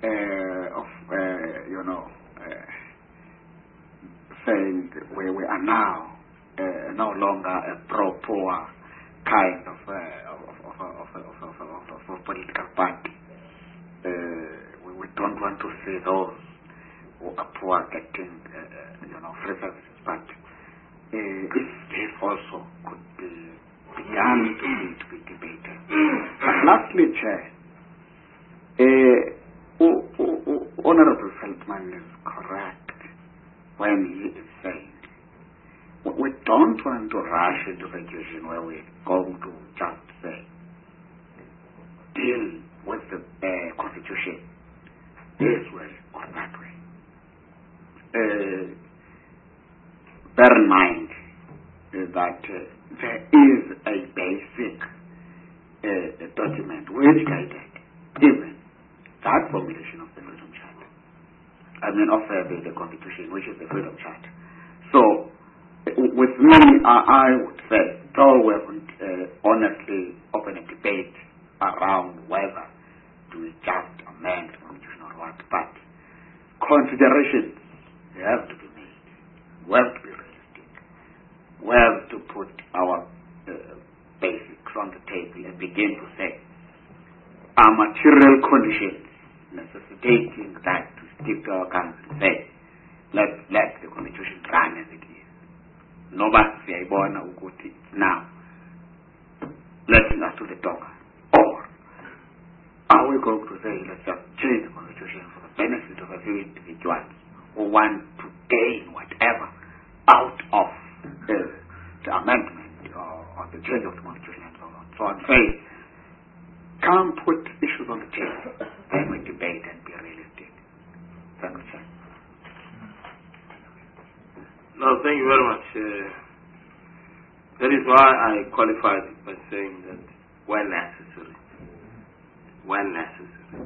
uh, of, uh, you know, uh, saying we, we are now uh, no longer a pro-poor kind of, uh, of, of, of, of, of, of, of, of political party. Uh, we, we don't want to see those who are poor getting, uh, you know, free services, but uh, if this also could be begun to be, to be debated. But lastly, Chair, uh, o- o- o- Honorable Feldman is correct when he is saying we don't want to rush into a situation where we're going to just say deal with the uh, Constitution this way or that way. Uh, bear in mind uh, that uh, there is a basic uh, document which guided even that formulation of the Freedom Charter. I mean, of uh, the, the Constitution, which is the Freedom Charter. So, uh, with me, uh, I would say, though we haven't uh, honestly opened a debate around whether do we just amend the Constitution or what, but considerations have to be made. We have to be realistic. We have to put our uh, basics on the table and begin to say, are material conditions necessitating that to stick to our guns and say, let, let the Constitution run as it is. Nobody siyayibona ukuthi now letting us to the dog. Or are we going to say, let's just change the Constitution for the benefit of a few individuals who want to gain whatever out of uh, the amendment or, or the change of the Constitution and so on. So I'm saying, come put issues on the table, then we debate and be realistic. Thank you, sir. No, thank you very much. Uh, that is why I qualified it by saying that when necessary. When necessary.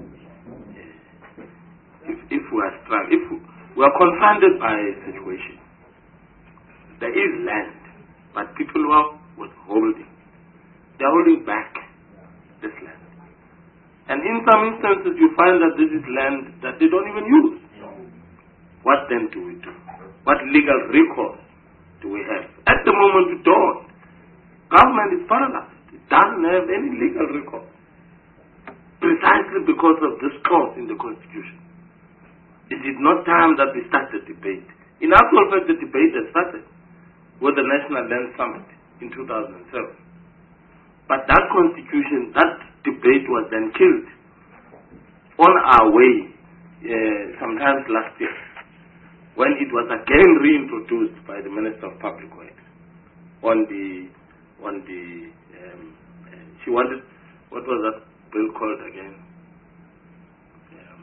If, if we are struck, if we, we are confronted by a situation, there is land, but people are withholding. They are holding back this land. And in some instances, you find that this is land that they don't even use. What then do we do? What legal recourse do we have? At the moment, we don't. Government is paralyzed. It doesn't have any legal recourse. Precisely because of this clause in the Constitution. It is not time that we start the debate. In actual fact, the debate has started with the National Land Summit in two thousand seven. But that Constitution, that debate was then killed on our way uh, sometimes last year, when it was again reintroduced by the Minister of Public Works on the on the um, uh, she wanted, what was that bill called again? Um,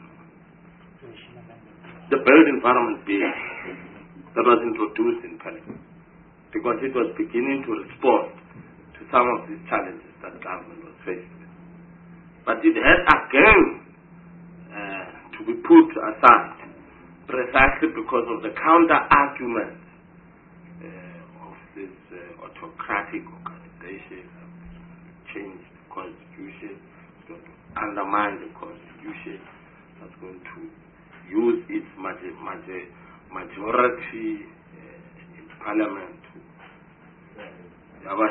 the Built Environment Bill that was introduced in Parliament, because it was beginning to respond to some of these challenges that government was faced with. But it had again uh, to be put aside precisely because of the counter-arguments uh, of this uh, autocratic organization that changed the Constitution, that's going to undermine the Constitution, that's going to use its major, major, majority uh, in Parliament to yeah, but,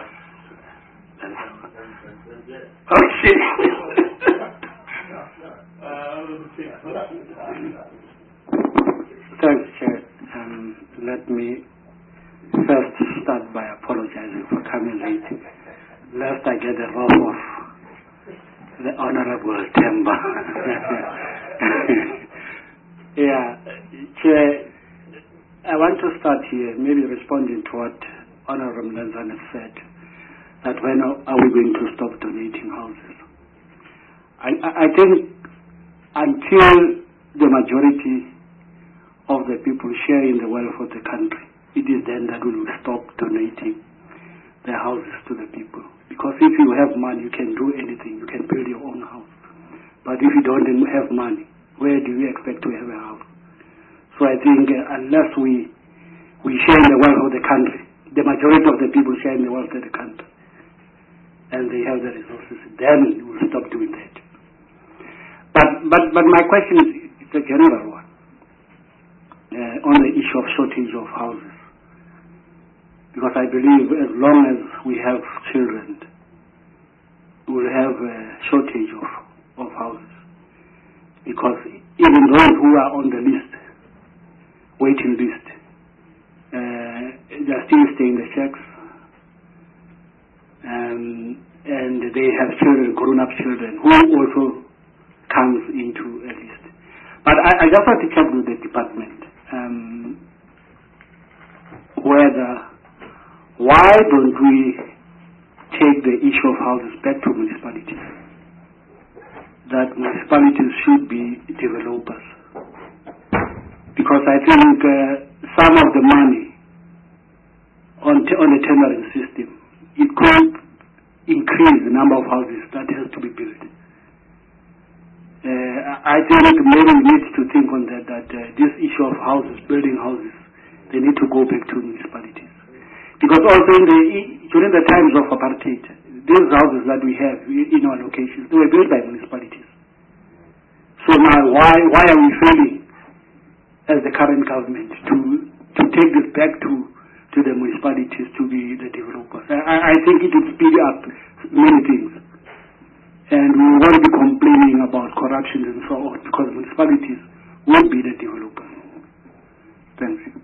okay. Thanks, Chair. Um, let me first start by apologizing for coming late, lest I get the wrath of the Honorable Temba. Yeah, Chair, I want to start here, maybe responding to what Honorable Lenzana said, that when are we going to stop donating houses? I, I, I think until the majority of the people share in the wealth of the country, it is then that we will stop donating their houses to the people. Because if you have money, you can do anything. You can build your own house. But if you don't have money, where do you expect to have a house? So I think uh, unless we we share in the wealth of the country, the majority of the people share in the wealth of the country, and they have the resources, then we will stop doing that. But but, but my question is it's a general one uh, on the issue of shortage of houses. Because I believe as long as we have children, we'll have a shortage of, of houses. Because even those who are on the list, waiting list, uh, they're still staying in the shacks. Um, and they have children, grown-up children, who also comes into a list. But I, I just want to check with the department um, whether, why don't we take the issue of houses back to municipalities? That municipalities should be developers. Because I think uh, some of the money on, t- on the tendering system, it could increase the number of houses that has to be built. Uh, I think maybe we need to think on that, that uh, this issue of houses, building houses, they need to go back to municipalities. Because also in the, during the times of apartheid, these houses that we have in our locations, they were built by municipalities. So now why, why are we failing as the current government to, to take this back to, to the municipalities to be the developers? I, I think it would speed up many things. And we won't be complaining about corruption and so on, because municipalities will be the developers. Thank you.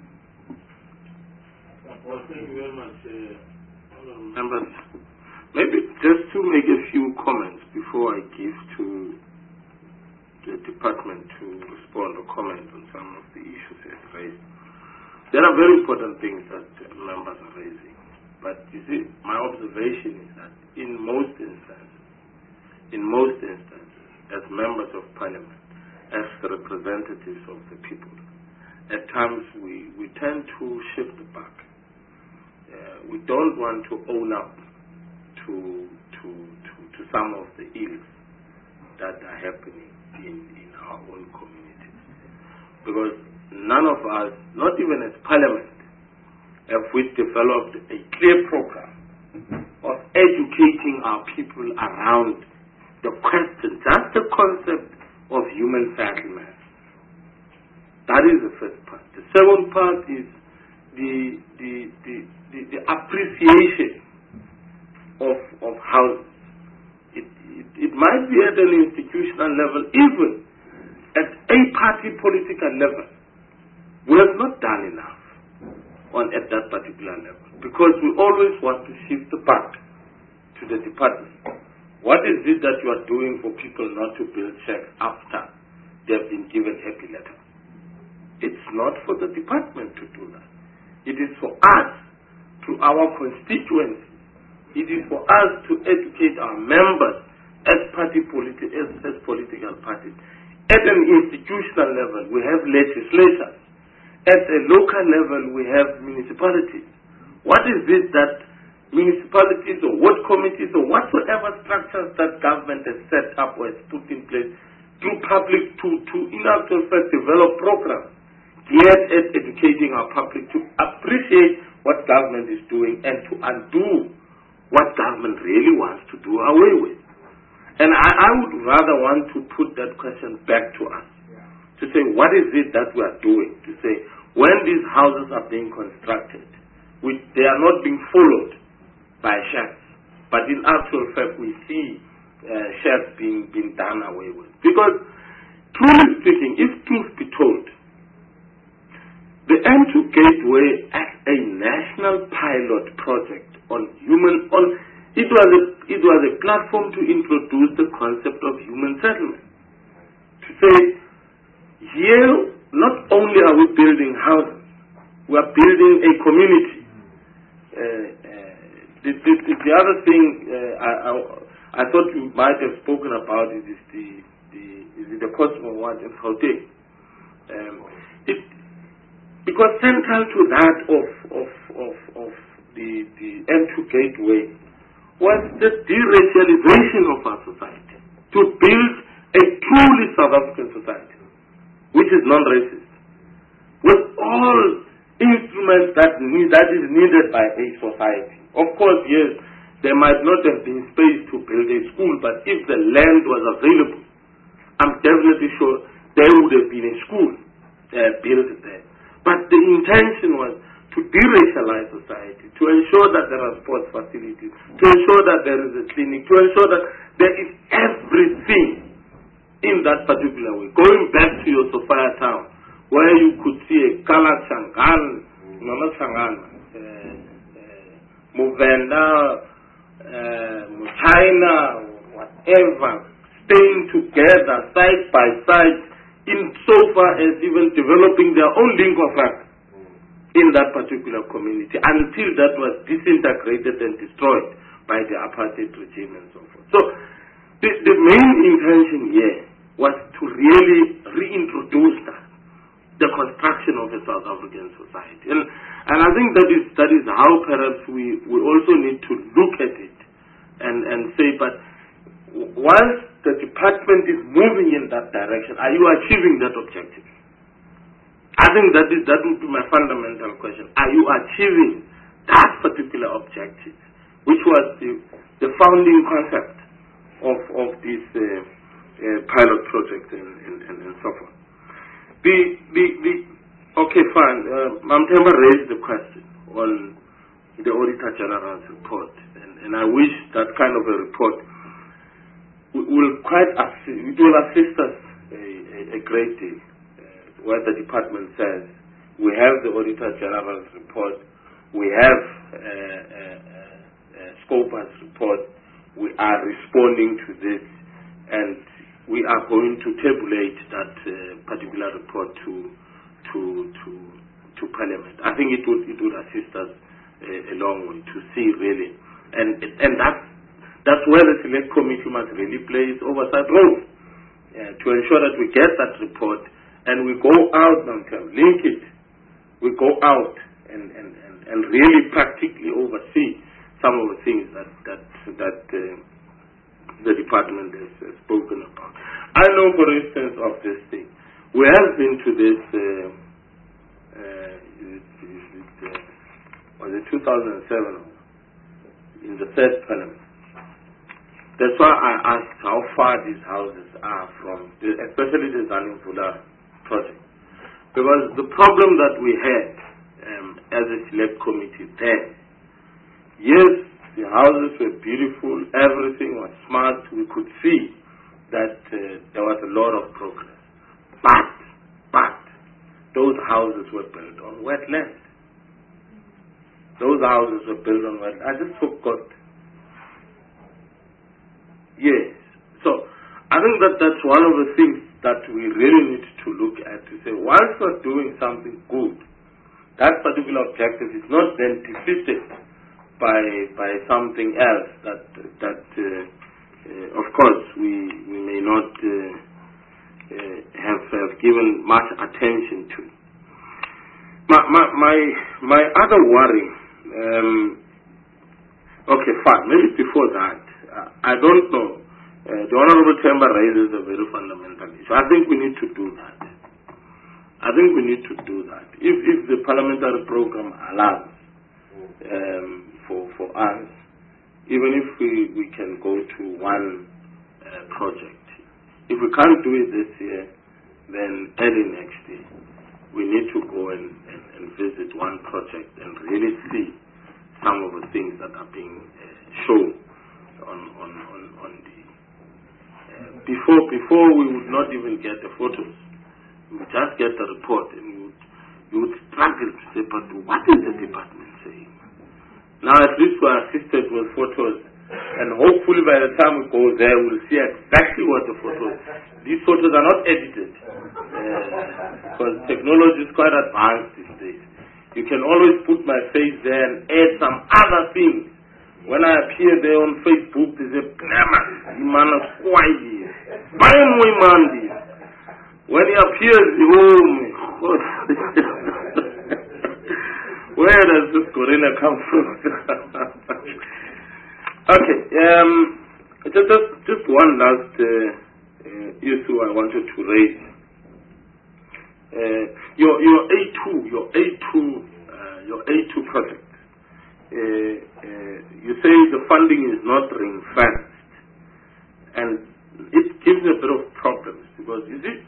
Well, thank you very much, uh, members. Maybe just to make a few comments before I give to the department to respond or comment on some of the issues as raised. There are very important things that members are raising. But you see, my observation is that in most instances, in most instances, as members of parliament, as the representatives of the people, at times we, we tend to shift back. Uh, we don't want to own up to, to, to, to some of the ills that are happening in, in our own communities. Because none of us, not even as parliament, have we developed a clear program of educating our people around the question, just the concept of human settlement. That is the first part. The second part is the the the, the, the appreciation of of housing. It, it it might be at an institutional level, even at a party political level. We have not done enough on at that particular level, because we always want to shift the back to the department. What is it that you are doing for people not to build shacks after they have been given happy letters? It's not for the department to do that. It is for us, to our constituency. It is for us to educate our members as party politi- as, as political parties. At an institutional level, we have legislatures. At a local level, we have municipalities. What is it that municipalities or ward committees or whatsoever structures that government has set up or has put in place through public to, to in actual fact develop programs geared at educating our public to appreciate what government is doing and to undo what government really wants to do away with. And I, I would rather want to put that question back to us. To say, what is it that we are doing? To say, when these houses are being constructed, which they are not being followed by shacks, but in actual fact we see uh, shacks being, being done away with. Because, truly speaking, if truth be told, the N two Gateway as a national pilot project on human, on it was a, it was a platform to introduce the concept of human settlement. To say, here, not only are we building houses, we are building a community. Uh, uh, the, the, the other thing uh, I, I, I thought you might have spoken about it is the the, is the Cosmo one in Gauteng. Um, it, because central to that of of of, of the the N two Gateway was the deracialization of our society, to build a truly South African society, which is non-racist, with all instruments that need, that is needed by a society. Of course, yes, there might not have been space to build a school, but if the land was available, I'm definitely sure there would have been a school uh, built there. But the intention was to de-racialize society, to ensure that there are sports facilities, to ensure that there is a clinic, to ensure that there is everything in that particular way. Going back to your Sophia town, where you could see a Kala Changan, no, not Changan, uh, uh, Movenda, uh, China, whatever, staying together side by side, in so far as even developing their own lingua franca in that particular community, until that was disintegrated and destroyed by the apartheid regime and so forth. So the, the main intention here was to really reintroduce that, the construction of a South African society. And, and I think that is, that is how perhaps we, we also need to look at it and, and say, but once the department is moving in that direction, are you achieving that objective? I think that is that would be my fundamental question. Are you achieving that particular objective, which was the, the founding concept of, of this uh, uh, pilot project and, and, and, and so forth? The, the, the, okay, fine. Uh, Mamtemba raised the question on the Auditor General's report, and, and I wish that kind of a report will quite assist, it will assist us a, a, a great deal. Uh, where the department says we have the Auditor General's report, we have uh, uh, uh, Scopa's report, we are responding to this, and we are going to tabulate that uh, particular report to to to to Parliament. I think it would it would assist us uh, a long way to see really, and and that's. That's where the select committee must really play its oversight role, uh, to ensure that we get that report and we go out, link it, we go out and, and, and, and really practically oversee some of the things that that, that uh, the department has uh, spoken about. I know, for instance, of this thing. We have been to this, uh, uh, is it, is it, uh, was it two thousand seven, in the third Parliament. That's why I asked how far these houses are from, especially the Zanimvula project. Because the problem that we had um, as a select committee then, yes, the houses were beautiful, everything was smart, we could see that uh, there was a lot of progress. But, but, those houses were built on wetland. Those houses were built on wetland. I just forgot. Yes. So I think that that's one of the things that we really need to look at, to say, once we're doing something good, that particular objective is not then defeated by by something else that that uh, uh, of course we we may not uh, uh, have have given much attention to. My my my, my other worry. Um, okay, fine. Maybe before that. I don't know. Uh, the Honorable Temba raises a very fundamental issue. I think we need to do that. I think we need to do that. If if the parliamentary program allows um, for for us, even if we, we can go to one uh, project. If we can't do it this year, then early next year, we need to go and, and, and visit one project and really see some of the things that are being uh, shown. On, on, on, on the uh, before before we would not even get the photos, we would just get the report and you would, you would struggle to say, but what is the department saying? Now at least we're assisted with photos, and hopefully by the time we go there we'll see exactly what the photos. These photos are not edited uh, because technology is quite advanced these days. You can always put my face there and add some other things. When I appear there on Facebook, they say, man of Swahili. When he appears, oh my God. Where does this gorilla come from? Okay, um, just, just, just one last uh, uh, issue I wanted to raise. Uh, your, your A two, your A two, uh, your A two project. Uh, uh, you say the funding is not ring-fenced, and it gives a bit of problems. Because, you see,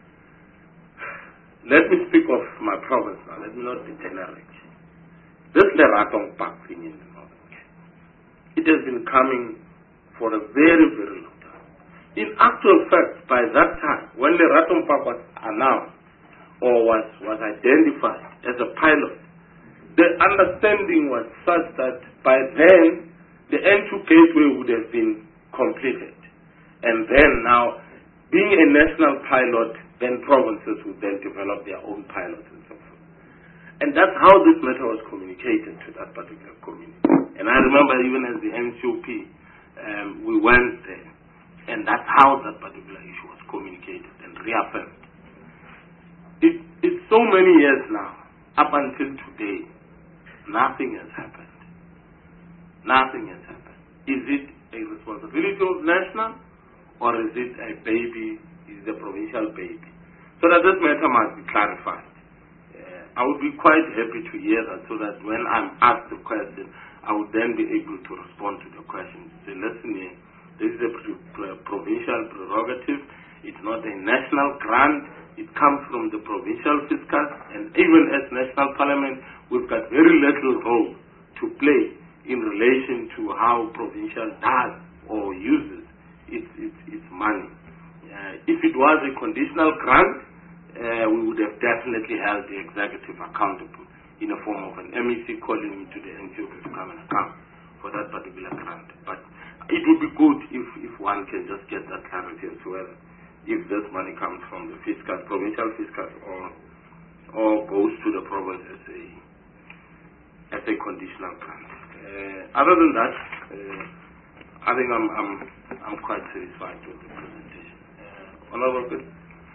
let me speak of my province now. Let me not be generic. This Leratong Park thing in the north, it has been coming for a very, very long time. In actual fact, by that time, when Leratong Park was announced or was, was identified as a pilot, the understanding was such that by then the N two gateway would have been completed. And then now, being a national pilot, then provinces would then develop their own pilots and so forth. And that's how this matter was communicated to that particular community. And I remember even as the N C O P, um, we went there, and that's how that particular issue was communicated and reaffirmed. It, it's so many years now, up until today, nothing has happened. Nothing has happened. Is it a responsibility of national, or is it a baby, is it a provincial baby? So that this matter must be clarified. Uh, I would be quite happy to hear that, so that when I'm asked the question, I would then be able to respond to the question. Say, listen here, this is a pro provincial prerogative. It's not a national grant. It comes from the provincial fiscus, and even as national parliament, we've got very little role to play in relation to how provincial does or uses its, its, its money. Uh, if it was a conditional grant, uh, we would have definitely held the executive accountable in the form of an M E C calling into the N C O P to come and account for that particular grant. But it would be good if, if one can just get that clarity as well, if this money comes from the fiscus, provincial fiscus, or or goes to the province as a as a conditional grant. Uh, other than that, uh, I think I'm I'm I'm quite satisfied with the presentation. Uh, Honorable Good.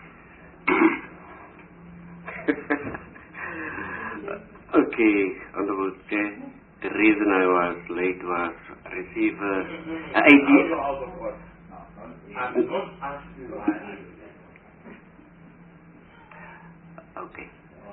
Okay, Honorable Chair. The reason I was late was receive uh, idea. Okay.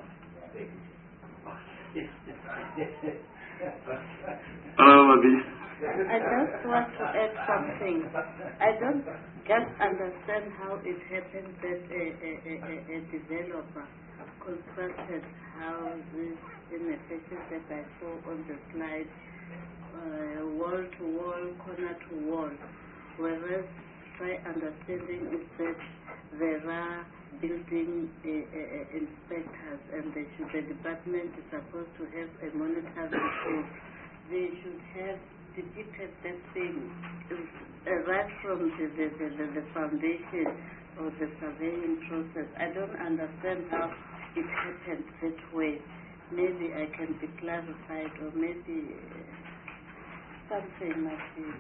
I just want to add something. I don't just understand how it happened that a, a, a, a developer constructed houses in a fashion that I saw on the slide, uh, wall to wall, corner to wall, whereas my understanding is that there are building uh, uh, inspectors, and they should, the department is supposed to have a monitoring tool. They should have depicted that thing uh, right from the, the, the, the foundation or the surveying process. I don't understand how it happened that way. Maybe I can be clarified, or maybe uh, something like this.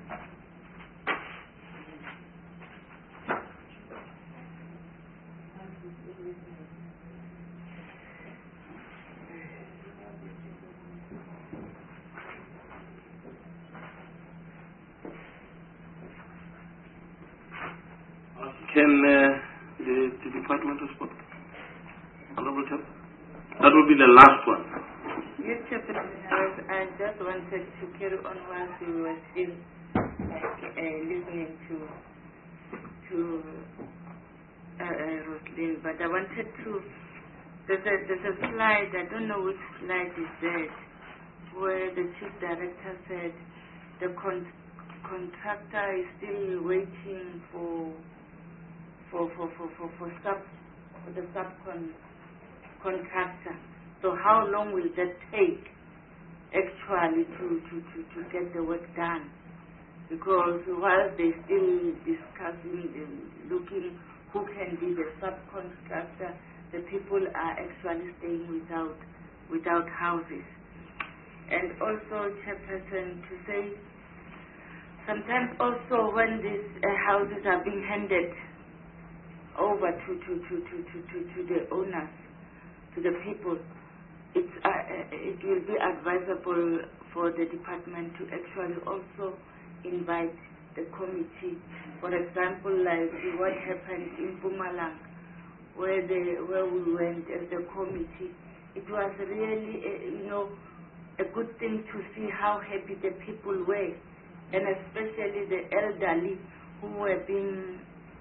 Can uh, the, the department respond? Honorable Chair? That will be the last one. Yes, Chair President, I just wanted to carry on once we were still like, uh, listening to to uh, uh, Roslyn, but I wanted to, there's a, there's a slide, I don't know which slide is that, where the Chief Director said the con contractor is still waiting for for for for for, for sub for the subcon contractor. So how long will that take actually to, to, to, to get the work done? Because while they're still discussing and looking who can be the subcontractor, the people are actually staying without without houses. And also, Chairperson, to say sometimes also when these uh, houses are being handed over to, to, to, to, to, to, to the owners, to the people, it's, uh, it will be advisable for the department to actually also invite the committee. For example, like what happened in Mpumalanga, where, the, where we went as the committee, it was really, a, you know, a good thing to see how happy the people were, and especially the elderly who were being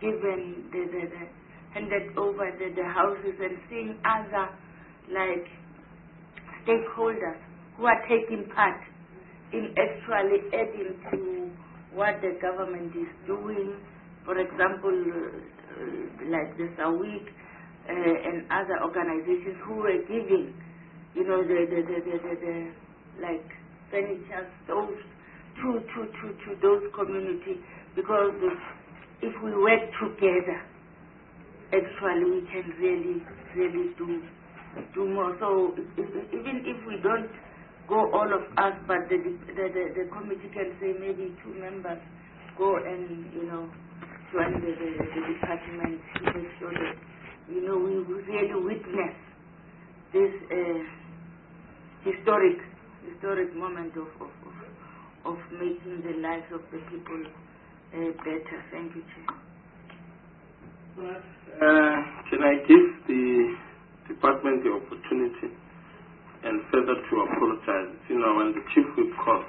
given the, the, the handed over the, the houses, and seeing other like stakeholders who are taking part in actually adding to what the government is doing. For example, uh, like the SAWIC uh, and other organizations who were giving, you know, the the the, the, the, the like furniture, stoves to to to to those communities, because if we work together, actually we can really really do do more. So if, even if we don't go all of us, but the the, the the committee can say maybe two members go and, you know, join the, the, the department to make sure that, you know, we really witness this uh, historic historic moment of, of of of making the lives of the people uh, better. Thank you, Chair. Uh, can I give the department the opportunity and further to apologize? You know, when the chief whip calls,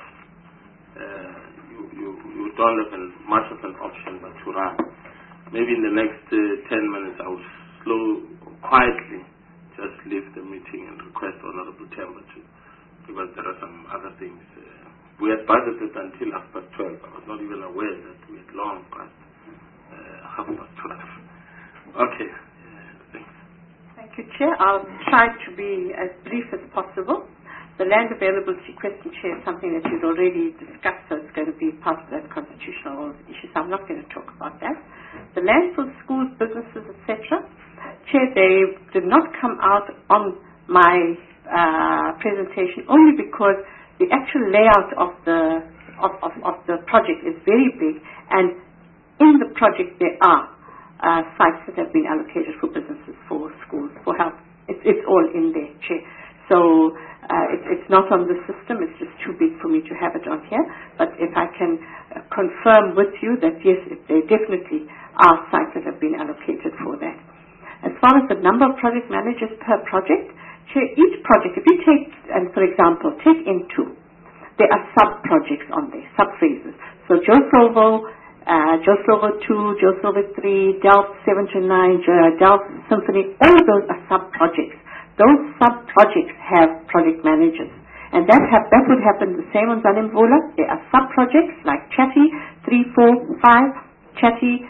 uh, you, you, you don't have an, much of an option but to run. Maybe in the next uh, ten minutes I will slow, quietly just leave the meeting and request Honorable Temba to, because there are some other things. Uh, we had budgeted until half past twelve. I was not even aware that we had long past uh, half past twelve. Okay, uh, thanks. Thank you, Chair. I'll try to be as brief as possible. The land availability question, Chair, is something that you've already discussed, so it's going to be part of that constitutional issue, so I'm not going to talk about that. The land for schools, businesses, et cetera, Chair, they did not come out on my uh, presentation only because the actual layout of the of, of, of the project is very big, and in the project there are uh, sites that have been allocated for businesses, for schools, for health. It's, it's all in there, Chair. So uh, it, it's not on the system. It's just too big for me to have it on here. But if I can uh, confirm with you that yes, it, there definitely are sites that have been allocated for that. As far as the number of project managers per project, Chair, each project, if you take, and for example, take into, there are sub-projects on there, sub-phases. So Joe Slovo, uh, Joe Slovo two, Joe Slovo three, Delft seven to nine, Delft Symphony, all of those are sub-projects. Those sub-projects have project managers. And that, have, that would happen the same on Zanimvula. There are sub-projects like Chatty, three, four, five, Chatty,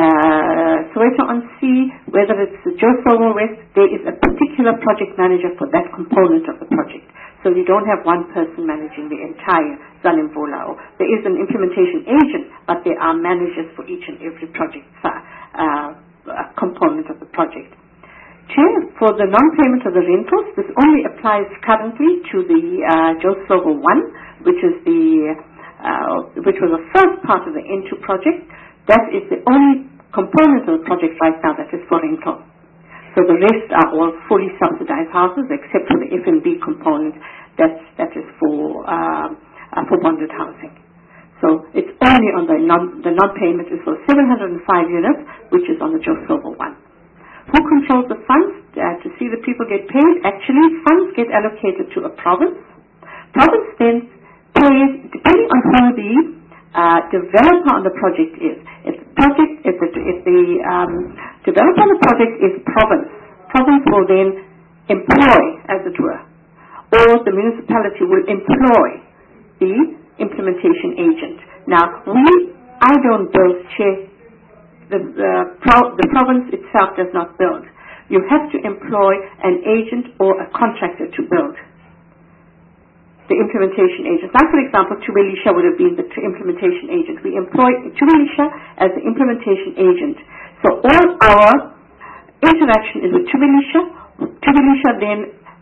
uh, Soweto on Sea, whether it's Joe Slovo West, there is a particular project manager for that component of the project. So you don't have one person managing the entire Zanimvula. There is an implementation agent, but there are managers for each and every project uh, component of the project. Chair, for the non-payment of the rentals, this only applies currently to the uh, Joe Slovo one, which is the uh, which was the first part of the N two project. That is the only component of the project right now that is for rental. So the rest are all fully subsidized houses, except for the F and B component that that is for uh, uh, for bonded housing. So it's only on the non the non-payment is for seven hundred five units, which is on the Joe Slovo one. Who controls the funds uh, to see the people get paid? Actually, funds get allocated to a province. Province then pays, depending on who the uh, developer on the project is. If the project, if the, if the um, developer on the project is province, province will then employ, as it were, or the municipality will employ the implementation agent. Now, we, I don't build, Chair. The, uh, pro the province itself does not build. You have to employ an agent or a contractor to build. The implementation agent. Like, for example, Tubelisha would have been the implementation agent. We employ Tubelisha as the implementation agent. So all our interaction is with Tubelisha. Tubelisha then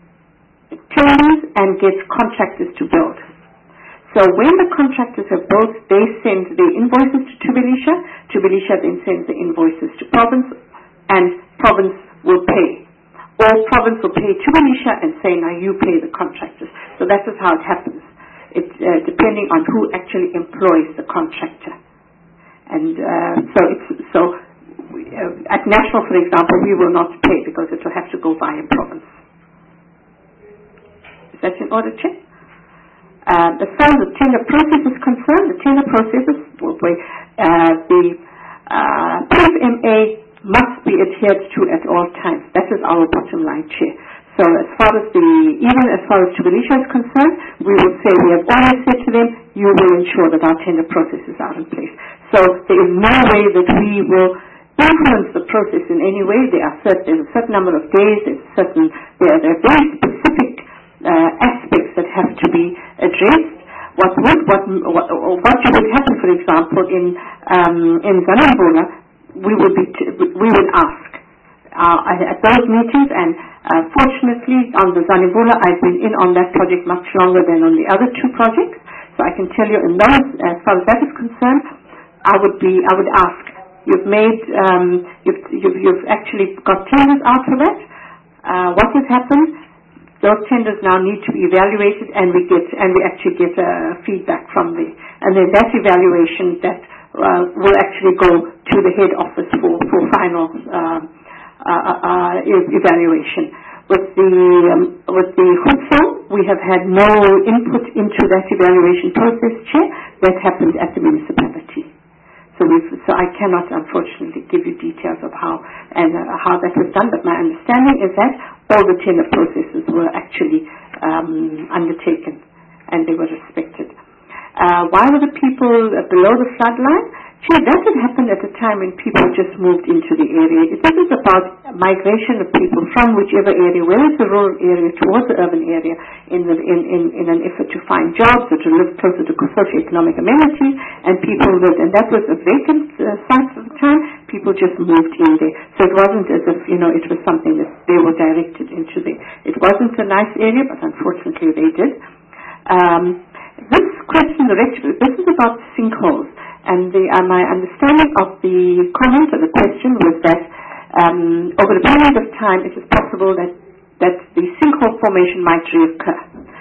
trains and gets contractors to build. So when the contractors have built, they send the invoices to Tubelisha. Tubelisha then sends the invoices to province, and province will pay. Or province will pay Tubelisha and say, now you pay the contractors. So that is how it happens. It's uh, depending on who actually employs the contractor. And uh, so, it's, so we, uh, at national, for example, we will not pay because it will have to go via province. Is that in order, Chair? Uh, as far as the tender process is concerned, the tender process is uh, the uh, P F M A must be adhered to at all times. That is our bottom line, Chair. So as far as the, even as far as Jubilee is concerned, we would say, we have always said to them, you will ensure that our tender processes are in place. So there is no way that we will influence the process in any way. There are certain, there's a certain number of days, there's certain, there are, there are very specific uh, aspects that have to be addressed. What would, what, what, what would happen, for example, in, um, in Zanambula, we would be, t- we would ask uh, at those meetings, and uh, fortunately on the Zanambula, I've been in on that project much longer than on the other two projects. So I can tell you, in those, as far as that is concerned, I would be, I would ask. You've made, um, you've, you've, you've actually got tenders out for that. Uh, what has happened? Those tenders now need to be evaluated, and we get, and we actually get uh, feedback from the, and then that evaluation that uh, will actually go to the head office for for final uh, uh, uh, evaluation. With the um, with the H U T S O, we have had no input into that evaluation process, Chair. That happened at the municipality. So, we've, so I cannot, unfortunately, give you details of how and uh, how that was done. But my understanding is that all the tender processes were actually um, undertaken and they were respected. Uh, why were the people uh, below the flood line? Sure, that had happened at a time when people just moved into the area. It wasn't about migration of people from whichever area, whether it's the rural area towards the urban area, in, the, in, in, in an effort to find jobs or to live closer to socio-economic amenities, and people lived. And that was a vacant uh, site at the time. People just moved in there. So it wasn't as if, you know, it was something that they were directed into there. It wasn't a nice area, but unfortunately they did. Um, this question, the rectification, this is about sinkholes. And the, uh, my understanding of the comment or the question was that um, over a period of time it is possible that, that the sinkhole formation might reoccur.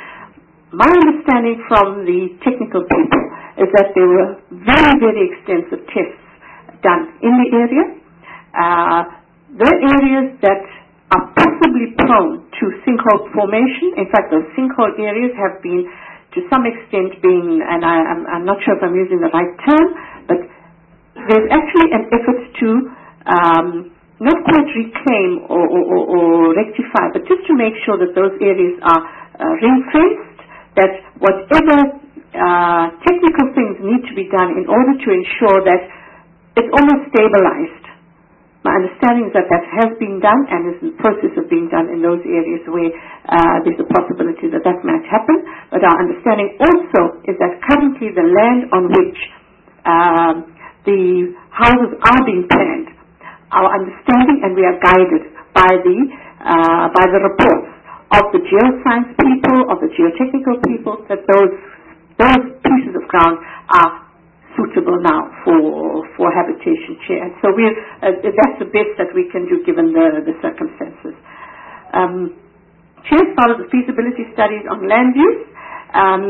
My understanding from the technical people is that there were very, very extensive tests done in the area. Uh, the areas that are possibly prone to sinkhole formation, in fact those sinkhole areas have been to some extent being, and I, I'm, I'm not sure if I'm using the right term, but there's actually an effort to um, not quite reclaim or, or, or, or rectify, but just to make sure that those areas are uh, ring-fenced, that whatever uh, technical things need to be done in order to ensure that it's almost stabilized. My understanding is that that has been done and is in the process of being done in those areas where uh, there's a possibility that that might happen. But our understanding also is that currently the land on which uh, the houses are being planned, our understanding, and we are guided by the uh, by the reports of the geoscience people, of the geotechnical people, that those those pieces of ground are suitable now for for habitation, Chair. And so we uh, that's the best that we can do given the, the circumstances. Um, Chair, as far as the feasibility studies on land use, um,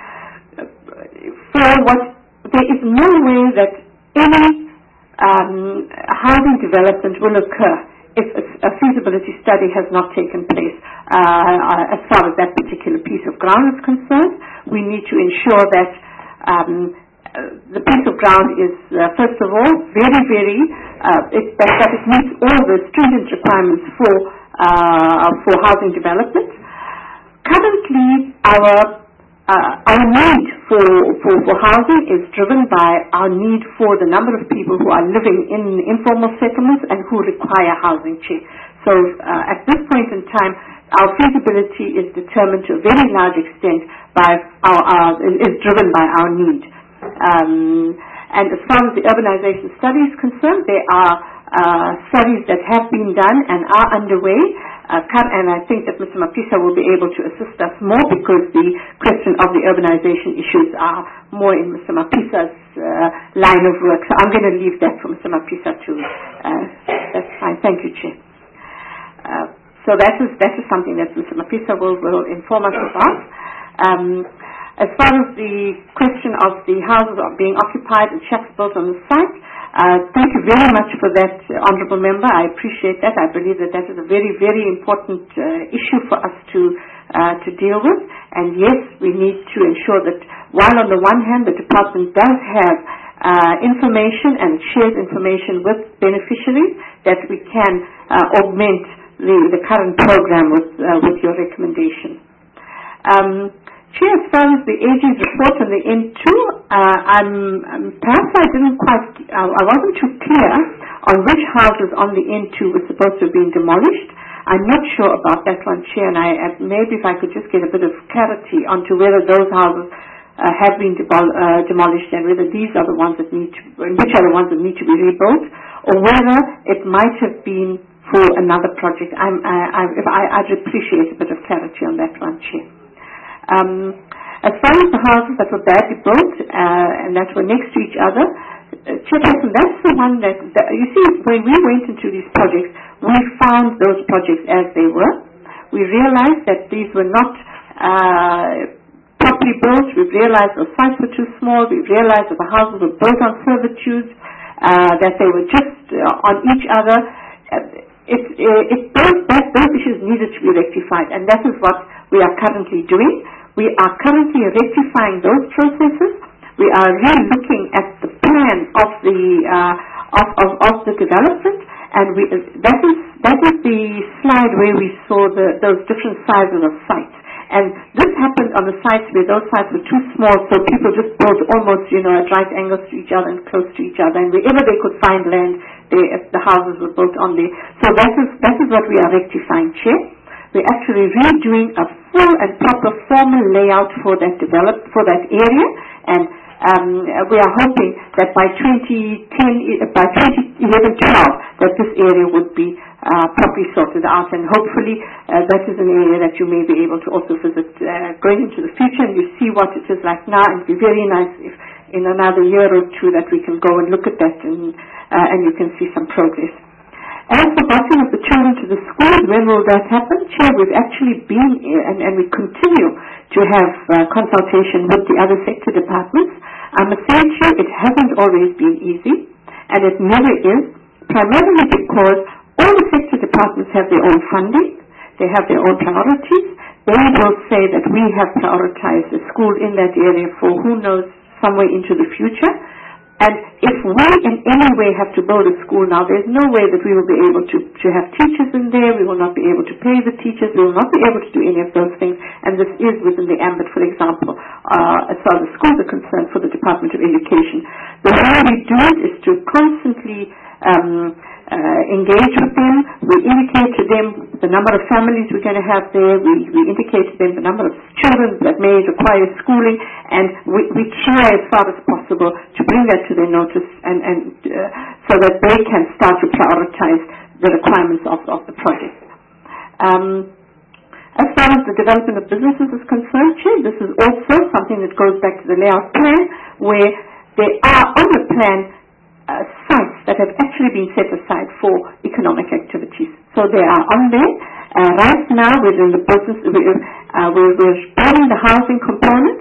for what there is no way that any um, housing development will occur if a, a feasibility study has not taken place uh, as far as that particular piece of ground is concerned. We need to ensure that um, Uh, the piece of ground is, uh, first of all, very, very, uh, it, that, that it meets all the stringent requirements for uh, for housing development. Currently, our uh, our need for, for for housing is driven by our need for the number of people who are living in informal settlements and who require housing. So, uh, at this point in time, our feasibility is determined to a very large extent by our, our is driven by our need. Um, and as far as the urbanization study is concerned, there are uh, studies that have been done and are underway, uh, and I think that Mister Mapisa will be able to assist us more because the question of the urbanization issues are more in Mister Mapisa's uh, line of work. So I'm going to leave that for Mister Mapisa to, uh, that's fine. Thank you, Chair. Uh, so that is, that is something that Mister Mapisa will, will inform us about. Um, As far as the question of the houses being occupied and shacks built on the site, uh, thank you very much for that, uh, Honourable Member. I appreciate that. I believe that that is a very, very important uh, issue for us to uh, to deal with. And yes, we need to ensure that while on the one hand the department does have uh, information and shares information with beneficiaries that we can uh, augment the, the current program with, uh, with your recommendation. Um, Chair, as far as the A G's report on the N two, uh, I'm, um, perhaps I didn't quite, uh, I wasn't too clear on which houses on the N two were supposed to have been demolished. I'm not sure about that one, Chair, and I, uh, maybe if I could just get a bit of clarity onto whether those houses uh, have been demol uh, demolished and whether these are the ones that need to, which are the ones that need to be rebuilt, or whether it might have been for another project. I'm, I, I, if I, I'd appreciate a bit of clarity on that one, Chair. Um, as far as the houses that were badly built uh, and that were next to each other, uh, Chairperson, that's the one that, that, you see, when we went into these projects, we found those projects as they were. We realized that these were not uh, properly built. We realized the sites were too small. We realized that the houses were built on servitudes, uh, that they were just uh, on each other. Uh, It, it, it, those, those, those issues needed to be rectified, and that is what we are currently doing. We are currently rectifying those processes. We are really looking at the plan of the uh, of, of, of the development, and we, that is that is the slide where we saw the, those different sizes of sites. And this happened on the sites where those sites were too small, so people just built almost, you know, at right angles to each other and close to each other. And wherever they could find land, they, the houses were built on there. So that is that is what we are rectifying, Chair. We're actually redoing a full and proper formal layout for that develop for that area, and um, we are hoping that by twenty ten, by twenty eleven twelve, that this area would be Uh, properly sorted out, and hopefully uh, that is an area that you may be able to also visit uh, going into the future, and you see what it is like now, and it would be very nice if in another year or two that we can go and look at that, and uh, and you can see some progress. As for busing of the children to the schools, when will that happen? Chair, we've actually been uh, and, and we continue to have uh, consultation with the other sector departments. I must say, Chair, it hasn't always been easy, and it never is, primarily because all the sector departments have their own funding, they have their own priorities. They will say that we have prioritized a school in that area for who knows somewhere into the future. And if we in any way have to build a school now, there's no way that we will be able to, to have teachers in there. We will not be able to pay the teachers. We will not be able to do any of those things. And this is within the ambit, for example, uh, as far as the schools are concerned, for the Department of Education. The way we do it is to constantly um, uh, engage with them. We indicate to them the number of families we're going to have there. We, we indicate to them the number of children that may require schooling, and we, we try as far as possible to bring that to their notice, and, and uh, so that they can start to prioritize the requirements of, of the project. Um, as far as the development of businesses is concerned, Chair, this is also something that goes back to the layout plan, where there are on the plan Uh, sites that have actually been set aside for economic activities. So they are on there. Uh, right now we're in the process, we're, uh, we're, we're building the housing component.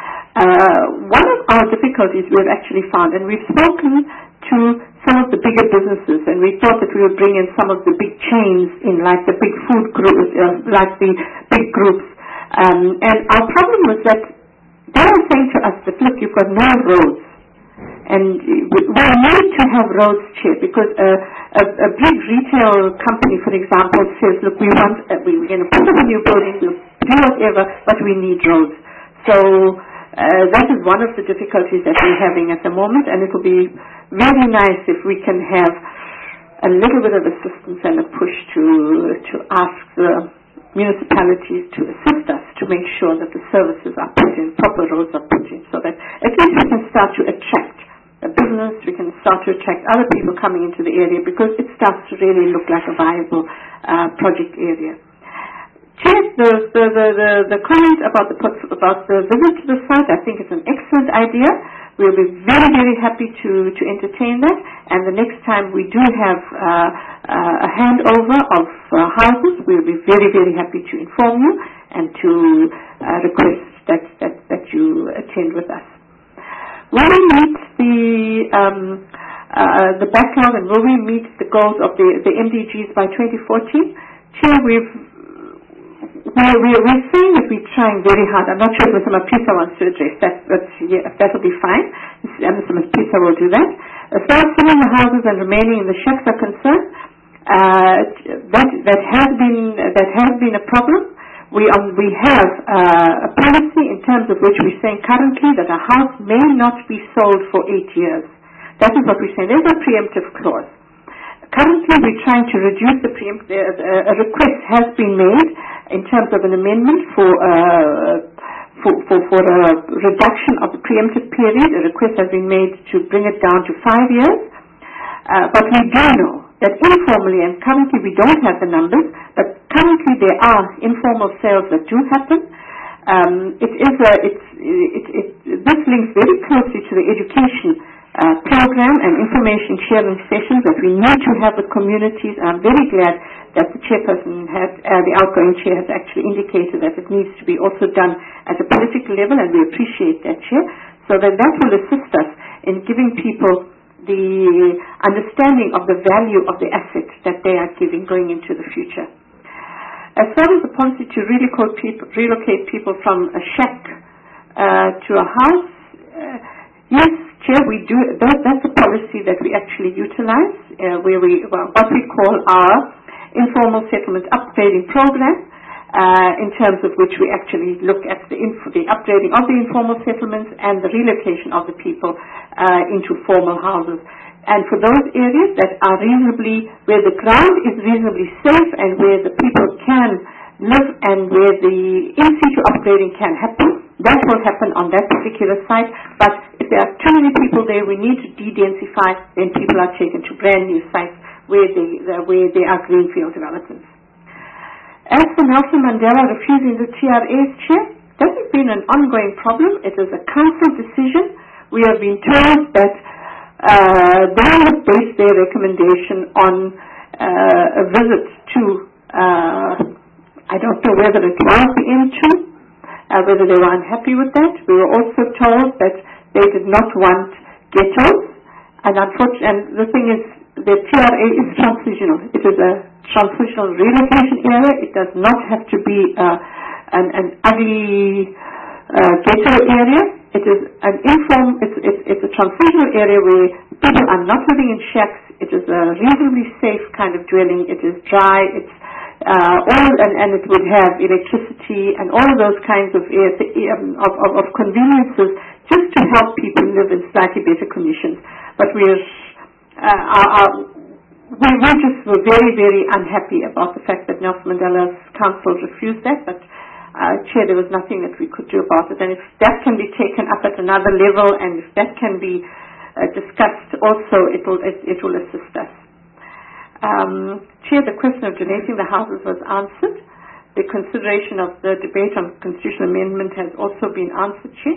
Uh, one of our difficulties we've actually found, and we've spoken to some of the bigger businesses, and we thought that we would bring in some of the big chains in, like the big food groups, uh, like the big groups. Um, and our problem was that they were saying to us that, look, you've got no roads. And we need to have roads, Chair, because a, a, a big retail company, for example, says, look, we want, uh, we, we're going to put up a new building, we'll do whatever, but we need roads. So uh, that is one of the difficulties that we're having at the moment, and it will be very nice if we can have a little bit of assistance and a push to, to ask the municipalities to assist us to make sure that the services are put in, proper roads are put in, so that at least we can start to attract a business, we can start to attract other people coming into the area, because it starts to really look like a viable uh, project area. Chair, the, the, the, the, the comment about the, about the visit to the site, I think it's an excellent idea. We'll be very, very happy to, to entertain that, and the next time we do have uh, uh, a handover of uh, houses, we'll be very, very happy to inform you and to uh, request that, that, that you attend with us. Will we meet the um, uh, the backlog, and will we meet the goals of the, the M D Gs by twenty fourteen? Chair, we've we're, we're, we're saying that we're trying very hard. I'm not sure if Mister Mapisa wants to address that, but yeah, that will be fine. We're uh, Mister Mapisa will do that. As far as selling the houses and remaining in the shacks are concerned, uh, that that has been that has been a problem. We um, we have uh, a policy in terms of which we're saying currently that a house may not be sold for eight years. That is what we're saying. There's a preemptive clause. Currently, we're trying to reduce the preempt. Uh, a request has been made in terms of an amendment for. Uh, For, for, for a reduction of the preemptive period. A request has been made to bring it down to five years. Uh, but we do know that informally, and currently we don't have the numbers, but currently there are informal sales that do happen. Um, it is a, it's, it, it, this links very closely to the education uh, program and information sharing sessions that we need to have with communities. And I'm very glad that the chairperson had, uh, the outgoing chair has actually indicated that it needs to be also done at a political level, and we appreciate that, Chair, so that that will assist us in giving people the understanding of the value of the assets that they are giving going into the future. As far as the policy to relocate people, relocate people from a shack uh, to a house, uh, yes, Chair, we do. That, that's a policy that we actually utilize, uh, where we well, what we call our informal settlement upgrading program, uh, in terms of which we actually look at the, inf- the upgrading of the informal settlements and the relocation of the people uh, into formal houses. And for those areas that are reasonably, where the ground is reasonably safe and where the people can live and where the in situ upgrading can happen, that will happen on that particular site. But if there are too many people there, we need to de-densify, then people are taken to brand new sites where they, uh, where there are greenfield developments. As for Nelson Mandela refusing the T R A's chair, that has been an ongoing problem. It is a council decision. We have been told that uh, they have based their recommendation on uh, a visit to, uh, I don't know whether it was the M two, uh, whether they were unhappy with that. We were also told that they did not want ghettos, and unfortunately, and the thing is, the T R A is transitional. It is a transitional relocation area. It does not have to be uh, an, an ugly uh, ghetto area. It is an inform. It's, it's, it's a transitional area where people are not living in shacks. It is a reasonably safe kind of dwelling. It is dry. It's uh, all and, and it would have electricity and all of those kinds of um, of, of, of conveniences just to help people live in slightly better conditions. But we're Uh, our, our, we, we just were very, very unhappy about the fact that Nelson Mandela's council refused that, but uh, Chair, there was nothing that we could do about it. And if that can be taken up at another level and if that can be uh, discussed also, it will, it, it will assist us. Um, Chair, the question of donating the houses was answered. The consideration of the debate on constitutional amendment has also been answered, Chair.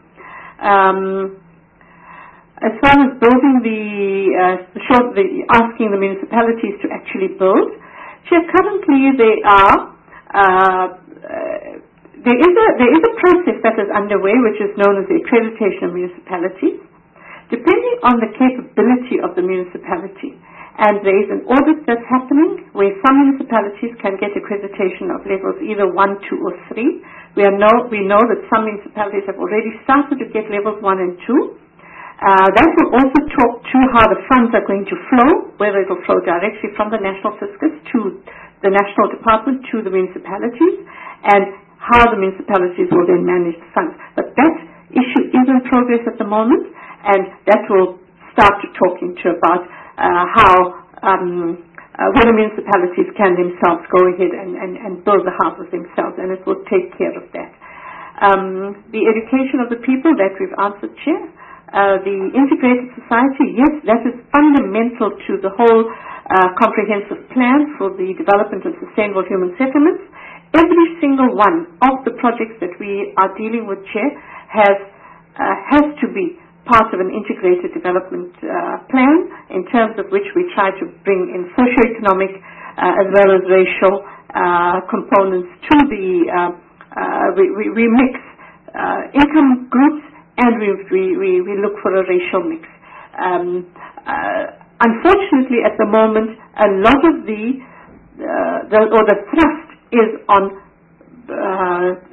Um, As far as building the, uh, the, short, the asking the municipalities to actually build, Chair, currently they are uh, uh, there is a there is a process that is underway which is known as the accreditation of municipalities, depending on the capability of the municipality. And there is an audit that's happening where some municipalities can get accreditation of levels either one, two, or three. We are know we know that some municipalities have already started to get levels one and two. Uh, that will also talk to how the funds are going to flow, whether it will flow directly from the National Fiscus to the National Department to the municipalities, and how the municipalities will then manage the funds. But that issue is in progress at the moment, and that will start to talking to about uh, how um, uh, whether municipalities can themselves go ahead and, and, and build the houses themselves, and it will take care of that. Um, the education of the people, that we've answered, Chair. Uh, the integrated society, yes, that is fundamental to the whole uh, comprehensive plan for the development of sustainable human settlements. Every single one of the projects that we are dealing with, Chair, has uh, has to be part of an integrated development uh, plan, in terms of which we try to bring in socioeconomic uh, as well as racial uh, components to the. Uh, uh, we, we, we mix uh, income groups. And we, we, we look for a racial mix. Um, uh, unfortunately, at the moment, a lot of the, uh, the or the thrust is on uh,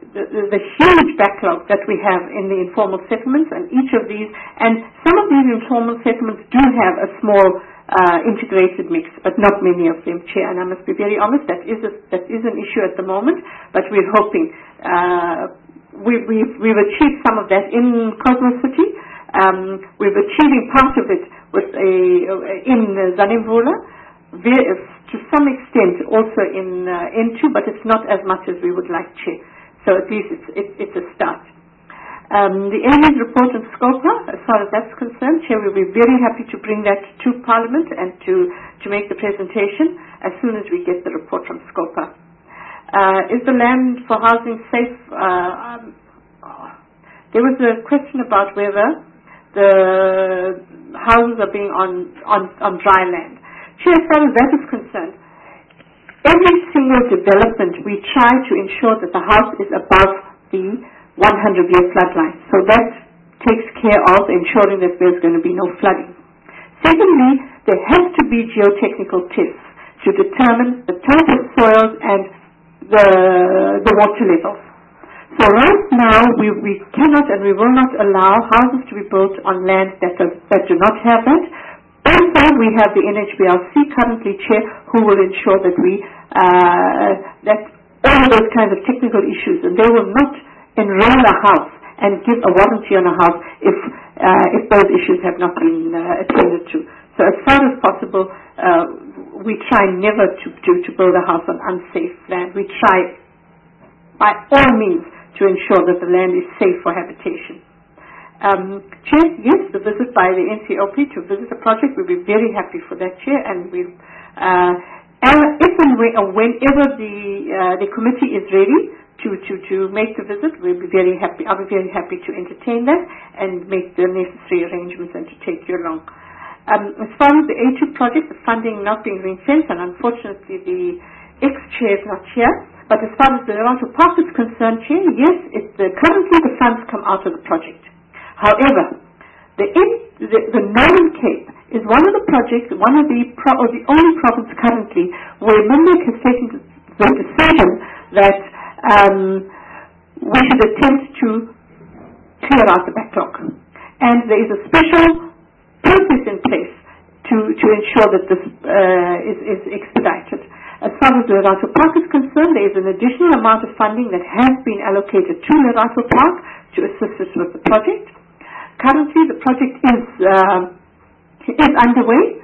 the, the, the huge backlog that we have in the informal settlements, and each of these, and some of these informal settlements do have a small uh, integrated mix, but not many of them, Chair. And I must be very honest, that is a, that is an issue at the moment, but we're hoping. Uh, we, we've, we've achieved some of that in Cosmos City. Um, we're achieving part of it with a, in Zanemvula, to some extent also in uh, N two, but it's not as much as we would like, Chair. So at least it's, it, it's a start. Um, the Aries report on SCOPA, as far as that's concerned, Chair, we'll be very happy to bring that to Parliament and to, to make the presentation as soon as we get the report from SCOPA. Uh, is the land for housing safe? Uh, um, oh, there was a question about whether the houses are being on, on, on dry land. Chair, as far as that is concerned, every single development we try to ensure that the house is above the one hundred year flood line. So that takes care of ensuring that there's going to be no flooding. Secondly, there has to be geotechnical tests to determine the type of soils and the, the water levels. So right now, we, we cannot and we will not allow houses to be built on land that, does, that do not have that. Also, we have the N H B L C currently, Chair, who will ensure that we, uh, that all of those kinds of technical issues, and they will not enroll a house and give a warranty on a house if, uh, if those issues have not been uh, attended to. So as far as possible, uh, we try never to, to, to build a house on unsafe land. We try by all means to ensure that the land is safe for habitation. Um, Chair, yes, the visit by the N C O P to visit the project, we'll be very happy for that, Chair, and we'll, uh, if and whenever the, uh, the committee is ready to, to, to make the visit, we'll be very happy, I'll be very happy to entertain that and make the necessary arrangements and to take you along. Um, as far as the A two project, the funding not being ring-fenced, and unfortunately the ex-chair is not here, but as far as the Lerato Park is concerned, Chair, yes, it, the, currently the funds come out of the project. However, the, in, the, the Northern Cape is one of the projects, one of the, pro, or the only province currently where Mumbai has taken the decision that um, we should attempt to clear out the backlog. And there is a special process in place to, to ensure that this uh, is, is expedited. As far as Lerato Park is concerned, there is an additional amount of funding that has been allocated to Lerato Park to assist us with the project. Currently, the project is uh, is underway.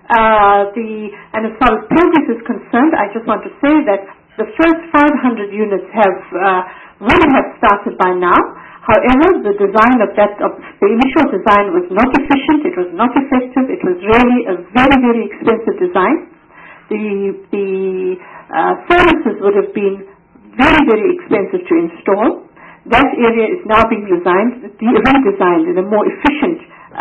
Uh, the and as far as progress is concerned, I just want to say that the first five hundred units have uh, would have started by now. However, the design of that of the initial design was not efficient. It was not effective. It was really a very very expensive design. The the uh, services would have been very very expensive to install. That area is now being designed, redesigned in a more efficient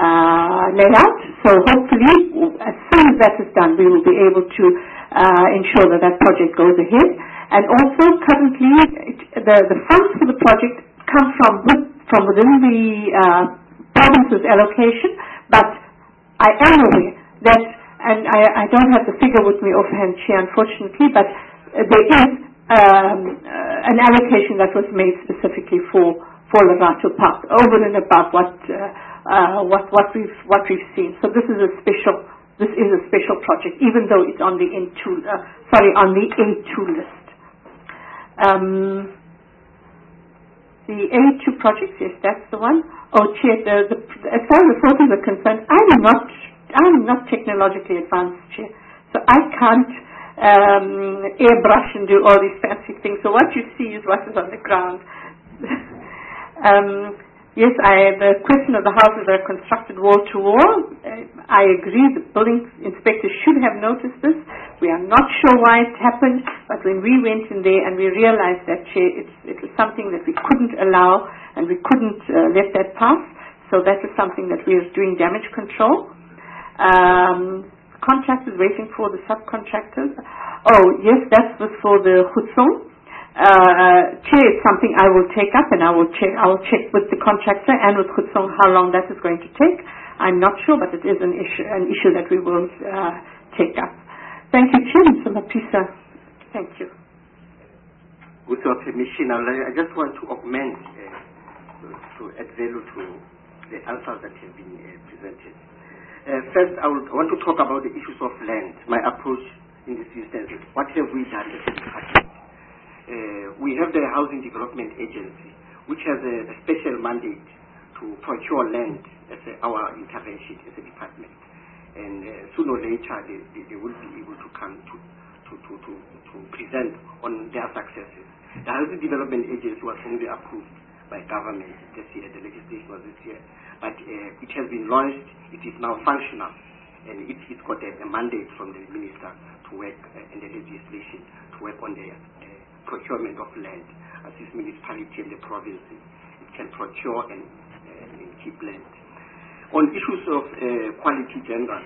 uh, layout. So hopefully, as soon as that is done, we will be able to uh, ensure that that project goes ahead. And also, currently, it, the, the funds for the project come from from within the uh, province's allocation. But I am aware that, and I, I don't have the figure with me offhand, Chair, unfortunately, but there is Um, uh, an allocation that was made specifically for for Lerato Park, over and above what uh, uh, what what we've what we've seen. So this is a special this is a special project, even though it's on the N two uh, sorry on the A two list. Um, the A two project, yes, that's the one. Oh, Chair, the, the, as far as the photos are concerned, I'm not I'm not technologically advanced, Chair, so I can't. Um, airbrush and do all these fancy things. So what you see is what is on the ground. um, yes, I, the question of the houses are constructed wall to wall. Uh, I agree the building inspectors should have noticed this. We are not sure why it happened, but when we went in there and we realized that it's, it was something that we couldn't allow and we couldn't uh, let that pass. So that is something that we are doing damage control. Um, Contractors waiting for the subcontractors. Oh, yes, that was for the Hutsong. Uh, Chair is something I will take up, and I will check. I will check with the contractor and with Hutsong how long that is going to take. I'm not sure, but it is an issue, an issue that we will uh, take up. Thank you, Chair. Mister Mapisa. Thank you. with your permission, I just want to augment, uh, to add value to the answers that have been uh, presented. Uh, first, I, would, I want to talk about the issues of land. My approach in this instance is, what have we done as a department? Uh, we have the Housing Development Agency, which has a, a special mandate to procure land as a, our intervention as a department. And uh, sooner or later, they, they, they will be able to come to, to, to, to, to present on their successes. The Housing Development Agency was only approved by government this year, the legislation was this year, but uh, it has been launched, it is now functional, and it, it's got a, a mandate from the minister to work uh, in the legislation, to work on the uh, procurement of land. As this municipality and the province, it can procure and, uh, and keep land. On issues of uh, quality general,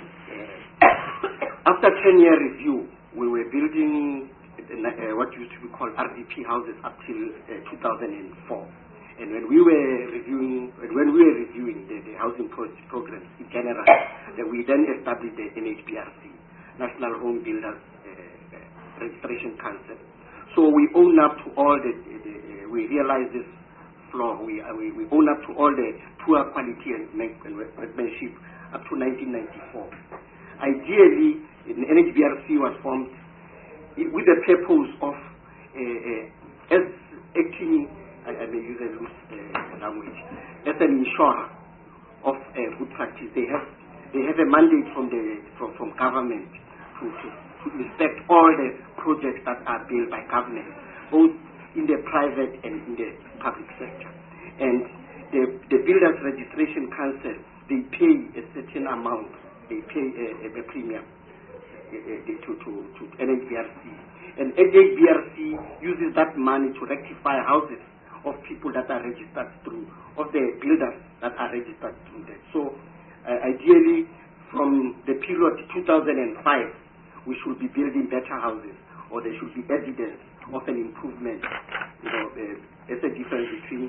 uh, after ten-year review, we were building uh, what used to be called R D P houses up till uh, two thousand four. And when we were reviewing, when we were reviewing the, the housing pro programs in general, then we then established the N H B R C, National Home Builders uh, uh, Registration Council. So we own up to all the, the, the uh, we realize this flaw. We, uh, we we own up to all the poor quality and workmanship up to nineteen ninety-four. Ideally, the N H B R C was formed with the purpose of uh, uh, as acting. I, I may use a loose uh, language, as an insurer of uh, good practice. They have they have a mandate from the from, from government to, to, to inspect all the projects that are built by government, both in the private and in the public sector. And the, the Builders Registration Council, they pay a certain amount, they pay a, a, a premium uh, uh, to, to, to N H B R C. And N H B R C uses that money to rectify houses of people that are registered through, of the builders that are registered through that. So uh, ideally, from the period two thousand five, we should be building better houses, or there should be evidence of an improvement. You know, uh, there's a difference between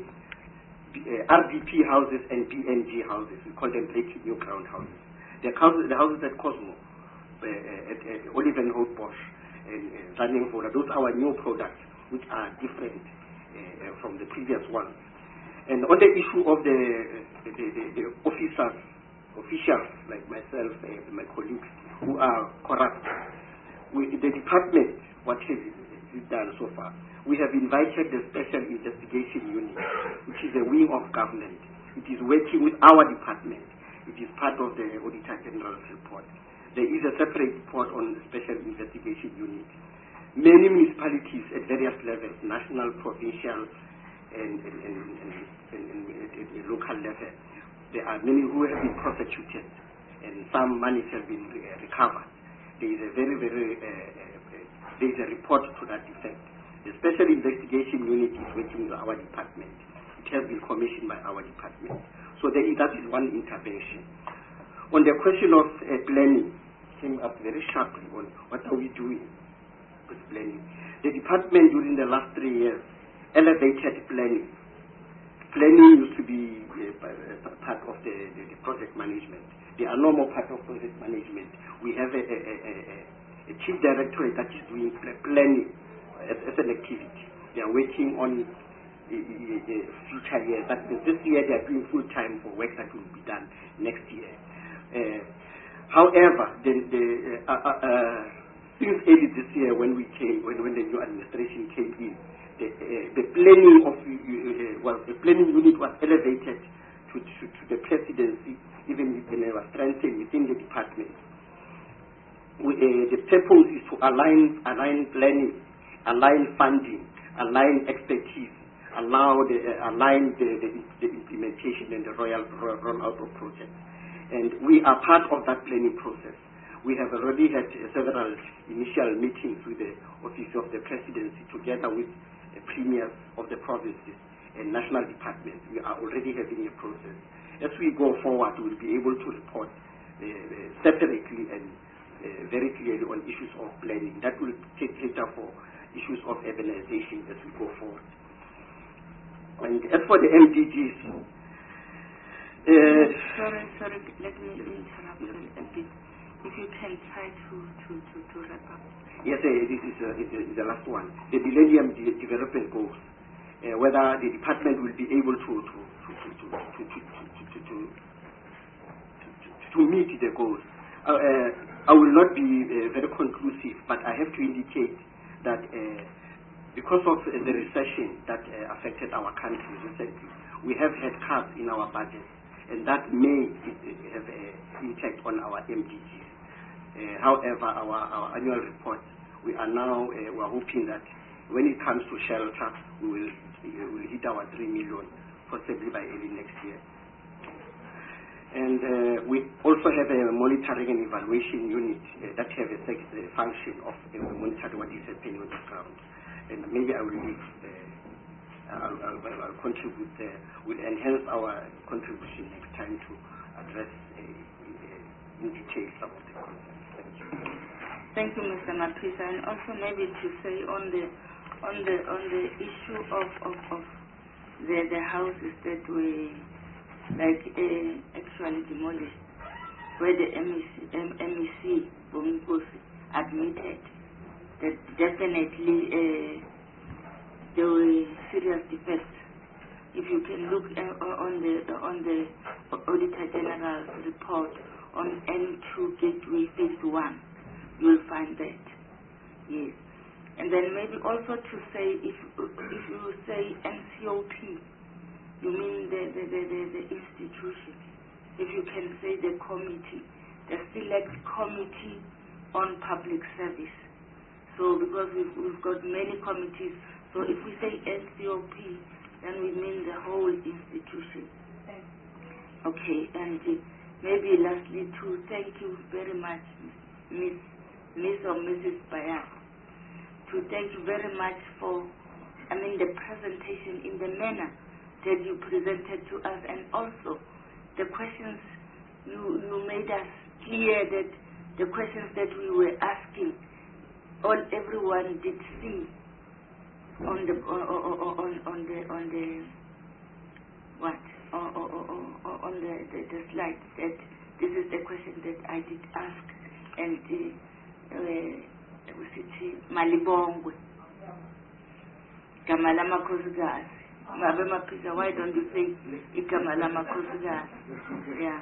uh, R D P houses and B N G houses. We call them breaking new ground houses. The houses, the houses at Cosmo, uh, at, at Oliver and Houtbosch, and uh, Running Forward, those are our new products, which are different Uh, from the previous one. And on the issue of the, the, the, the officers, officials like myself and my colleagues who are corrupt, we, the department, what has it done so far? We have invited the Special Investigation Unit, which is a wing of government. It is working with our department. It is part of the Auditor General's report. There is a separate report on the Special Investigation Unit. Many municipalities at various levels, national, provincial, and, and, and, and, and, and, and, and local level, there are many who have been prosecuted, and some monies have been uh, recovered. There is a very, very, uh, uh, there is a report to that effect. The Special Investigation Unit is working with our department. It has been commissioned by our department. So there is, that is one intervention. On the question of uh, planning, came up very sharply on what are we doing. Planning. The department during the last three years elevated planning. Planning used to be uh, part of the, the, the project management. They are no more part of project management. We have a, a, a, a chief directorate that is doing planning as, as an activity. They are working on the, the, the future years. That this year they are doing full time for work that will be done next year. Uh, however, the, the uh, uh, uh, since early this year, when we came, when, when the new administration came in, the, uh, the planning of uh, uh, well, the planning unit was elevated to, to, to the presidency, even when it was strengthened within the department. We, uh, the purpose is to align, align planning, align funding, align expertise, allow the uh, align the, the, the implementation and the royal rollout of projects. And we are part of that planning process. We have already had uh, several initial meetings with the Office of the Presidency together with the premiers of the provinces and national departments. We are already having a process. As we go forward, we will be able to report uh, uh, separately and uh, very clearly on issues of planning. That will take later for issues of urbanization as we go forward. And as for the M D Gs, uh, sorry, sorry, let me interrupt a little bit. If you can try to, to, to, to wrap up. Yes, uh, this is, uh, is, uh, is the last one. The Millennium de- Development Goals. Uh, whether the department will be able to to to to to to to, to, to, to meet the goals. Uh, uh, I will not be uh, very conclusive, but I have to indicate that uh, because of uh, the recession that uh, affected our country recently, we have had cuts in our budget, and that may have an impact on our M D Gs. Uh, however, our, our annual report, we are now uh, we are hoping that when it comes to shelter, we will we will hit our three million, possibly by early next year. And uh, we also have a monitoring and evaluation unit uh, that have a sex, uh, function of uh, monitoring what is happening on the ground. And maybe I will leave, uh, I'll, I'll, I'll contribute, uh, will enhance our contribution next time to address uh, uh, in detail some of the concerns. Thank you. Thank you, Mister Mapisa. And also maybe to say on the on the on the issue of of, of the the houses that were like uh, actually demolished, where the M E C, M- MEC Bomikosi admitted that definitely uh, there were serious defects. If you can look uh, on the uh, on the Auditor General's report on N two Gateway Phase One, you will find that. Yes. And then maybe also to say, if if you say N C O P, you mean the, the, the, the, the institution. If you can say the committee, the select committee on public service. So because we've, we've got many committees, so if we say N C O P, then we mean the whole institution. Okay, and uh, maybe lastly to thank you very much, Miss Miss or Missus Bayan, to thank you very much for, I mean, the presentation in the manner that you presented to us, and also the questions you, you made us clear that the questions that we were asking, all everyone did see on the on, on, on the on the what on, on, on the, the the slide that this is the question that I did ask, and uh, uh, Malibongwe Kamala Makosugas. Mabe Mapisa, why don't you say Ikamala Makosugas? Yeah.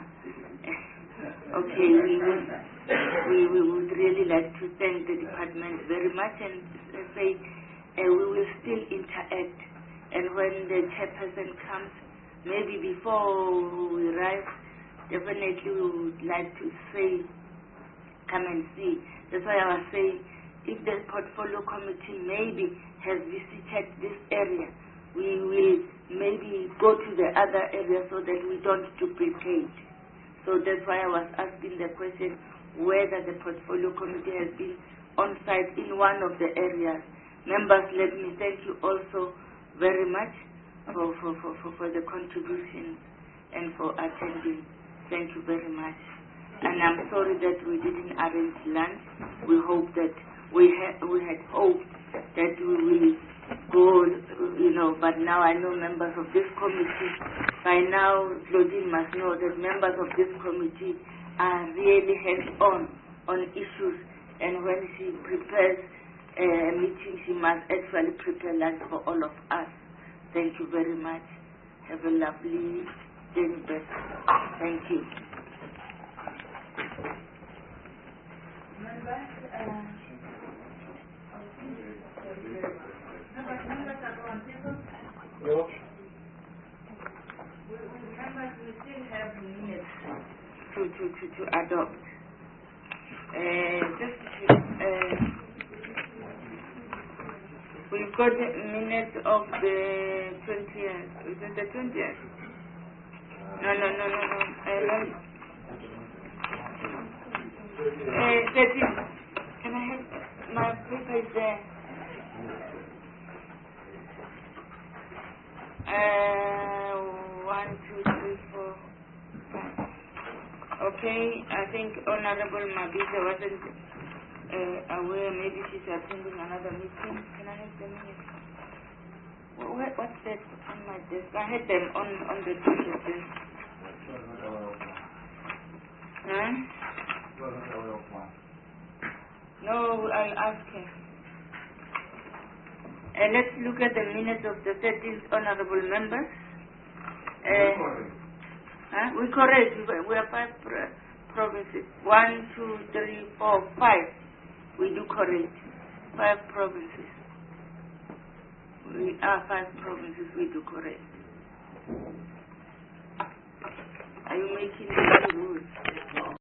Okay, we will, we, we would really like to thank the department very much and say uh, we will still interact. And when the chairperson comes, maybe before we arrive, definitely we would like to say, come and see. That's why I was saying, if the portfolio committee maybe has visited this area, we will maybe go to the other area so that we don't duplicate. So that's why I was asking the question whether the portfolio committee has been on site in one of the areas. Members, let me thank you also very much for, for, for, for, for the contributions and for attending. Thank you very much. And I'm sorry that we didn't arrange lunch. We hope that we had we had hoped that we will go, you know. But now I know members of this committee. By now, Claudine must know that members of this committee are really hands-on on issues. And when she prepares a meeting, she must actually prepare lunch for all of us. Thank you very much. Have a lovely day. Thank you. Members, uh, members are going people. Members, we still have minutes to to to, to adopt. Uh, just uh, we've got the minutes of the twentieth. Is it the twentieth? No, no, no, no, no. Uh, Uh, thirteen. Can I have my paper is there? Uh, one, two, three, four, five. Okay, I think Honorable Mabisa wasn't uh, aware. Maybe she's attending another meeting. Can I have the minutes? What, what's that on my desk? I had them on on the desk. Huh? wasn't aware of one. No, I'll ask him. Uh, let's look at the minutes of the thirteenth honorable members. Uh, huh? We correct. We we are five pro provinces. One, two, three, four, five. We do correct. Five provinces. We are five provinces. We do correct. Are you making the rules?